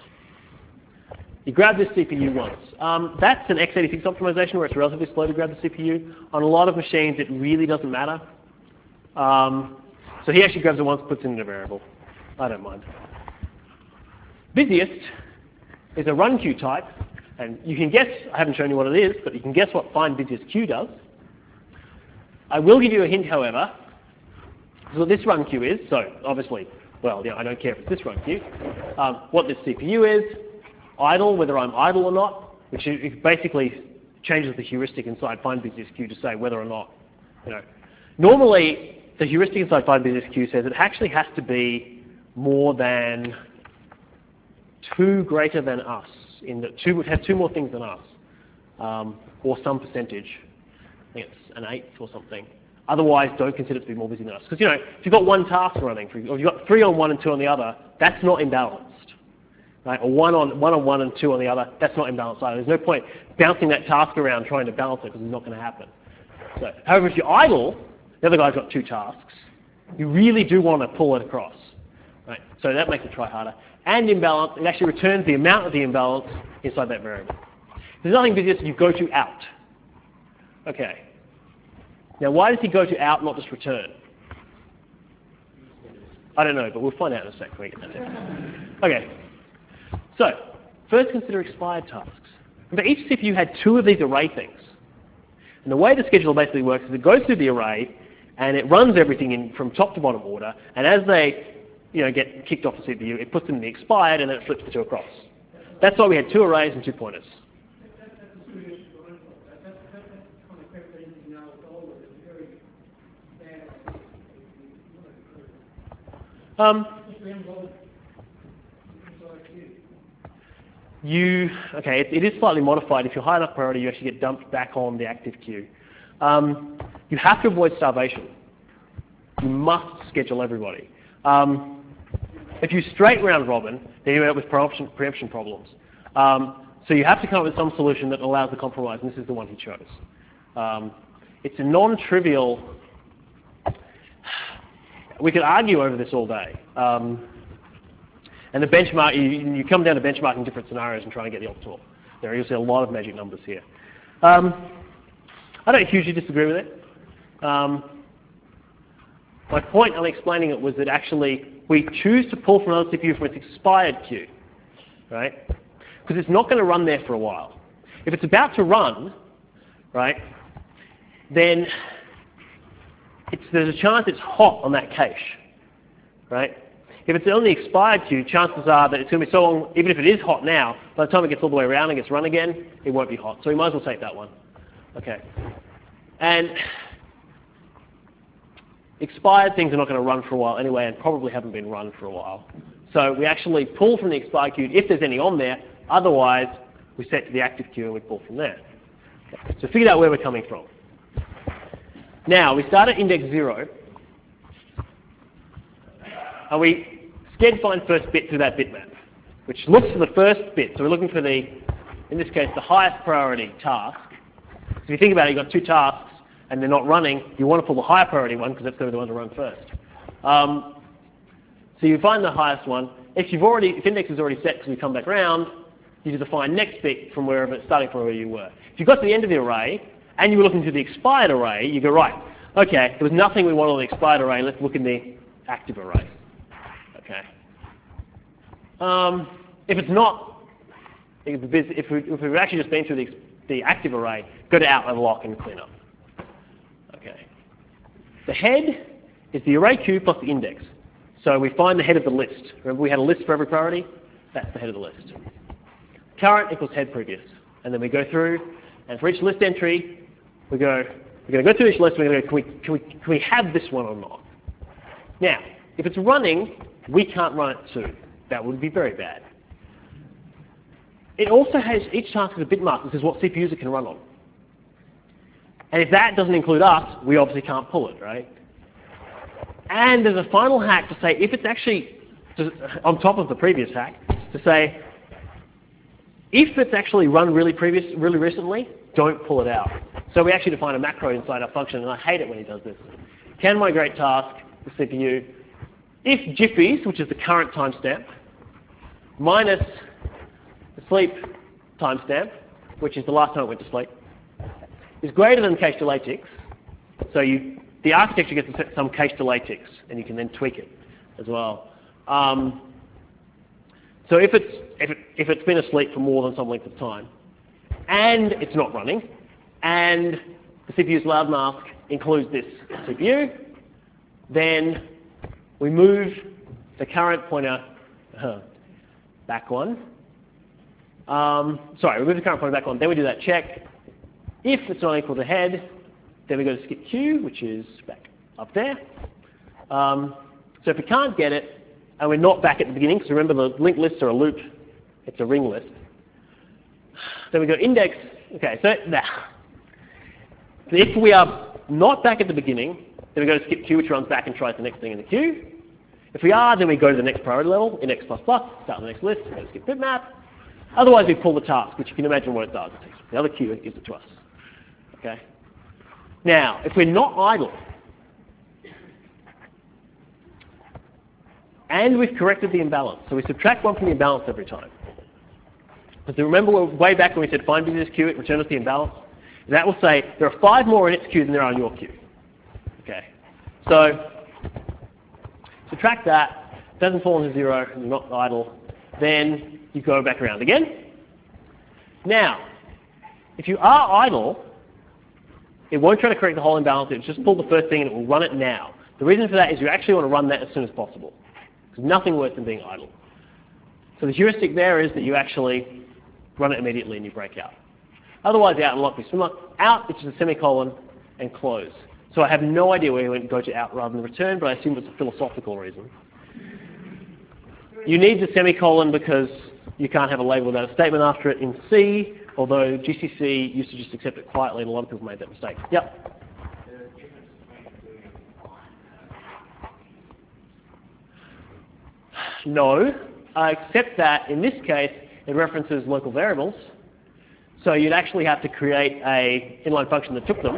You grab this C P U once. Um, that's an x eighty-six optimization where it's relatively slow to grab the C P U. On a lot of machines, it really doesn't matter. Um, so he actually grabs it once, puts it in a variable. I don't mind. Busiest is a run queue type, and you can guess, I haven't shown you what it is, but you can guess what find busiest queue does. I will give you a hint, however. This is what this run queue is, so obviously, well, yeah, I don't care if it's this run queue. Um, what this C P U is, idle, whether I'm idle or not, which it basically changes the heuristic inside find busiest queue to say whether or not, you know. Normally, the heuristic inside find busiest queue says it actually has to be more than two greater than us, in that two would have two more things than us, um, or some percentage. I think it's an eighth or something. Otherwise, don't consider it to be more busy than us. Because, you know, if you've got one task running, or you've got three on one and two on the other, that's not imbalanced. Right? Or one on one on one and two on the other, that's not imbalanced either. There's no point bouncing that task around trying to balance it because it's not going to happen. So, however, if you're idle, the other guy's got two tasks, you really do want to pull it across. Right? So that makes it try harder. And imbalance, it actually returns the amount of the imbalance inside that variable. There's nothing busiest if you go to out. Okay. Now, why does he go to out, not just return? I don't know, but we'll find out in a sec when we get that there. Okay. So, first consider expired tasks. Remember, each C P U had two of these array things. And the way the scheduler basically works is it goes through the array and it runs everything in from top to bottom order. And as they, you know, get kicked off the C P U, it puts them in the expired and then it flips the two across. That's why we had two arrays and two pointers. Um, you, okay, it, it is slightly modified. If you're high enough priority, you actually get dumped back on the active queue. Um, you have to avoid starvation. You must schedule everybody. Um, if you straight round robin, then you end up with preemption, preemption problems. Um, so you have to come up with some solution that allows the compromise, and this is the one he chose. Um, it's a non-trivial. We could argue over this all day. Um, and the benchmark, you, you come down to benchmarking different scenarios and try and get the optimal. There are usually a lot of magic numbers here. Um, I don't hugely disagree with it. Um, my point on explaining it was that actually we choose to pull from another C P U from its expired queue, right? Because it's not going to run there for a while. If it's about to run, right, then it's, there's a chance it's hot on that cache, right? If it's on the expired queue, chances are that it's going to be so long, even if it is hot now, by the time it gets all the way around and gets run again, it won't be hot. So we might as well take that one. Okay. And expired things are not going to run for a while anyway, and probably haven't been run for a while. So we actually pull from the expired queue if there's any on there. Otherwise, we set to the active queue and we pull from there. Okay. So figure out where we're coming from. Now, we start at index zero, and we sched find first bit through that bitmap, which looks for the first bit. So we're looking for the, in this case, the highest priority task. So if you think about it, you've got two tasks, and they're not running. You want to pull the higher priority one, because that's going to be the one to run first. Um, so you find the highest one. If you've already, if index is already set because we come back round, you just define next bit from wherever, starting from where you were. If you got to the end of the array, and you were looking to the expired array, you go, right, okay, there was nothing we wanted on the expired array, let's look in the active array. Okay. Um, if it's not, if, if, we, if we've actually just been through the, the active array, go to out and lock and clean up. Okay. The head is the array queue plus the index. So we find the head of the list. Remember we had a list for every priority? That's the head of the list. Current equals head previous. And then we go through, and for each list entry, we go, we're going to go through each list, we're going to go, can we, can, we, can we have this one or not? Now, if it's running, we can't run it too. That would be very bad. It also has, each task has a bit mark that says what C P Us it can run on. And if that doesn't include us, we obviously can't pull it, right? And there's a final hack to say, if it's actually, to, on top of the previous hack, to say, if it's actually run really previous, really recently, don't pull it out. So we actually define a macro inside our function, and I hate it when he does this. Can migrate task, the C P U, if Jiffy's, which is the current timestamp, minus the sleep timestamp, which is the last time it went to sleep, is greater than cache delay ticks. So you, the architecture gets some cache delay ticks, and you can then tweak it as well. Um, so if it's, if, it, if it's been asleep for more than some length of time, and it's not running, and the C P U's loud mask includes this C P U, then we move the current pointer uh, back one. Um, sorry, we move the current pointer back one, then we do that check. If it's not equal to head, then we go to skip queue, which is back up there. Um, so if we can't get it, and we're not back at the beginning, because remember the linked lists are a loop, it's a ring list. Then we go index, okay, so nah. If we are not back at the beginning, then we go to skip queue, which runs back and tries the next thing in the queue. If we are, then we go to the next priority level, index plus plus, start the next list, go to skip bitmap. Otherwise we pull the task, which you can imagine what it does. It takes the other queue and gives it to us. Okay. Now, if we're not idle, and we've corrected the imbalance, so we subtract one from the imbalance every time. Because remember way back when we said find business queue, it return us the imbalance? That will say there are five more in its queue than there are in your queue. Okay. So subtract that, doesn't fall into zero, and you're not idle, then you go back around again. Now, if you are idle, it won't try to correct the whole imbalance, it'll just pull the first thing and it will run it now. The reason for that is you actually want to run that as soon as possible. There's nothing worse than being idle. So the heuristic there is that you actually run it immediately and you break out. Otherwise, the out and lock will be similar. Out, it's just a semicolon, and close. So I have no idea where you went to go to out rather than return, but I assume it's a philosophical reason. You need the semicolon because You can't have a label without a statement after it in C, although G C C used to just accept it quietly, and a lot of people made that mistake. Yep. No, uh, except that in this case, it references local variables. So you'd actually have to create a inline function that took them.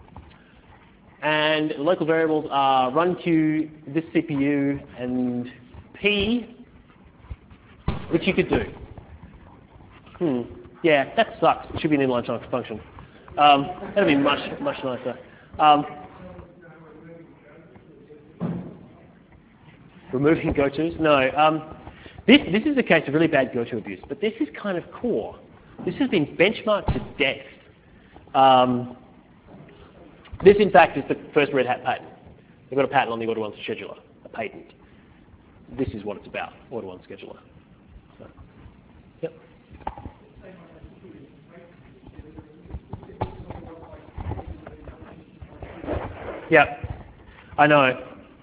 And the local variables are run queue, this C P U, and P, which you could do. Hmm. Yeah, that sucks. It should be an inline function. Um, that'd be much, much nicer. Um, removing gotos? No. Um, this, this is a case of really bad goto abuse, but this is kind of core. This has been benchmarked to death. Um, this, in fact, is the first Red Hat patent. They've got a patent on the Order one scheduler, a patent. This is what it's about, Order one scheduler. So, yep. Yep, I know.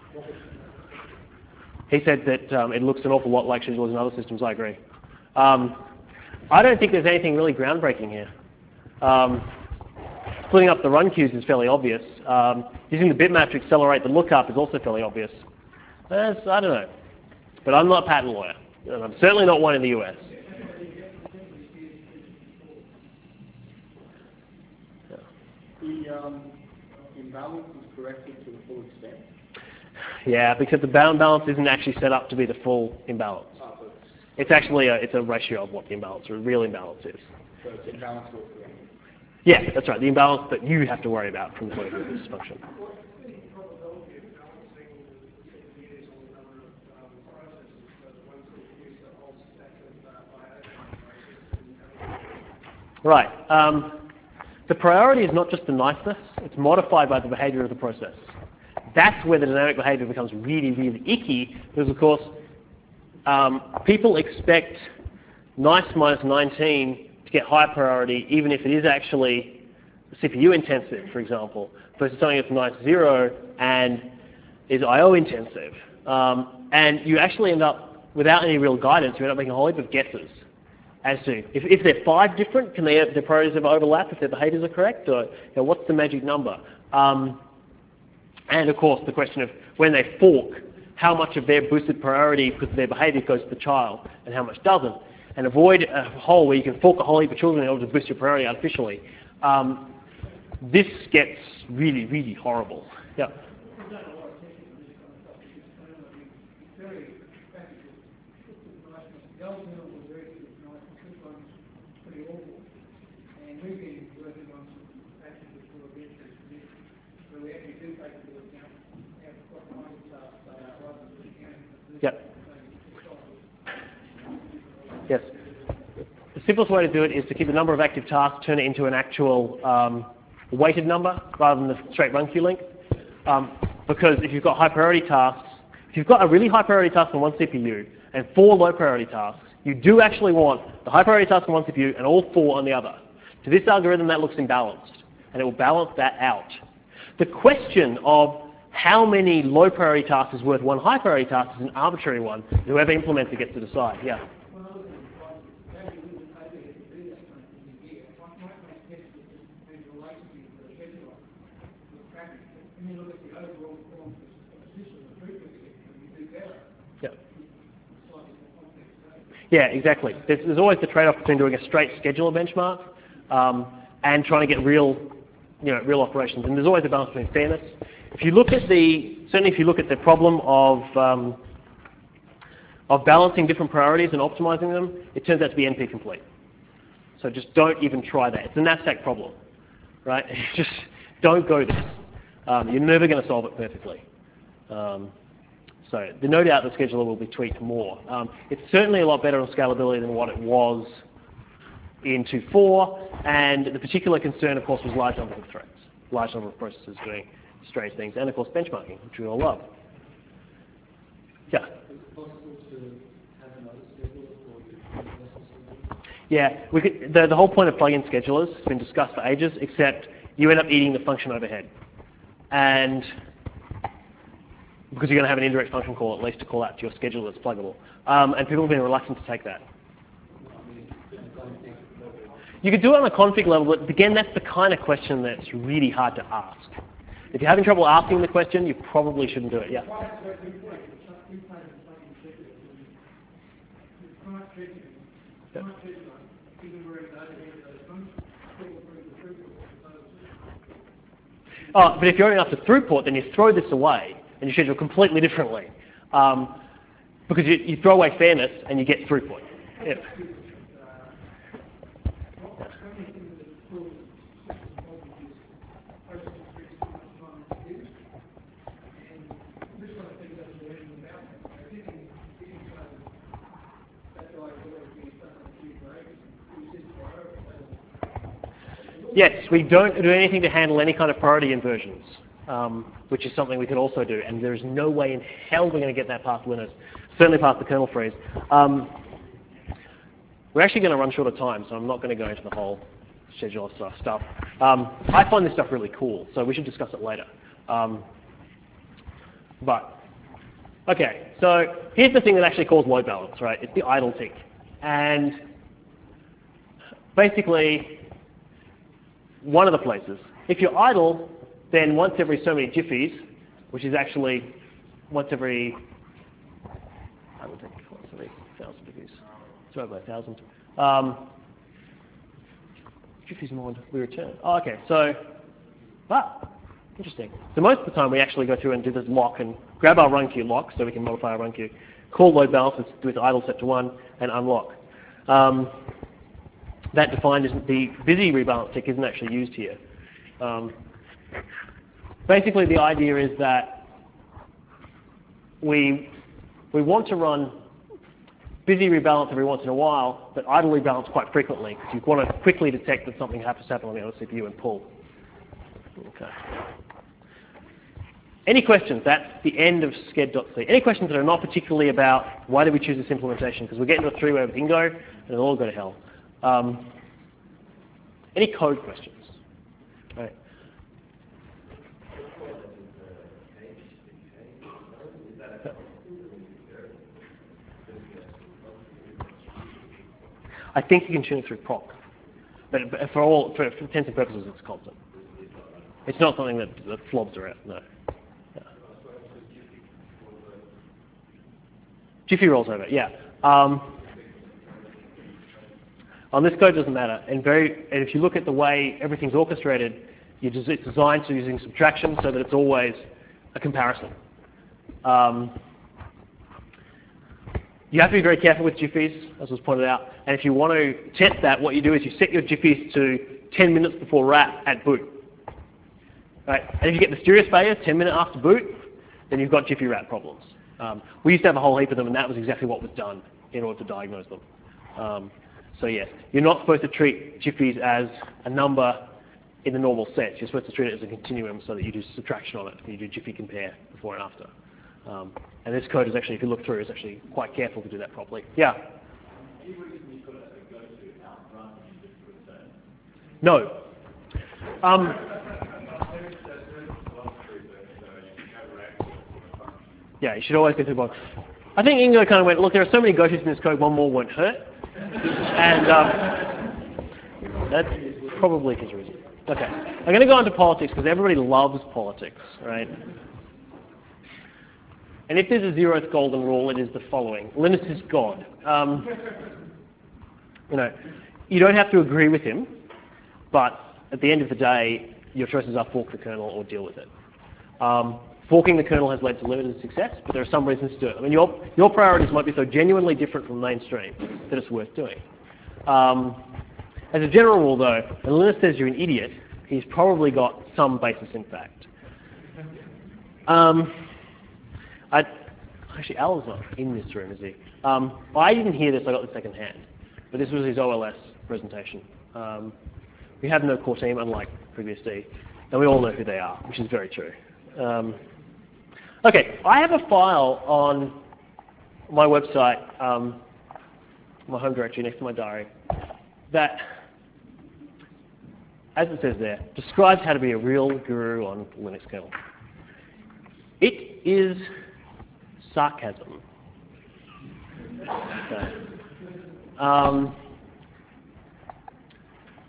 He said that um, it looks an awful lot like schedulers in other systems. I agree. Um, I don't think there's anything really groundbreaking here. Um, splitting up the run queues is fairly obvious. Um, using the bitmap to accelerate the lookup is also fairly obvious. That's, I don't know. But I'm not a patent lawyer. And I'm certainly not one in the U S. The um, imbalance is corrected to the full extent? Yeah, because the bound balance isn't actually set up to be the full imbalance. Oh, so It's actually a, it's a ratio of what the imbalance or real imbalance is. so it's imbalance with the Yeah, that's right. The imbalance that you have to worry about from the point of view of this function. Right. Um, the priority is not just the niceness, it's modified by the behavior of the process. That's where the dynamic behavior becomes really, really icky, because of course, um, people expect nice minus nineteen to get high priority, even if it is actually C P U intensive, for example, versus something that's nice zero and is I O intensive. Um, and you actually end up, without any real guidance, you end up making a whole heap of guesses as to, if, if they're five different, can they have, their priorities ever overlap if their behaviors are correct? Or you know, what's the magic number? Um, and of course, the question of when they fork, how much of their boosted priority because of their behavior goes to the child and how much doesn't. And avoid a hole where you can fork a whole heap of children in order to boost your priority artificially. Um, this gets really, really horrible. Yeah. Yep. Yes. The simplest way to do it is to keep the number of active tasks, turn it into an actual um, weighted number rather than the straight run queue length. Um, because if you've got high priority tasks, if you've got a really high priority task on one C P U and four low priority tasks, you do actually want the high priority task on one C P U and all four on the other. To this algorithm, that looks imbalanced, and it will balance that out. The question of how many low priority tasks is worth one high priority task is an arbitrary one. Whoever implements it gets to decide. Yeah. Yeah. Yeah, exactly. There's, there's always the trade-off between doing a straight scheduler benchmark um, and trying to get real, you know, real operations. And there's always a balance between fairness. If you look at the, certainly if you look at the problem of um, of balancing different priorities and optimizing them, it turns out to be N P complete. So just don't even try that. It's a NASDAQ problem, right? Just don't go there. Um, you're never going to solve it perfectly. Um, so the, no doubt the scheduler will be tweaked more. Um, it's certainly a lot better on scalability than what it was in two point four, and the particular concern, of course, was large number of threads, large number of processes doing strange things, and of course benchmarking, which we all love. Yeah? Is it possible to have another scheduler for your scheduler? Yeah, we could, the, the whole point of plugin schedulers has been discussed for ages, except you end up eating the function overhead. And because you're going to have an indirect function call at least to call out to your scheduler that's pluggable. Um, and people have been reluctant to take that. You could do it on a config level, but again, that's the kind of question that's really hard to ask. If you're having trouble asking the question, you probably shouldn't do it. Yeah. Oh, but if you're only after throughput, then you throw this away and you schedule completely differently. Um, because you, you throw away fairness and you get throughput. Yeah. Yes, we don't do anything to handle any kind of priority inversions, um, which is something we could also do, and there's no way in hell we're going to get that past Linux, certainly past the kernel freeze. Um, we're actually going to run short of time, so I'm not going to go into the whole schedule of stuff. Um, I find this stuff really cool, so we should discuss it later. Um, but, okay, so here's the thing that actually calls load balance, right? It's the idle tick. And basically, one of the places. If you're idle, then once every so many jiffies, which is actually once every, I don't think, once every thousand jiffies. It's right by a thousand. Um, jiffies mod, we return. Oh, okay, so, ah, interesting. So most of the time we actually go through and do this lock and grab our run queue lock so we can modify our run queue, call load balance with idle set to one, and unlock. Um, That defined isn't the busy rebalance tick isn't actually used here. Um, basically, the idea is that we we want to run busy rebalance every once in a while, but idle rebalance quite frequently because you want to quickly detect that something happens to happen on the other C P U and pull. Okay. Any questions? That's the end of sched.c. Any questions that are not particularly about why did we choose this implementation? Because we're getting to a three-way with Ingo, and it'll all go to hell. Um, any code questions? All right. I think you can tune it through proc, but for all for, for intents and purposes, it's constant. It's not something that, that flobs around. No. Yeah. Jiffy rolls over. Yeah. Um, On this code, it doesn't matter. And, very, and if you look at the way everything's orchestrated, you just, it's designed to using subtraction so that it's always a comparison. Um, you have to be very careful with jiffies, as was pointed out. And if you want to test that, what you do is you set your jiffies to ten minutes before wrap at boot. Right? And if you get mysterious failure ten minutes after boot, then you've got jiffy wrap problems. Um, we used to have a whole heap of them, and that was exactly what was done in order to diagnose them. Um, So yes, you're not supposed to treat jiffies as a number in the normal sense. You're supposed to treat it as a continuum so that you do subtraction on it. You do jiffy compare before and after. Um, and this code is actually, if you look through, is actually quite careful to do that properly. Yeah? No. Um, yeah, you should always go through both. I think Ingo kind of went, look, there are so many go-tos in this code, one more won't hurt. And um, that's probably his reason. Okay, I'm going to go on to politics because everybody loves politics, right? And if there's a zeroth golden rule, it is the following: Linus is God. Um, you know, you don't have to agree with him, but at the end of the day, your choices are fork the kernel or deal with it. Um, forking the kernel has led to limited success, but there are some reasons to do it. I mean, your your priorities might be so genuinely different from mainstream that it's worth doing. Um, as a general rule, though, when Linus says you're an idiot, he's probably got some basis in fact. Um, I, actually, Al's not in this room, is he? Um, I didn't hear this, I got this second hand. But this was his O L S presentation. Um, we have no core team, unlike FreeBSD, and we all know who they are, which is very true. Um, okay, I have a file on my website, um, my home directory next to my diary, that, as it says there, describes how to be a real guru on Linux kernel. It is sarcasm. Okay. Um,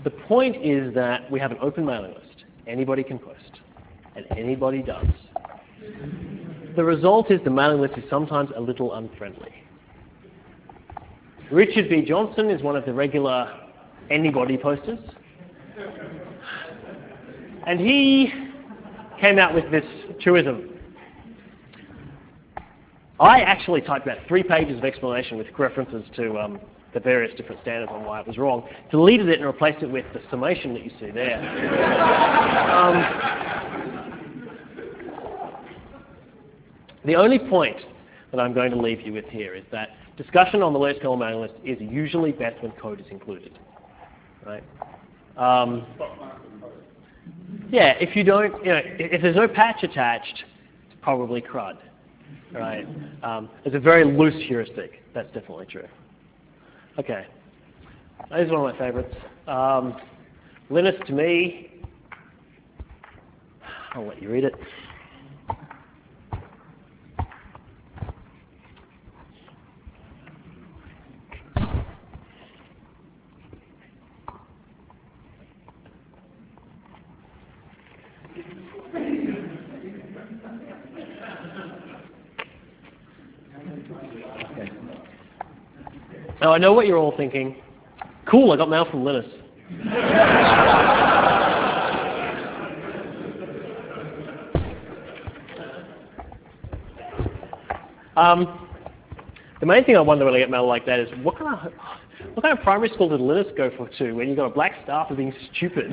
The point is that we have an open mailing list. Anybody can post, and anybody does. The result is the mailing list is sometimes a little unfriendly. Richard B. Johnson is one of the regular anybody posters. And he came out with this truism. I actually typed about three pages of explanation with references to um, the various different standards on why it was wrong, deleted it and replaced it with the summation that you see there. um, the only point that I'm going to leave you with here is that discussion on the Linux kernel mailing list is usually best when code is included. Right? Um, yeah, if you don't, you know, if there's no patch attached, it's probably crud. Right? Um, it's a very loose heuristic. That's definitely true. Okay. This is one of my favorites. Um, Linux to me, I'll let you read it. Now, I know what you're all thinking. Cool, I got mail from Linus. um, the main thing I wonder when I get mail like that is, what kind of what kind of primary school did Linus go for to when you got a black star for being stupid?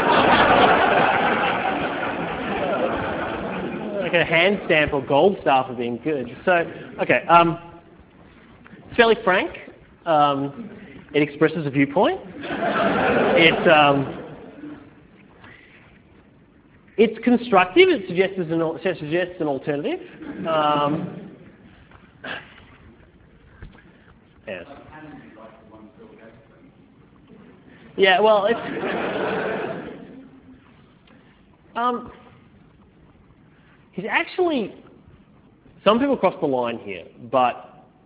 Like a hand stamp or gold star for being good. So, okay, um, it's fairly frank. Um, it expresses a viewpoint. It, um, it's constructive. It suggests an, it suggests an alternative. Um, yes. Yeah. Well, it's. Um, he's actually. Some people cross the line here, but.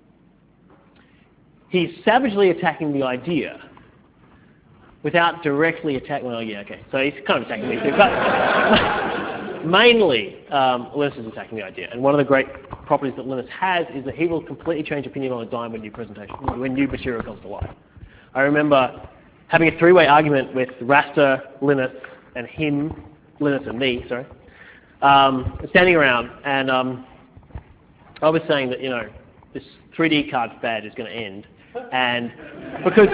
He's savagely attacking the idea without directly attacking, well, yeah, okay, so he's kind of attacking me too, but mainly um, Linus is attacking the idea. And one of the great properties that Linus has is that he will completely change opinion on a dime when new presentation, when new material comes to life. I remember having a three-way argument with Raster, Linus, and him, Linus and me, sorry, um, standing around, and um, I was saying that, you know, this three D card fad is going to end. And because,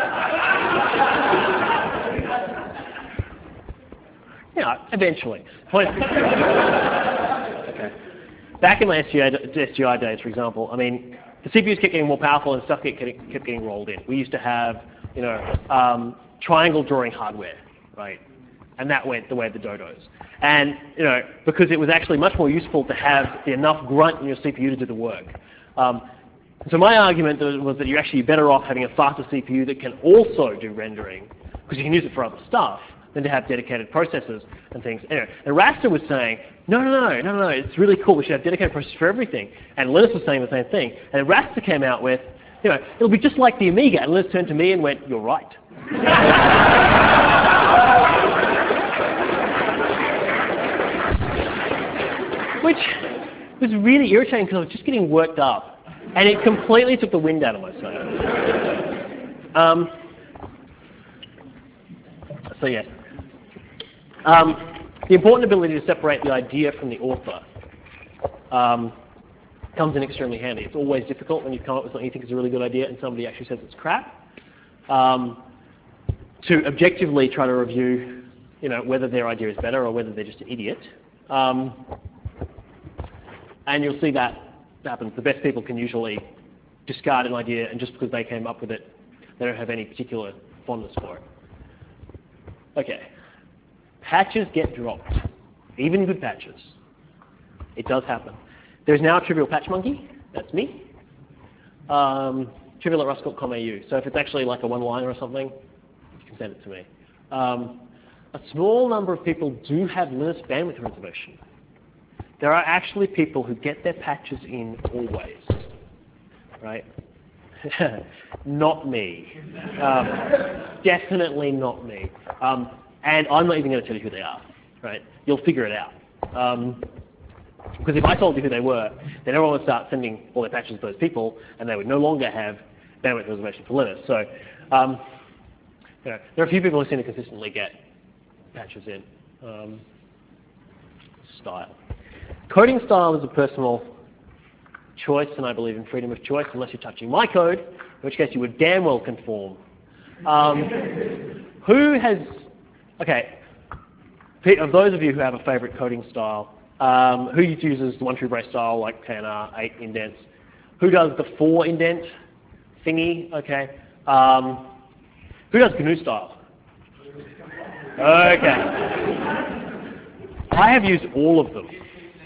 you know, eventually. Okay. Back in my S G I days, for example, I mean, the C P Us kept getting more powerful and stuff kept getting, kept getting rolled in. We used to have, you know, um, triangle drawing hardware, right? And that went the way of the dodos. And, you know, because it was actually much more useful to have enough grunt in your C P U to do the work. Um, So my argument was that you're actually better off having a faster C P U that can also do rendering, because you can use it for other stuff, than to have dedicated processors and things. Anyway, and Raster was saying, no, no, no, no, no, it's really cool. We should have dedicated processors for everything. And Linus was saying the same thing. And Raster came out with, you know, it'll be just like the Amiga. And Linus turned to me and went, you're right. Which was really irritating because I was just getting worked up. And it completely took the wind out of my sails. Um, so yes. Um, the important ability to separate the idea from the author um, comes in extremely handy. It's always difficult when you come up with something you think is a really good idea and somebody actually says it's crap. Um, to objectively try to review, you know, whether their idea is better or whether they're just an idiot. Um, and you'll see that happens. The best people can usually discard an idea, and just because they came up with it, they don't have any particular fondness for it. Okay. Patches get dropped. Even good patches. It does happen. There's now a Trivial Patch Monkey. That's me. Um, trivial at rust dot com A U. So if it's actually like a one-liner or something, you can send it to me. Um, a small number of people do have Linux bandwidth reservation. There are actually people who get their patches in always, right? Not me. Um, definitely not me. Um, and I'm not even going to tell you who they are, right? You'll figure it out. Um, because if I told you who they were, then everyone would start sending all their patches to those people, and they would no longer have bandwidth reservation for Linux. So um, you know, there are a few people who seem to consistently get patches in. Um, style. Coding style is a personal choice, and I believe in freedom of choice, unless you're touching my code, in which case you would damn well conform. Um, who has, okay, of those of you who have a favorite coding style, um, who uses the one true brace style like K N R, eight indents? Who does the four indent thingy? Okay. Um, who does G N U style? Okay. I have used all of them.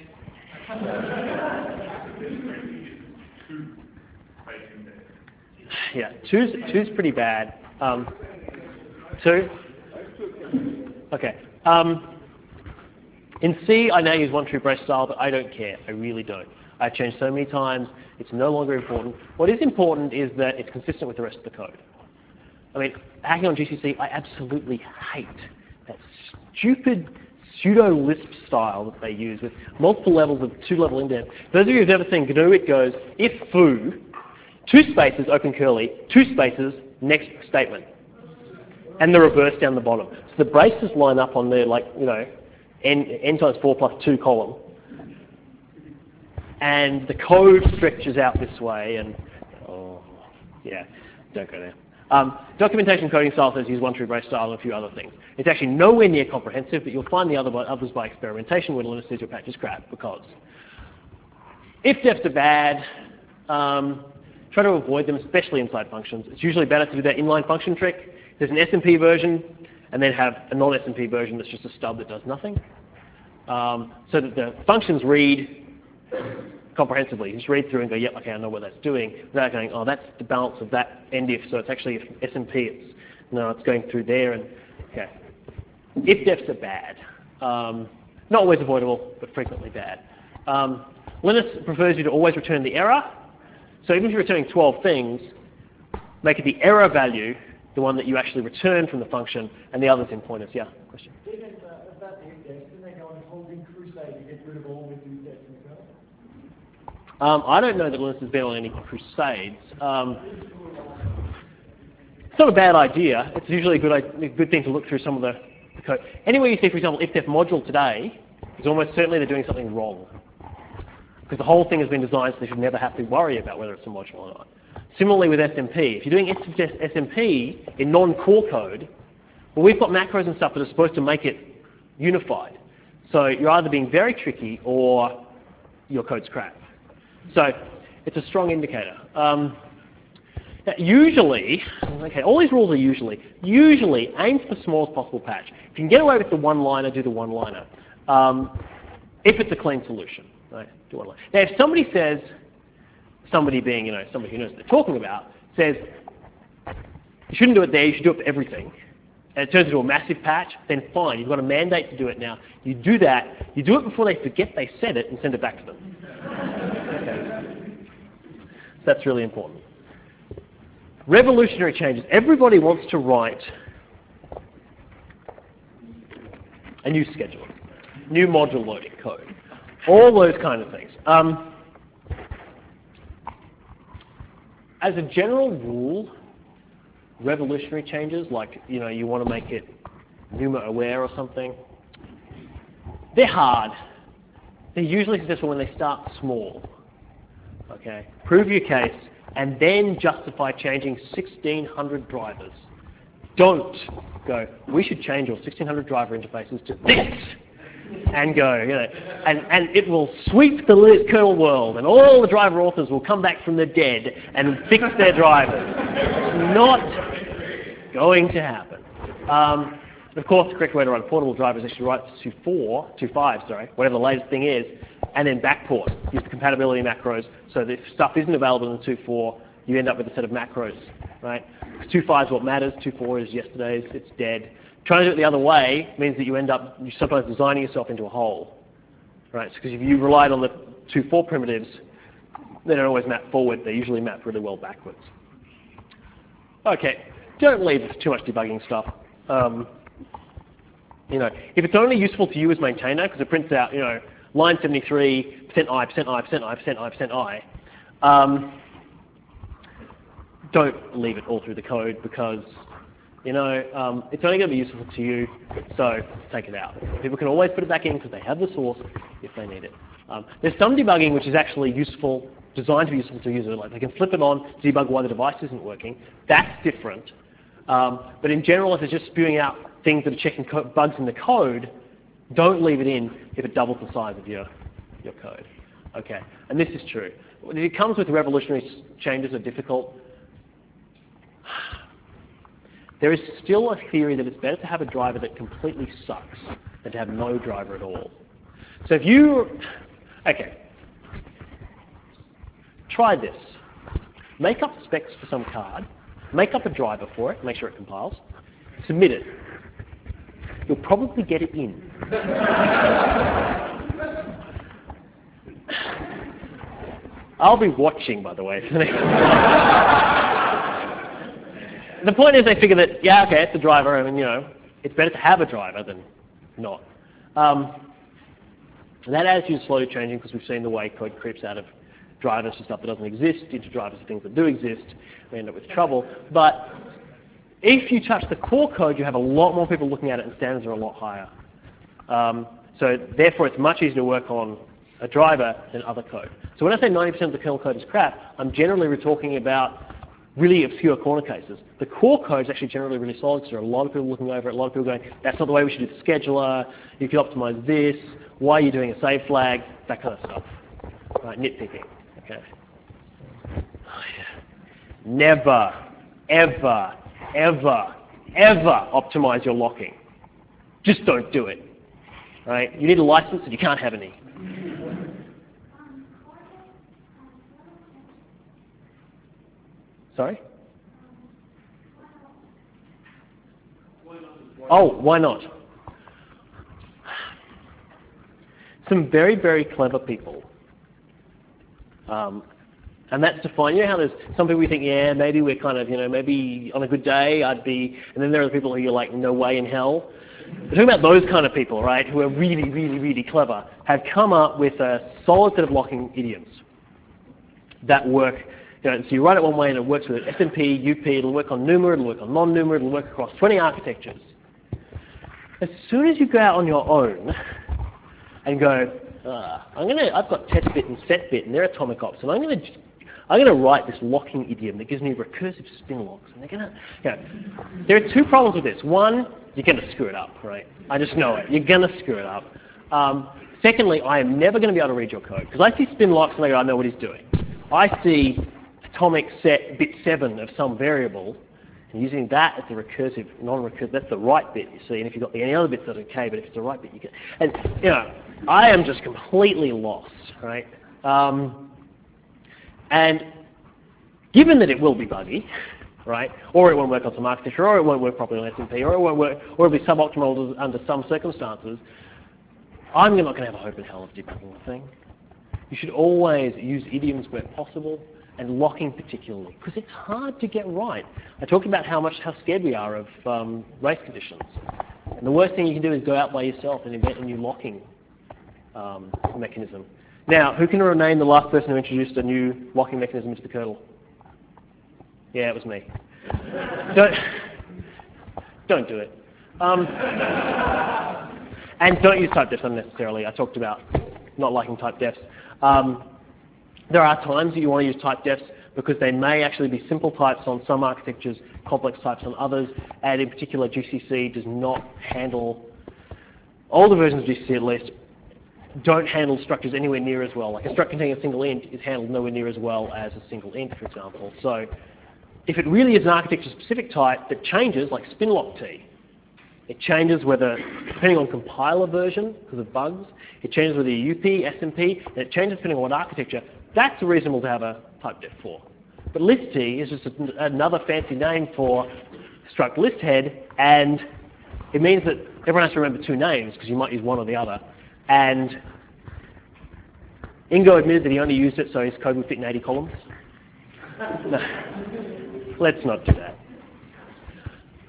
Yeah, two's, two's pretty bad. Um, two? Okay. Um, in C, I now use one true brace style, but I don't care. I really don't. I've changed so many times, it's no longer important. What is important is that it's consistent with the rest of the code. I mean, hacking on G C C, I absolutely hate that stupid pseudo-Lisp style that they use with multiple levels of two-level indent. Those of you who've never seen G N U, it goes, if foo, two spaces, open curly, two spaces, next statement. And the reverse down the bottom. So the braces line up on there like, you know, n, n times four plus two column. And the code stretches out this way, and, oh, yeah, don't go there. Um, documentation coding style says use one true brace style and a few other things. It's actually nowhere near comprehensive, but you'll find the other by, others by experimentation when Linux says your patch is crap, because if-defs are bad, um, try to avoid them, especially inside functions. It's usually better to do that inline function trick. There's an S M P version, and then have a non-S M P version that's just a stub that does nothing. Um, so that the functions read comprehensively. You just read through and go, yep, okay, I know what that's doing, without going, oh, that's the balance of that end if, so it's actually S M P. It's, no, it's going through there, and okay. If-defs are bad. Um, not always avoidable, but frequently bad. Um, Linux prefers you to always return the error. So even if you're returning twelve things, make it the error value, the one that you actually return from the function, and the others in pointers. Yeah, question? Even uh, about the index, didn't they go on a whole big crusade to get rid of all the index in the code? Um, I don't know that Linux has been on any crusades. Um, it's not a bad idea. It's usually a good, a good thing to look through some of the, the code. Anywhere you see, for example, if-def module today, is almost certainly they're doing something wrong. Because the whole thing has been designed so they should never have to worry about whether it's a module or not. Similarly with S M P, if you're doing S M P in non-core code, well, we've got macros and stuff that are supposed to make it unified. So you're either being very tricky or your code's crap. So it's a strong indicator. Um, usually, okay, all these rules are usually, usually aim for the smallest possible patch. If you can get away with the one-liner, do the one-liner. Um, if it's a clean solution. Right, do one line. Now, if somebody says, somebody being, you know, somebody who knows what they're talking about, says, you shouldn't do it there, you should do it for everything, and it turns into a massive patch, then fine, you've got a mandate to do it now. You do that, you do it before they forget they said it and send it back to them. Okay. So that's really important. Revolutionary changes. Everybody wants to write a new schedule, new module loading code. All those kind of things. Um, as a general rule, revolutionary changes, like you know, you want to make it NUMA aware or something, they're hard. They're usually successful when they start small. Okay, prove your case, and then justify changing sixteen hundred drivers. Don't go, we should change all sixteen hundred driver interfaces to this. And go, you know, and, and it will sweep the Linux kernel world, and all the driver authors will come back from the dead and fix their drivers. It's not going to happen. Um, of course, the correct way to run portable drivers is actually write to four, to five, sorry, whatever the latest thing is, and then backport. Use the compatibility macros, so that if stuff isn't available in two point four, you end up with a set of macros, right? Because two point five is what matters. two point four is yesterday's. It's dead. Trying to do it the other way means that you end up you sometimes designing yourself into a hole, right? Because if you relied on the two point four primitives, they don't always map forward. They usually map really well backwards. Okay, don't leave too much debugging stuff. Um, you know, if it's only useful to you as maintainer, because it prints out, you know, line seventy-three, percent I, percent I, percent I, percent I, percent I, um, don't leave it all through the code because, you know, um, it's only going to be useful to you, so take it out. People can always put it back in because they have the source if they need it. Um, there's some debugging which is actually useful, designed to be useful to a user, like they can flip it on to debug why the device isn't working. That's different. Um, but in general, if it's just spewing out things that are checking co bugs in the code, don't leave it in if it doubles the size of your, your code. Okay, and this is true. It comes with revolutionary changes that are difficult. There is still a theory that it's better to have a driver that completely sucks than to have no driver at all. So if you, okay, try this. Make up specs for some card, make up a driver for it, make sure it compiles, submit it. You'll probably get it in. I'll be watching, by the way. The point is they figure that, yeah, okay, it's a driver, I mean, you know, it's better to have a driver than not. Um, that attitude is slowly changing because we've seen the way code creeps out of drivers for stuff that doesn't exist into drivers for things that do exist. We end up with trouble. But if you touch the core code, you have a lot more people looking at it and standards are a lot higher. Um, so therefore, it's much easier to work on a driver than other code. So when I say ninety percent of the kernel code is crap, I'm generally talking about really obscure corner cases. The core code is actually generally really solid, so there are a lot of people looking over it, a lot of people going, that's not the way we should do the scheduler, you can optimize this, why are you doing a save flag, that kind of stuff. Right, nitpicking. Okay. Oh, yeah. Never, ever, ever, ever optimize your locking. Just don't do it. Right? You need a license and you can't have any. Sorry? Oh, why not? Some very, very clever people. Um, and that's defined. You know how there's some people you think, yeah, maybe we're kind of, you know, maybe on a good day I'd be, and then there are the people who you're like, no way in hell. We're talking about those kind of people, right, who are really, really, really clever, have come up with a solid set of locking idioms that work. You know, so you write it one way and it works with S M P, U P, it'll work on NUMA, it'll work on non-NUMA, it'll work across twenty architectures. As soon as you go out on your own and go, uh, I'm gonna, I've got test bit and set bit and they're atomic ops, and I'm gonna, I'm gonna write this locking idiom that gives me recursive spin locks, and they're gonna, you know, there are two problems with this. One, you're gonna screw it up, right? I just know it. You're gonna screw it up. Um, secondly, I am never gonna be able to read your code because I see spin locks and I go, I know what he's doing. I see atomic set bit seven of some variable, and using that as the recursive, non-recursive, that's the right bit, you see, and if you've got any other bits, that's okay, but if it's the right bit, you can, and, you know, I am just completely lost, right? Um, and given that it will be buggy, right, or it won't work on some architecture, or it won't work properly on S M P, or it won't work, or it'll be suboptimal under some circumstances, I'm not going to have a hope in hell of debugging the thing. You should always use idioms where possible, and locking particularly, because it's hard to get right. I talked about how much how scared we are of um, race conditions, and the worst thing you can do is go out by yourself and invent a new locking um, mechanism. Now, who can name the last person who introduced a new locking mechanism into the kernel? Yeah, it was me. don't don't do it, um, and don't use type defs unnecessarily. I talked about not liking type defs. Um, There are times that you want to use type defs because they may actually be simple types on some architectures, complex types on others, and in particular G C C does not handle, older versions of G C C at least, don't handle structures anywhere near as well. Like a struct containing a single int is handled nowhere near as well as a single int, for example. So if it really is an architecture-specific type that changes, like spinlock-T, it changes whether, depending on compiler version, because of bugs, it changes whether you're U P, S M P, and it changes depending on what architecture. That's reasonable to have a type def for. But list T is just a, another fancy name for struct list head, and it means that everyone has to remember two names because you might use one or the other. And Ingo admitted that he only used it so his code would fit in eighty columns. No, let's not do that.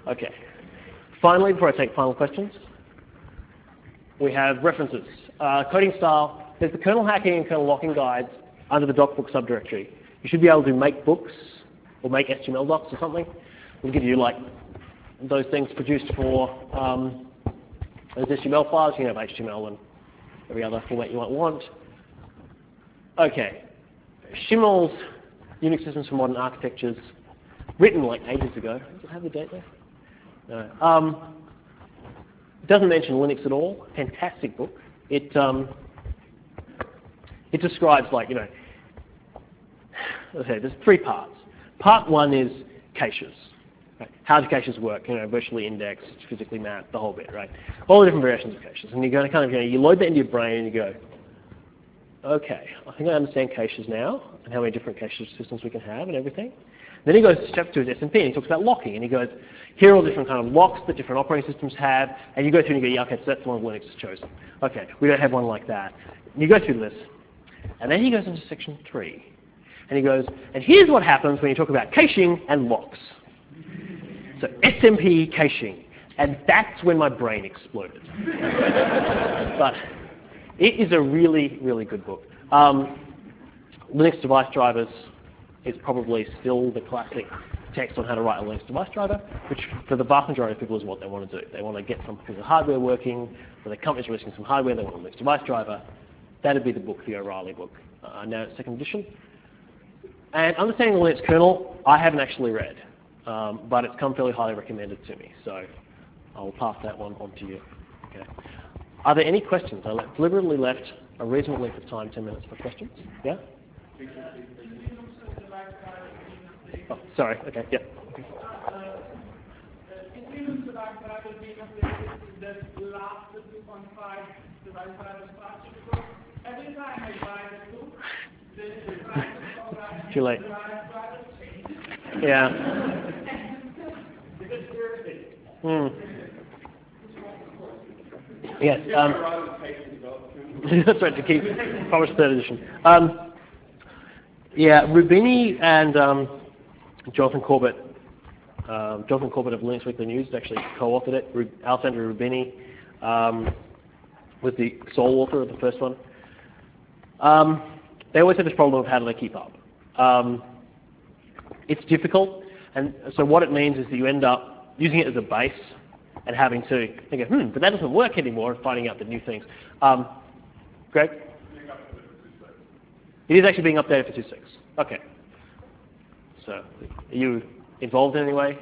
Okay. Finally, before I take final questions, we have references. Uh, coding style, there's the kernel hacking and kernel locking guides under the docbook subdirectory. You should be able to make books or make H T M L docs or something. We'll give you like those things produced for um, those H T M L files. You can have H T M L and every other format you might want. Okay. Schimmel's Unix Systems for Modern Architectures, written like ages ago. Does it have the date there? No. Um, it doesn't mention Linux at all. Fantastic book. It um, it describes like, you know, okay, there's three parts. Part one is caches. Right? How do caches work? You know, virtually indexed, physically mapped, the whole bit, right? All the different variations of caches. And you're going to kind of, you know, you load that into your brain and you go, okay, I think I understand caches now and how many different cache systems we can have and everything. Then he goes to chapter two is S M P and he talks about locking and he goes, here are all different kind of locks that different operating systems have, and you go through and you go, yeah, okay, so that's the one Linux has chosen. Okay, we don't have one like that. And you go through this, and then he goes into section three. And he goes, and here's what happens when you talk about caching and locks. So S M P caching. And that's when my brain exploded. But it is a really, really good book. Um, Linux device drivers is probably still the classic text on how to write a Linux device driver, which for the vast majority of people is what they want to do. They want to get some piece of hardware working, or their company's releasing some hardware, they want a Linux device driver. That'd be the book, the O'Reilly book. Uh, now it's second edition. And Understanding the Linux Kernel, I haven't actually read, um, but it's come fairly highly recommended to me, so I'll pass that one on to you. Okay. Are there any questions? I left, deliberately left a reasonable length of time, ten minutes for questions. Yeah? Oh, sorry. Okay. Yeah. Okay. Too late. Yeah. Hmm. Yes. Um, that's right. To keep published third edition. Um, yeah, Rubini and um, Jonathan Corbett. Um, Jonathan Corbett of Linux Weekly News actually co-authored it. Ru Alessandro Rubini um, was the sole author of the first one. Um, they always have this problem of how do they keep up. Um, it's difficult, and so what it means is that you end up using it as a base and having to think, hmm, but that doesn't work anymore, and finding out the new things. Um, Greg? It is actually being updated for two point six. Okay. So, are you involved in any way?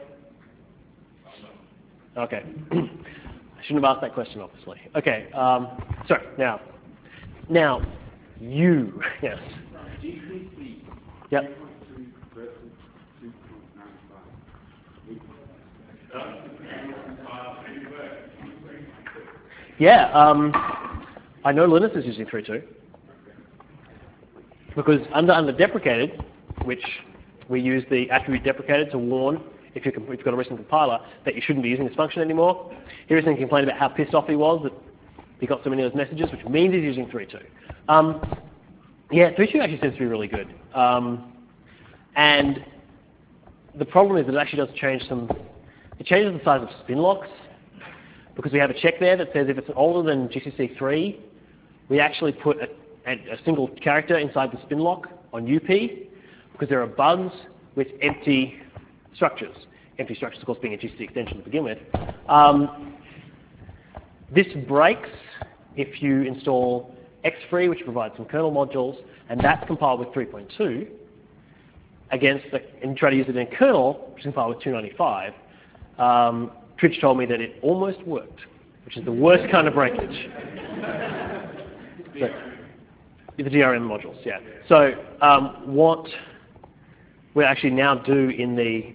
Okay. I shouldn't have asked that question, obviously. Okay. Um, so, now, now, you, yes. Yep. Yeah, um, I know Linux is using three point two because under under deprecated, which we use the attribute deprecated to warn if, you, if you've got a recent compiler that you shouldn't be using this function anymore. He recently complained about how pissed off he was that he got so many of those messages, which means he's using three point two. Um, yeah, three point two actually seems to be really good. Um, and the problem is that it actually does change some, it changes the size of spin locks, because we have a check there that says if it's older than G C C three, we actually put a, a, a single character inside the spin lock on U P, because there are bugs with empty structures. Empty structures, of course, being a G C C extension to begin with. Um, this breaks if you install X free, which provides some kernel modules, and that's compiled with three point two, against the, and you try to use it in kernel, which is compiled with two ninety-five. Um, Tridge told me that it almost worked, which is the worst kind of breakage. So, the D R M modules, yeah. So um, what we actually now do in the...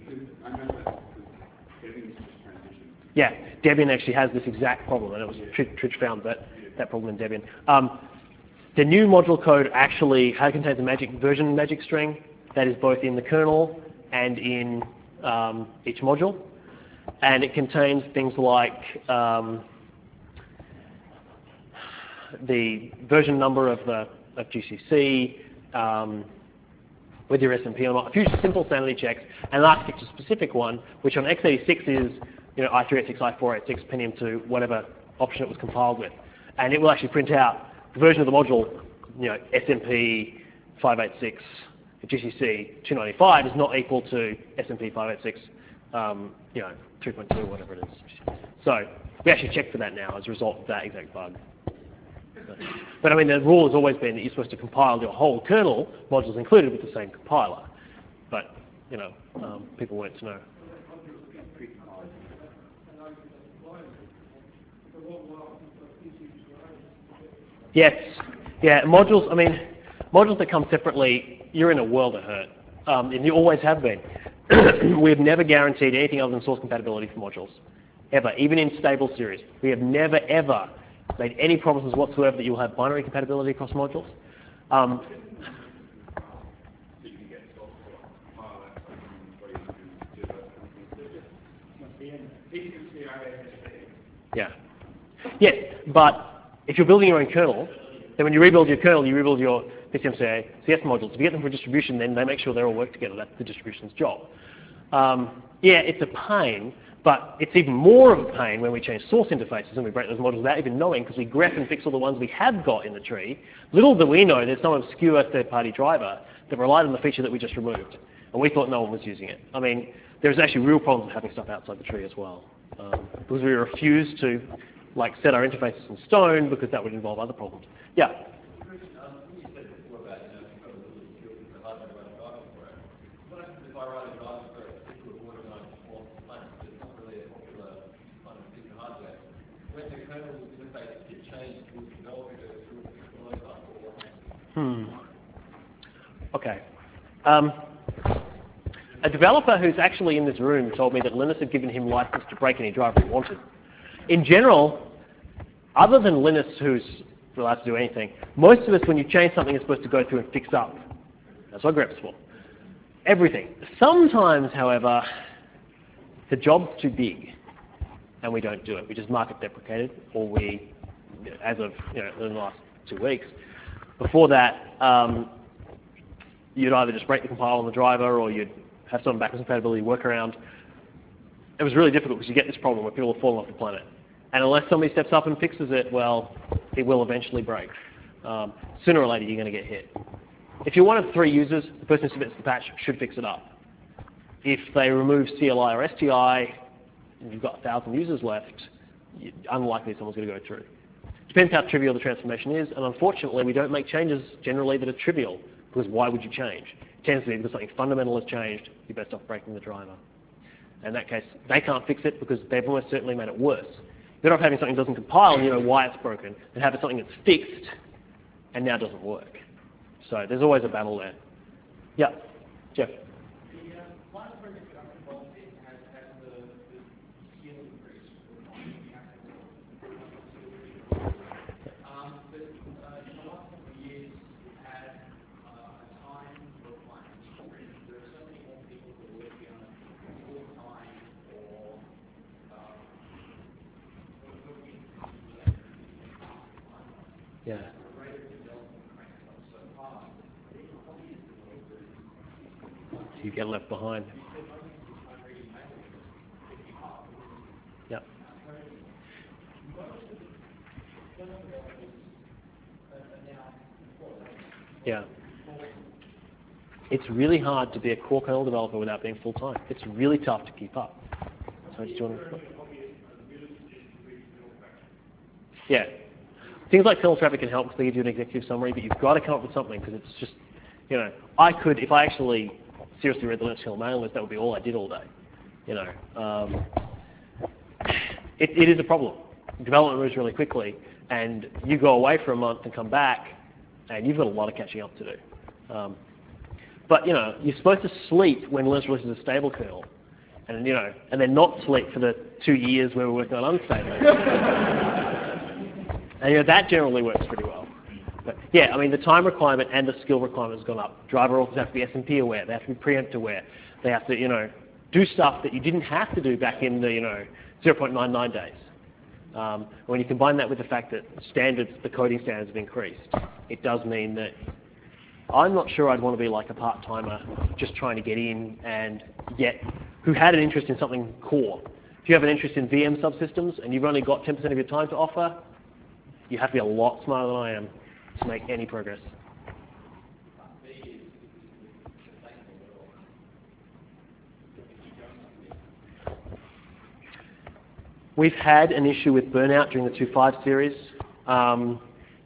Yeah, Debian actually has this exact problem, and it was Tridge found that, that problem in Debian. Um, the new module code actually contains a magic version magic string that is both in the kernel and in um, each module. And it contains things like um, the version number of the of G C C, um, whether you're S M P or not, a few simple sanity checks, and an architecture-specific one, which on x eighty-six is you know, i three eighty-six, i four eighty-six, Pentium two, whatever option it was compiled with. And it will actually print out the version of the module, you know, S M P five eighty-six, G C C two ninety-five is not equal to S M P five eighty-six, um, you know, three point two, whatever it is. So we actually check for that now as a result of that exact bug. But I mean, the rule has always been that you're supposed to compile your whole kernel, modules included, with the same compiler. But, you know, um, people weren't to know. Yes. Yeah, modules, I mean, modules that come separately, you're in a world of hurt. Um, and you always have been. We've never guaranteed anything other than source compatibility for modules. Ever. Even in stable series. We have never, ever made any promises whatsoever that you'll have binary compatibility across modules. Um, yeah. Yes, but if you're building your own kernel, then when you rebuild your kernel, you rebuild your P C M C A C S modules. If you get them for distribution, then they make sure they all work together. That's the distribution's job. Um, yeah, it's a pain, but it's even more of a pain when we change source interfaces and we break those modules without even knowing, because we grep and fix all the ones we have got in the tree. Little do we know there's some obscure third-party driver that relied on the feature that we just removed, and we thought no one was using it. I mean, there's actually real problems with having stuff outside the tree as well, um, because we refuse to like set our interfaces in stone because that would involve other problems. Yeah. Hmm. Okay. Um, a developer who's actually in this room told me that Linus had given him license to break any driver he wanted. In general, other than Linus, who's allowed to do anything, most of us, when you change something, are supposed to go through and fix up. That's what grep's for. Everything. Sometimes, however, the job's too big, and we don't do it. We just market deprecate it, or we, as of you know, in the last two weeks. Before that, um, you'd either just break the compile on the driver, or you'd have some backwards compatibility workaround. It was really difficult because you get this problem where people are falling off the planet. And unless somebody steps up and fixes it, well, it will eventually break. Um, sooner or later, you're going to get hit. If you're one of three users, the person who submits the patch should fix it up. If they remove C L I or S T I, and you've got one thousand users left, unlikely someone's going to go through. Depends how trivial the transformation is, and unfortunately, we don't make changes generally that are trivial, because why would you change? It tends to be because something fundamental has changed, you're best off breaking the driver. In that case, they can't fix it because they've almost certainly made it worse. You're better off having something that doesn't compile and you know why it's broken, than having something that's fixed and now doesn't work. So there's always a battle there. Yeah, Jeff. Yeah. You get left behind. Yeah. Yeah. It's really hard to be a core kernel developer without being full-time. It's really tough to keep up. So do you want to... Yeah. Things like kernel traffic can help because they give you an executive summary, but you've got to come up with something because it's just, you know, I could, if I actually seriously read the Linux kernel mailing list, that would be all I did all day. You know, um, it, it is a problem. Development moves really quickly, and you go away for a month and come back, and you've got a lot of catching up to do. Um, but, you know, you're supposed to sleep when Linux releases a stable kernel, and, you know, and then not sleep for the two years where we're working on unstable. And you know, that generally works pretty well. But yeah, I mean, the time requirement and the skill requirement has gone up. Driver authors have to be S M P aware. They have to be preempt aware. They have to, you know, do stuff that you didn't have to do back in the, you know, zero point nine nine days. Um, when you combine that with the fact that standards, the coding standards have increased, it does mean that I'm not sure I'd want to be like a part-timer just trying to get in and get, who had an interest in something core. If you have an interest in V M subsystems and you've only got ten percent of your time to offer, you have to be a lot smarter than I am to make any progress. We've had an issue with burnout during the two point five series. Um,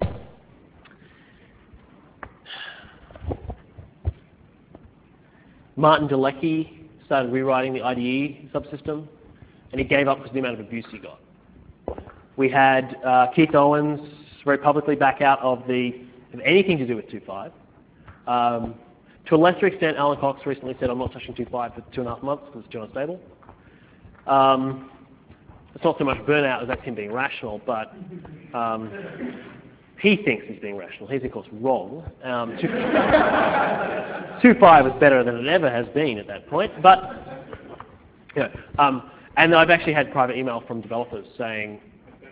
Martin Delecky started rewriting the I D E subsystem, and he gave up because of the amount of abuse he got. We had uh, Keith Owens very publicly back out of the of anything to do with two point five. Um, to a lesser extent, Alan Cox recently said, I'm not touching two point five for two and a half months because it's too unstable. Um, it's not so much burnout as that's him being rational, but um, he thinks he's being rational. He's, of course, wrong. Um, two point five is better than it ever has been at that point. But, you know, um, and I've actually had private email from developers saying,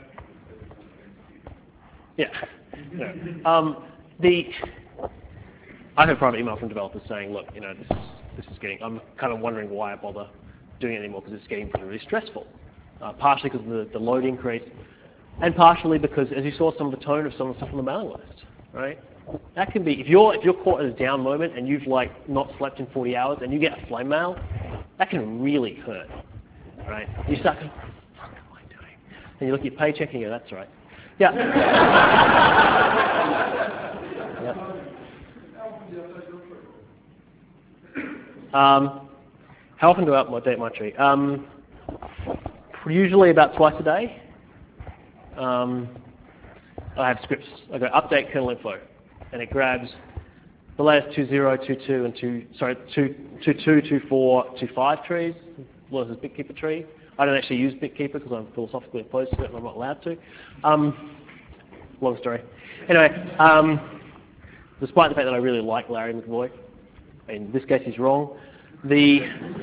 yeah, you know, um, the, I've had private email from developers saying, look, you know, this is, this is getting, I'm kind of wondering why I bother doing it anymore because it's getting really, really stressful. Uh, partially because of the, the load increase, and partially because, as you saw, some of the tone of some of the stuff on the mailing list, right? That can be, if you're if you're caught at a down moment and you've like not slept in forty hours and you get a flame mail, that can really hurt, right? You start going, what the fuck am I doing? And you look at your paycheck and you go, that's right. Yeah. yeah. Um, how often do I update my tree? Um, Usually about twice a day. Um, I have scripts. I go update kernel info, and it grabs the latest two point zero, two point two, and two sorry two point two, two point four, two point five trees. What is this BitKeeper tree? I don't actually use BitKeeper because I'm philosophically opposed to it, and I'm not allowed to. Um, long story. Anyway, um, despite the fact that I really like Larry McVoy, in this case he's wrong. The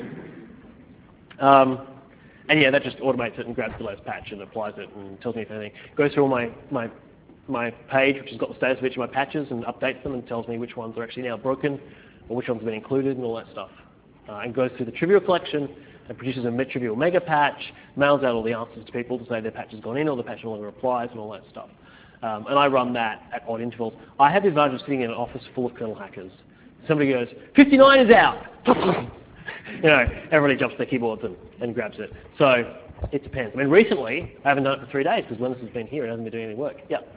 um, And yeah, that just automates it and grabs the latest patch and applies it and tells me if anything. Goes through all my, my, my page, which has got the status of each of my patches, and updates them and tells me which ones are actually now broken or which ones have been included and all that stuff. Uh, and goes through the trivial collection and produces a trivial mega patch, mails out all the answers to people to say their patch has gone in or the patch no longer applies and all that stuff. Um, and I run that at odd intervals. I have the advantage of sitting in an office full of kernel hackers. Somebody goes, fifty-nine is out! You know, everybody jumps to their keyboards and, and grabs it. So it depends. I mean, recently, I haven't done it for three days because Linus has been here and hasn't been doing any work. Yeah.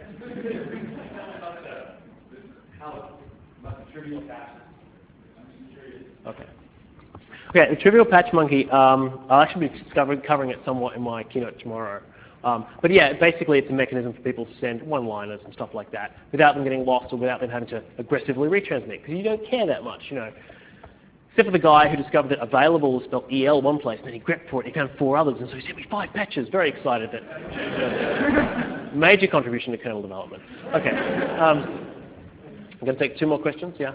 Okay. Okay, the Trivial Patch Monkey, um, I'll actually be covering, covering it somewhat in my keynote tomorrow. Um, but yeah, basically it's a mechanism for people to send one-liners and stuff like that without them getting lost or without them having to aggressively retransmit because you don't care that much, you know. Except for the guy who discovered that available was spelled E L one place, and then he grepped for it, he found four others, and so he sent me five patches, very excited that uh, major contribution to kernel development. Okay, um, I'm going to take two more questions, yeah?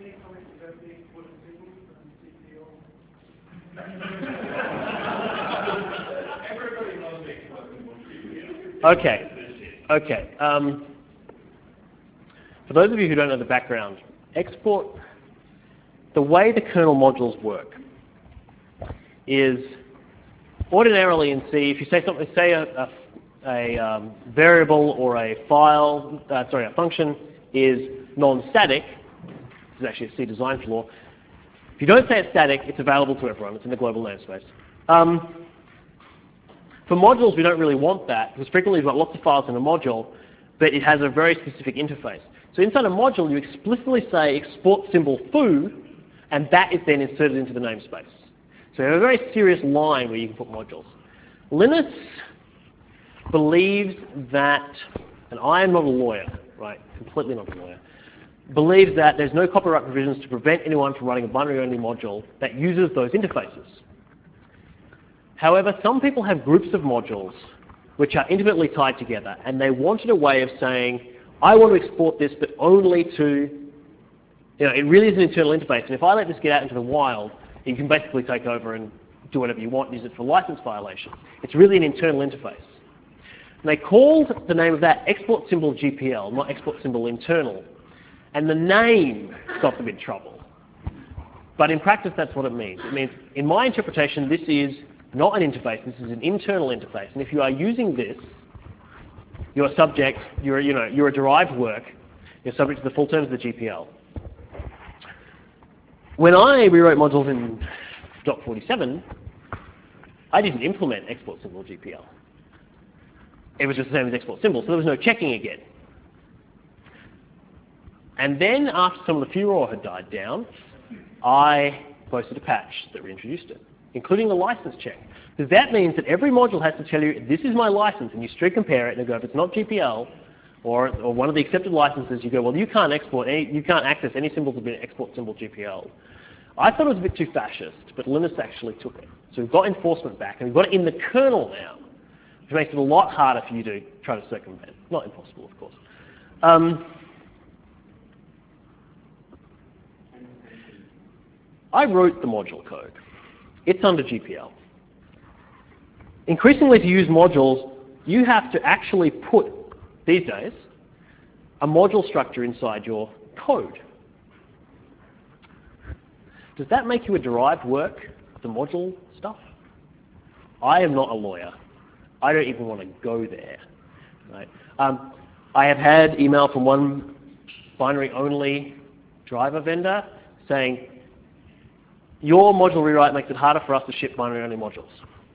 Okay, okay. Um, for those of you who don't know the background, export, the way the kernel modules work is ordinarily in C, if you say something, say a, a, a um, variable or a file, uh, sorry, a function is non-static, this is actually a C design flaw. If you don't say it's static, it's available to everyone. It's in the global namespace. Um, for modules, we don't really want that because frequently we've got lots of files in a module, but it has a very specific interface. So inside a module, you explicitly say export symbol foo, and that is then inserted into the namespace. So you have a very serious line where you can put modules. Linus believes that, and I am not a lawyer, right, completely not a lawyer, believes that there's no copyright provisions to prevent anyone from writing a binary-only module that uses those interfaces. However, some people have groups of modules which are intimately tied together, and they wanted a way of saying, I want to export this, but only to, you know, it really is an internal interface, and if I let this get out into the wild, you can basically take over and do whatever you want, use it for license violations. It's really an internal interface. And they called the name of that export symbol G P L, not export symbol internal. And the name got them in trouble. But in practice, that's what it means. It means, in my interpretation, this is not an interface. This is an internal interface. And if you are using this, you're subject, you're, you know, you're a derived work, you're subject to the full terms of the G P L. When I rewrote modules in doc forty-seven, I didn't implement export symbol G P L. It was just the same as export symbol, so there was no checking again. And then after some of the furor had died down, I posted a patch that reintroduced it, including the license check. Because that means that every module has to tell you, this is my license, and you street compare it and go, if it's not G P L, or, or one of the accepted licenses, you go, well, you can't export any, you can't access any symbols that have been export symbol G P L. I thought it was a bit too fascist, but Linus actually took it. So we've got enforcement back, and we've got it in the kernel now, which makes it a lot harder for you to try to circumvent. Not impossible, of course. Um, I wrote the module code. It's under G P L. Increasingly, to use modules, you have to actually put, these days, a module structure inside your code. Does that make you a derived work, the module stuff? I am not a lawyer. I don't even want to go there. Right? Um, I have had email from one binary-only driver vendor saying, your module rewrite makes it harder for us to ship binary-only modules.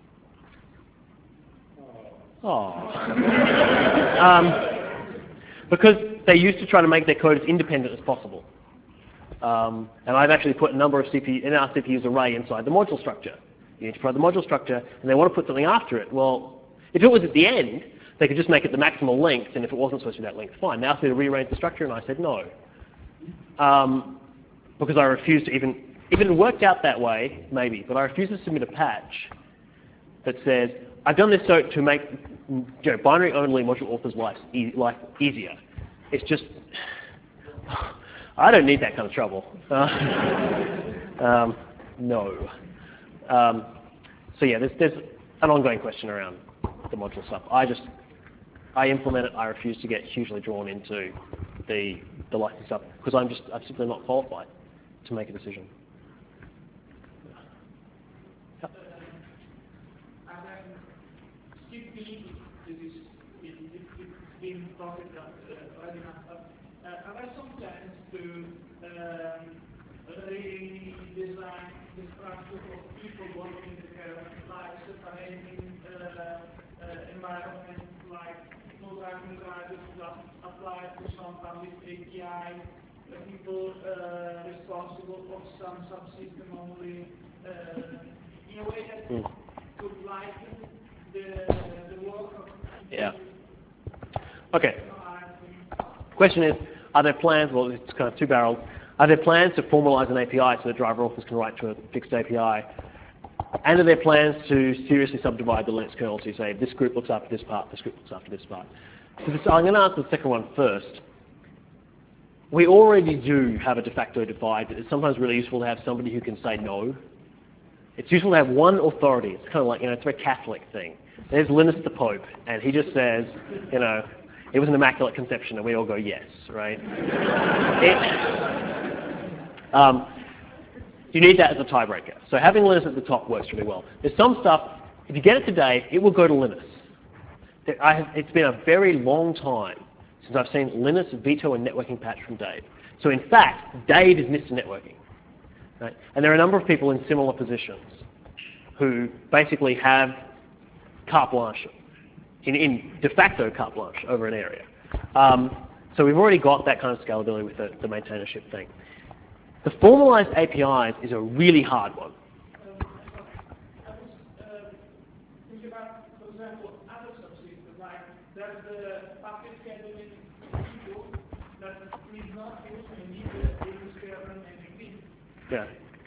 Oh. um, because they used to try to make their code as independent as possible. Um, and I've actually put a number of C P U, in our C P U's array inside the module structure. You need to provide the module structure, and they want to put something after it. Well, if it was at the end, they could just make it the maximal length, and if it wasn't supposed to be that length, fine. They asked me to rearrange the structure, and I said no. Um, because I refused to even, if it had worked out that way, maybe, but I refused to submit a patch that says, I've done this so to make you know, binary-only module authors' life, e life easier. It's just, I don't need that kind of trouble. Uh, um, no. Um, so yeah, there's, there's an ongoing question around the module stuff. I just, I implement it. I refuse to get hugely drawn into the the license stuff because I'm just, I'm simply not qualified to make a decision. Yep. Are there some plans to um, redesign the structure of people working together, like separating uh, uh, environments, like no driving drivers just apply to some public A P I, the people uh, responsible for some subsystem only, uh, in a way that mm. could lighten the, the work of people. Yeah. Okay. Question is, are there plans, well it's kind of two barrels, are there plans to formalize an A P I so that driver authors can write to a fixed A P I? And are there plans to seriously subdivide the Linux kernel to say, this group looks after this part, this group looks after this part? So this, I'm going to answer the second one first. We already do have a de facto divide, but it's sometimes really useful to have somebody who can say no. It's useful to have one authority. It's kind of like, you know, it's a very Catholic thing. There's Linus the Pope, and he just says, you know, it was an immaculate conception, and we all go, yes, right? it, um, you need that as a tiebreaker. So having Linus at the top works really well. There's some stuff, if you get it today, it will go to Linus. I have, it's been a very long time since I've seen Linus veto a networking patch from Dave. So in fact, Dave is Mister Networking. Right? And there are a number of people in similar positions who basically have carte blanche, in, in de facto carte blanche over an area. Um, so we've already got that kind of scalability with the, the maintainership thing. The formalized A P Is is a really hard one. Yeah.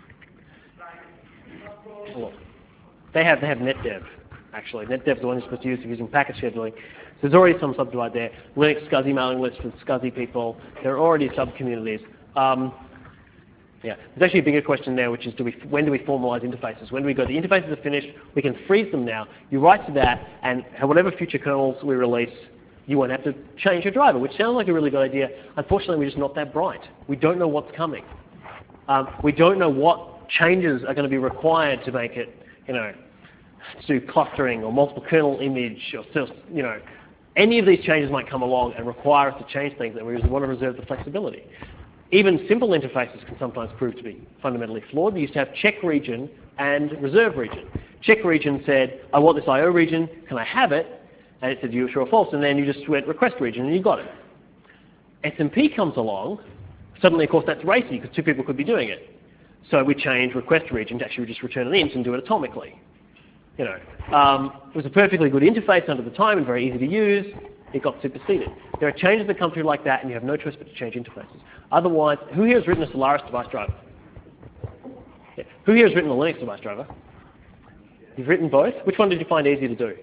Well, they have they have NetDev actually. NetDev's the one you're supposed to use for using packet scheduling. So there's already some subdivide there. Linux SCSI mailing lists with SCSI people. There are already sub communities. Um, yeah, there's actually a bigger question there, which is do we when do we formalize interfaces? When do we go? The interfaces are finished. We can freeze them now. You write to that, and whatever future kernels we release, you won't have to change your driver, which sounds like a really good idea. Unfortunately, we're just not that bright. We don't know what's coming. Um, we don't know what changes are going to be required to make it, you know, to do clustering or multiple kernel image or, you know, any of these changes might come along and require us to change things, and we want to reserve the flexibility. Even simple interfaces can sometimes prove to be fundamentally flawed. We used to have check region and reserve region. Check region said, I want this I O region, can I have it? And it said, you true or false, and then you just went request region and you got it. S M P comes along, suddenly of course that's racy because two people could be doing it. So we changed request region to actually just return an int and do it atomically. You know, um, it was a perfectly good interface under the time and very easy to use. It got superseded. There are changes that come through like that, and you have no choice but to change interfaces. Otherwise, who here has written a Solaris device driver? Yeah. Who here has written a Linux device driver? You've written both? Which one did you find easier to do?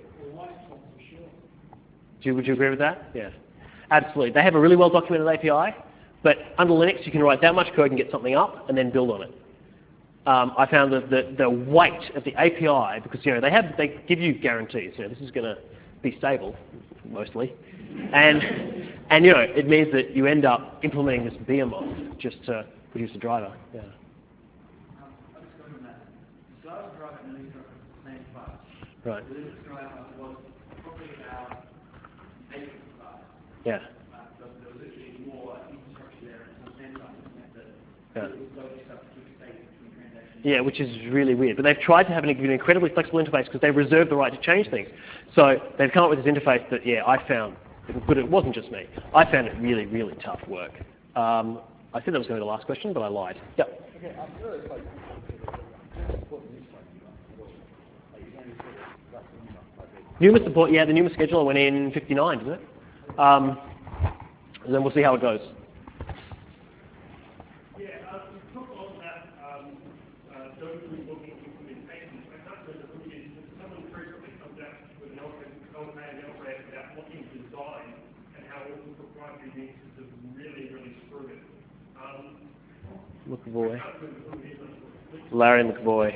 Do you, would you agree with that? Yeah, absolutely. They have a really well documented A P I, but under Linux you can write that much code and get something up and then build on it. Um, I found that the, the weight of the A P I, because you know they have they give you guarantees. You know, this is going to be stable, mostly, and and you know it means that you end up implementing this behemoth just to produce a driver. Yeah. Um, I'll just go on that. The Solaris driver and Linux driver are the same class. Right. The Linux driver was probably about eight class. Yeah. Uh, so there was literally more infrastructure there, and some same class meant that Yeah. it was loading stuff to keep state between transactions. Yeah, which is really weird. But they've tried to have an incredibly flexible interface because they reserve the right to change things. So they've come up with this interface that, yeah, I found, but it wasn't just me. I found it really, really tough work. Um, I said that was going to be the last question, but I lied. Yep. Okay, I'm curious, like, what news like you know, like you only said that's the news like NUMA support, yeah, the NUMA scheduler went in fifty-nine, didn't it? Um, and then we'll see how it goes. Yeah, uh, we talked a lot about um, uh, those who are looking at implementation. I can't remember who it is, but someone frequently comes out with an automated operator about looking at design and how all the proprietary mixes have really, really screwed it. Um, McAvoy. I can't remember who it is. Larry McAvoy.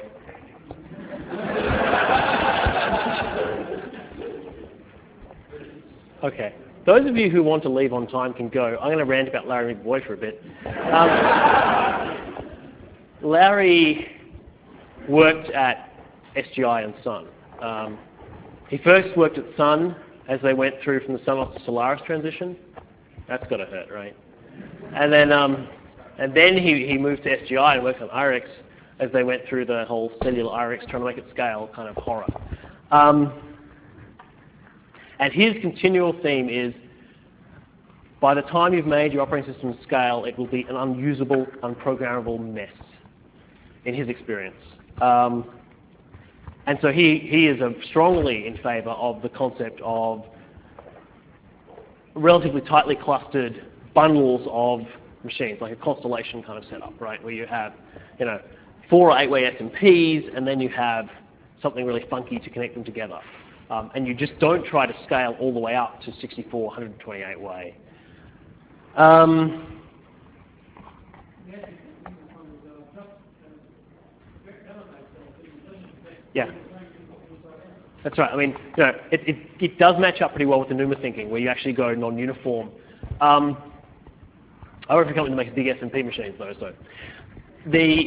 Okay. Those of you who want to leave on time can go. I'm going to rant about Larry McAvoy for a bit. Um, Larry worked at S G I and Sun. Um, he first worked at Sun as they went through from the Sonos to Solaris transition. That's got to hurt, right? And then, um, and then he, he moved to S G I and worked on I R I X as they went through the whole cellular I R I X, trying to make it scale kind of horror. Um, and his continual theme is, by the time you've made your operating system scale, it will be an unusable, unprogrammable mess, in his experience. Um, and so he, he is a strongly in favor of the concept of relatively tightly clustered bundles of machines, like a constellation kind of setup, right, where you have, you know, four or eight-way S M Ps, and then you have something really funky to connect them together. Um, and you just don't try to scale all the way up to sixty-four, one twenty-eight way. Um, yeah. That's right. I mean, you know, it, it, it does match up pretty well with the NUMA thinking, where you actually go non-uniform. Um, I work for a company that makes big S M P machines, though, so the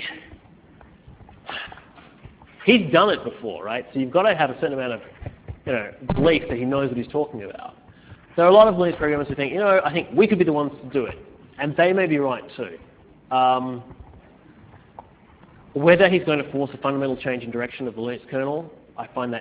he's done it before, right? So you've got to have a certain amount of, you know, belief that he knows what he's talking about. There are a lot of Linux programmers who think, you know, I think we could be the ones to do it, and they may be right too. Um, whether he's going to force a fundamental change in direction of the Linux kernel, I find that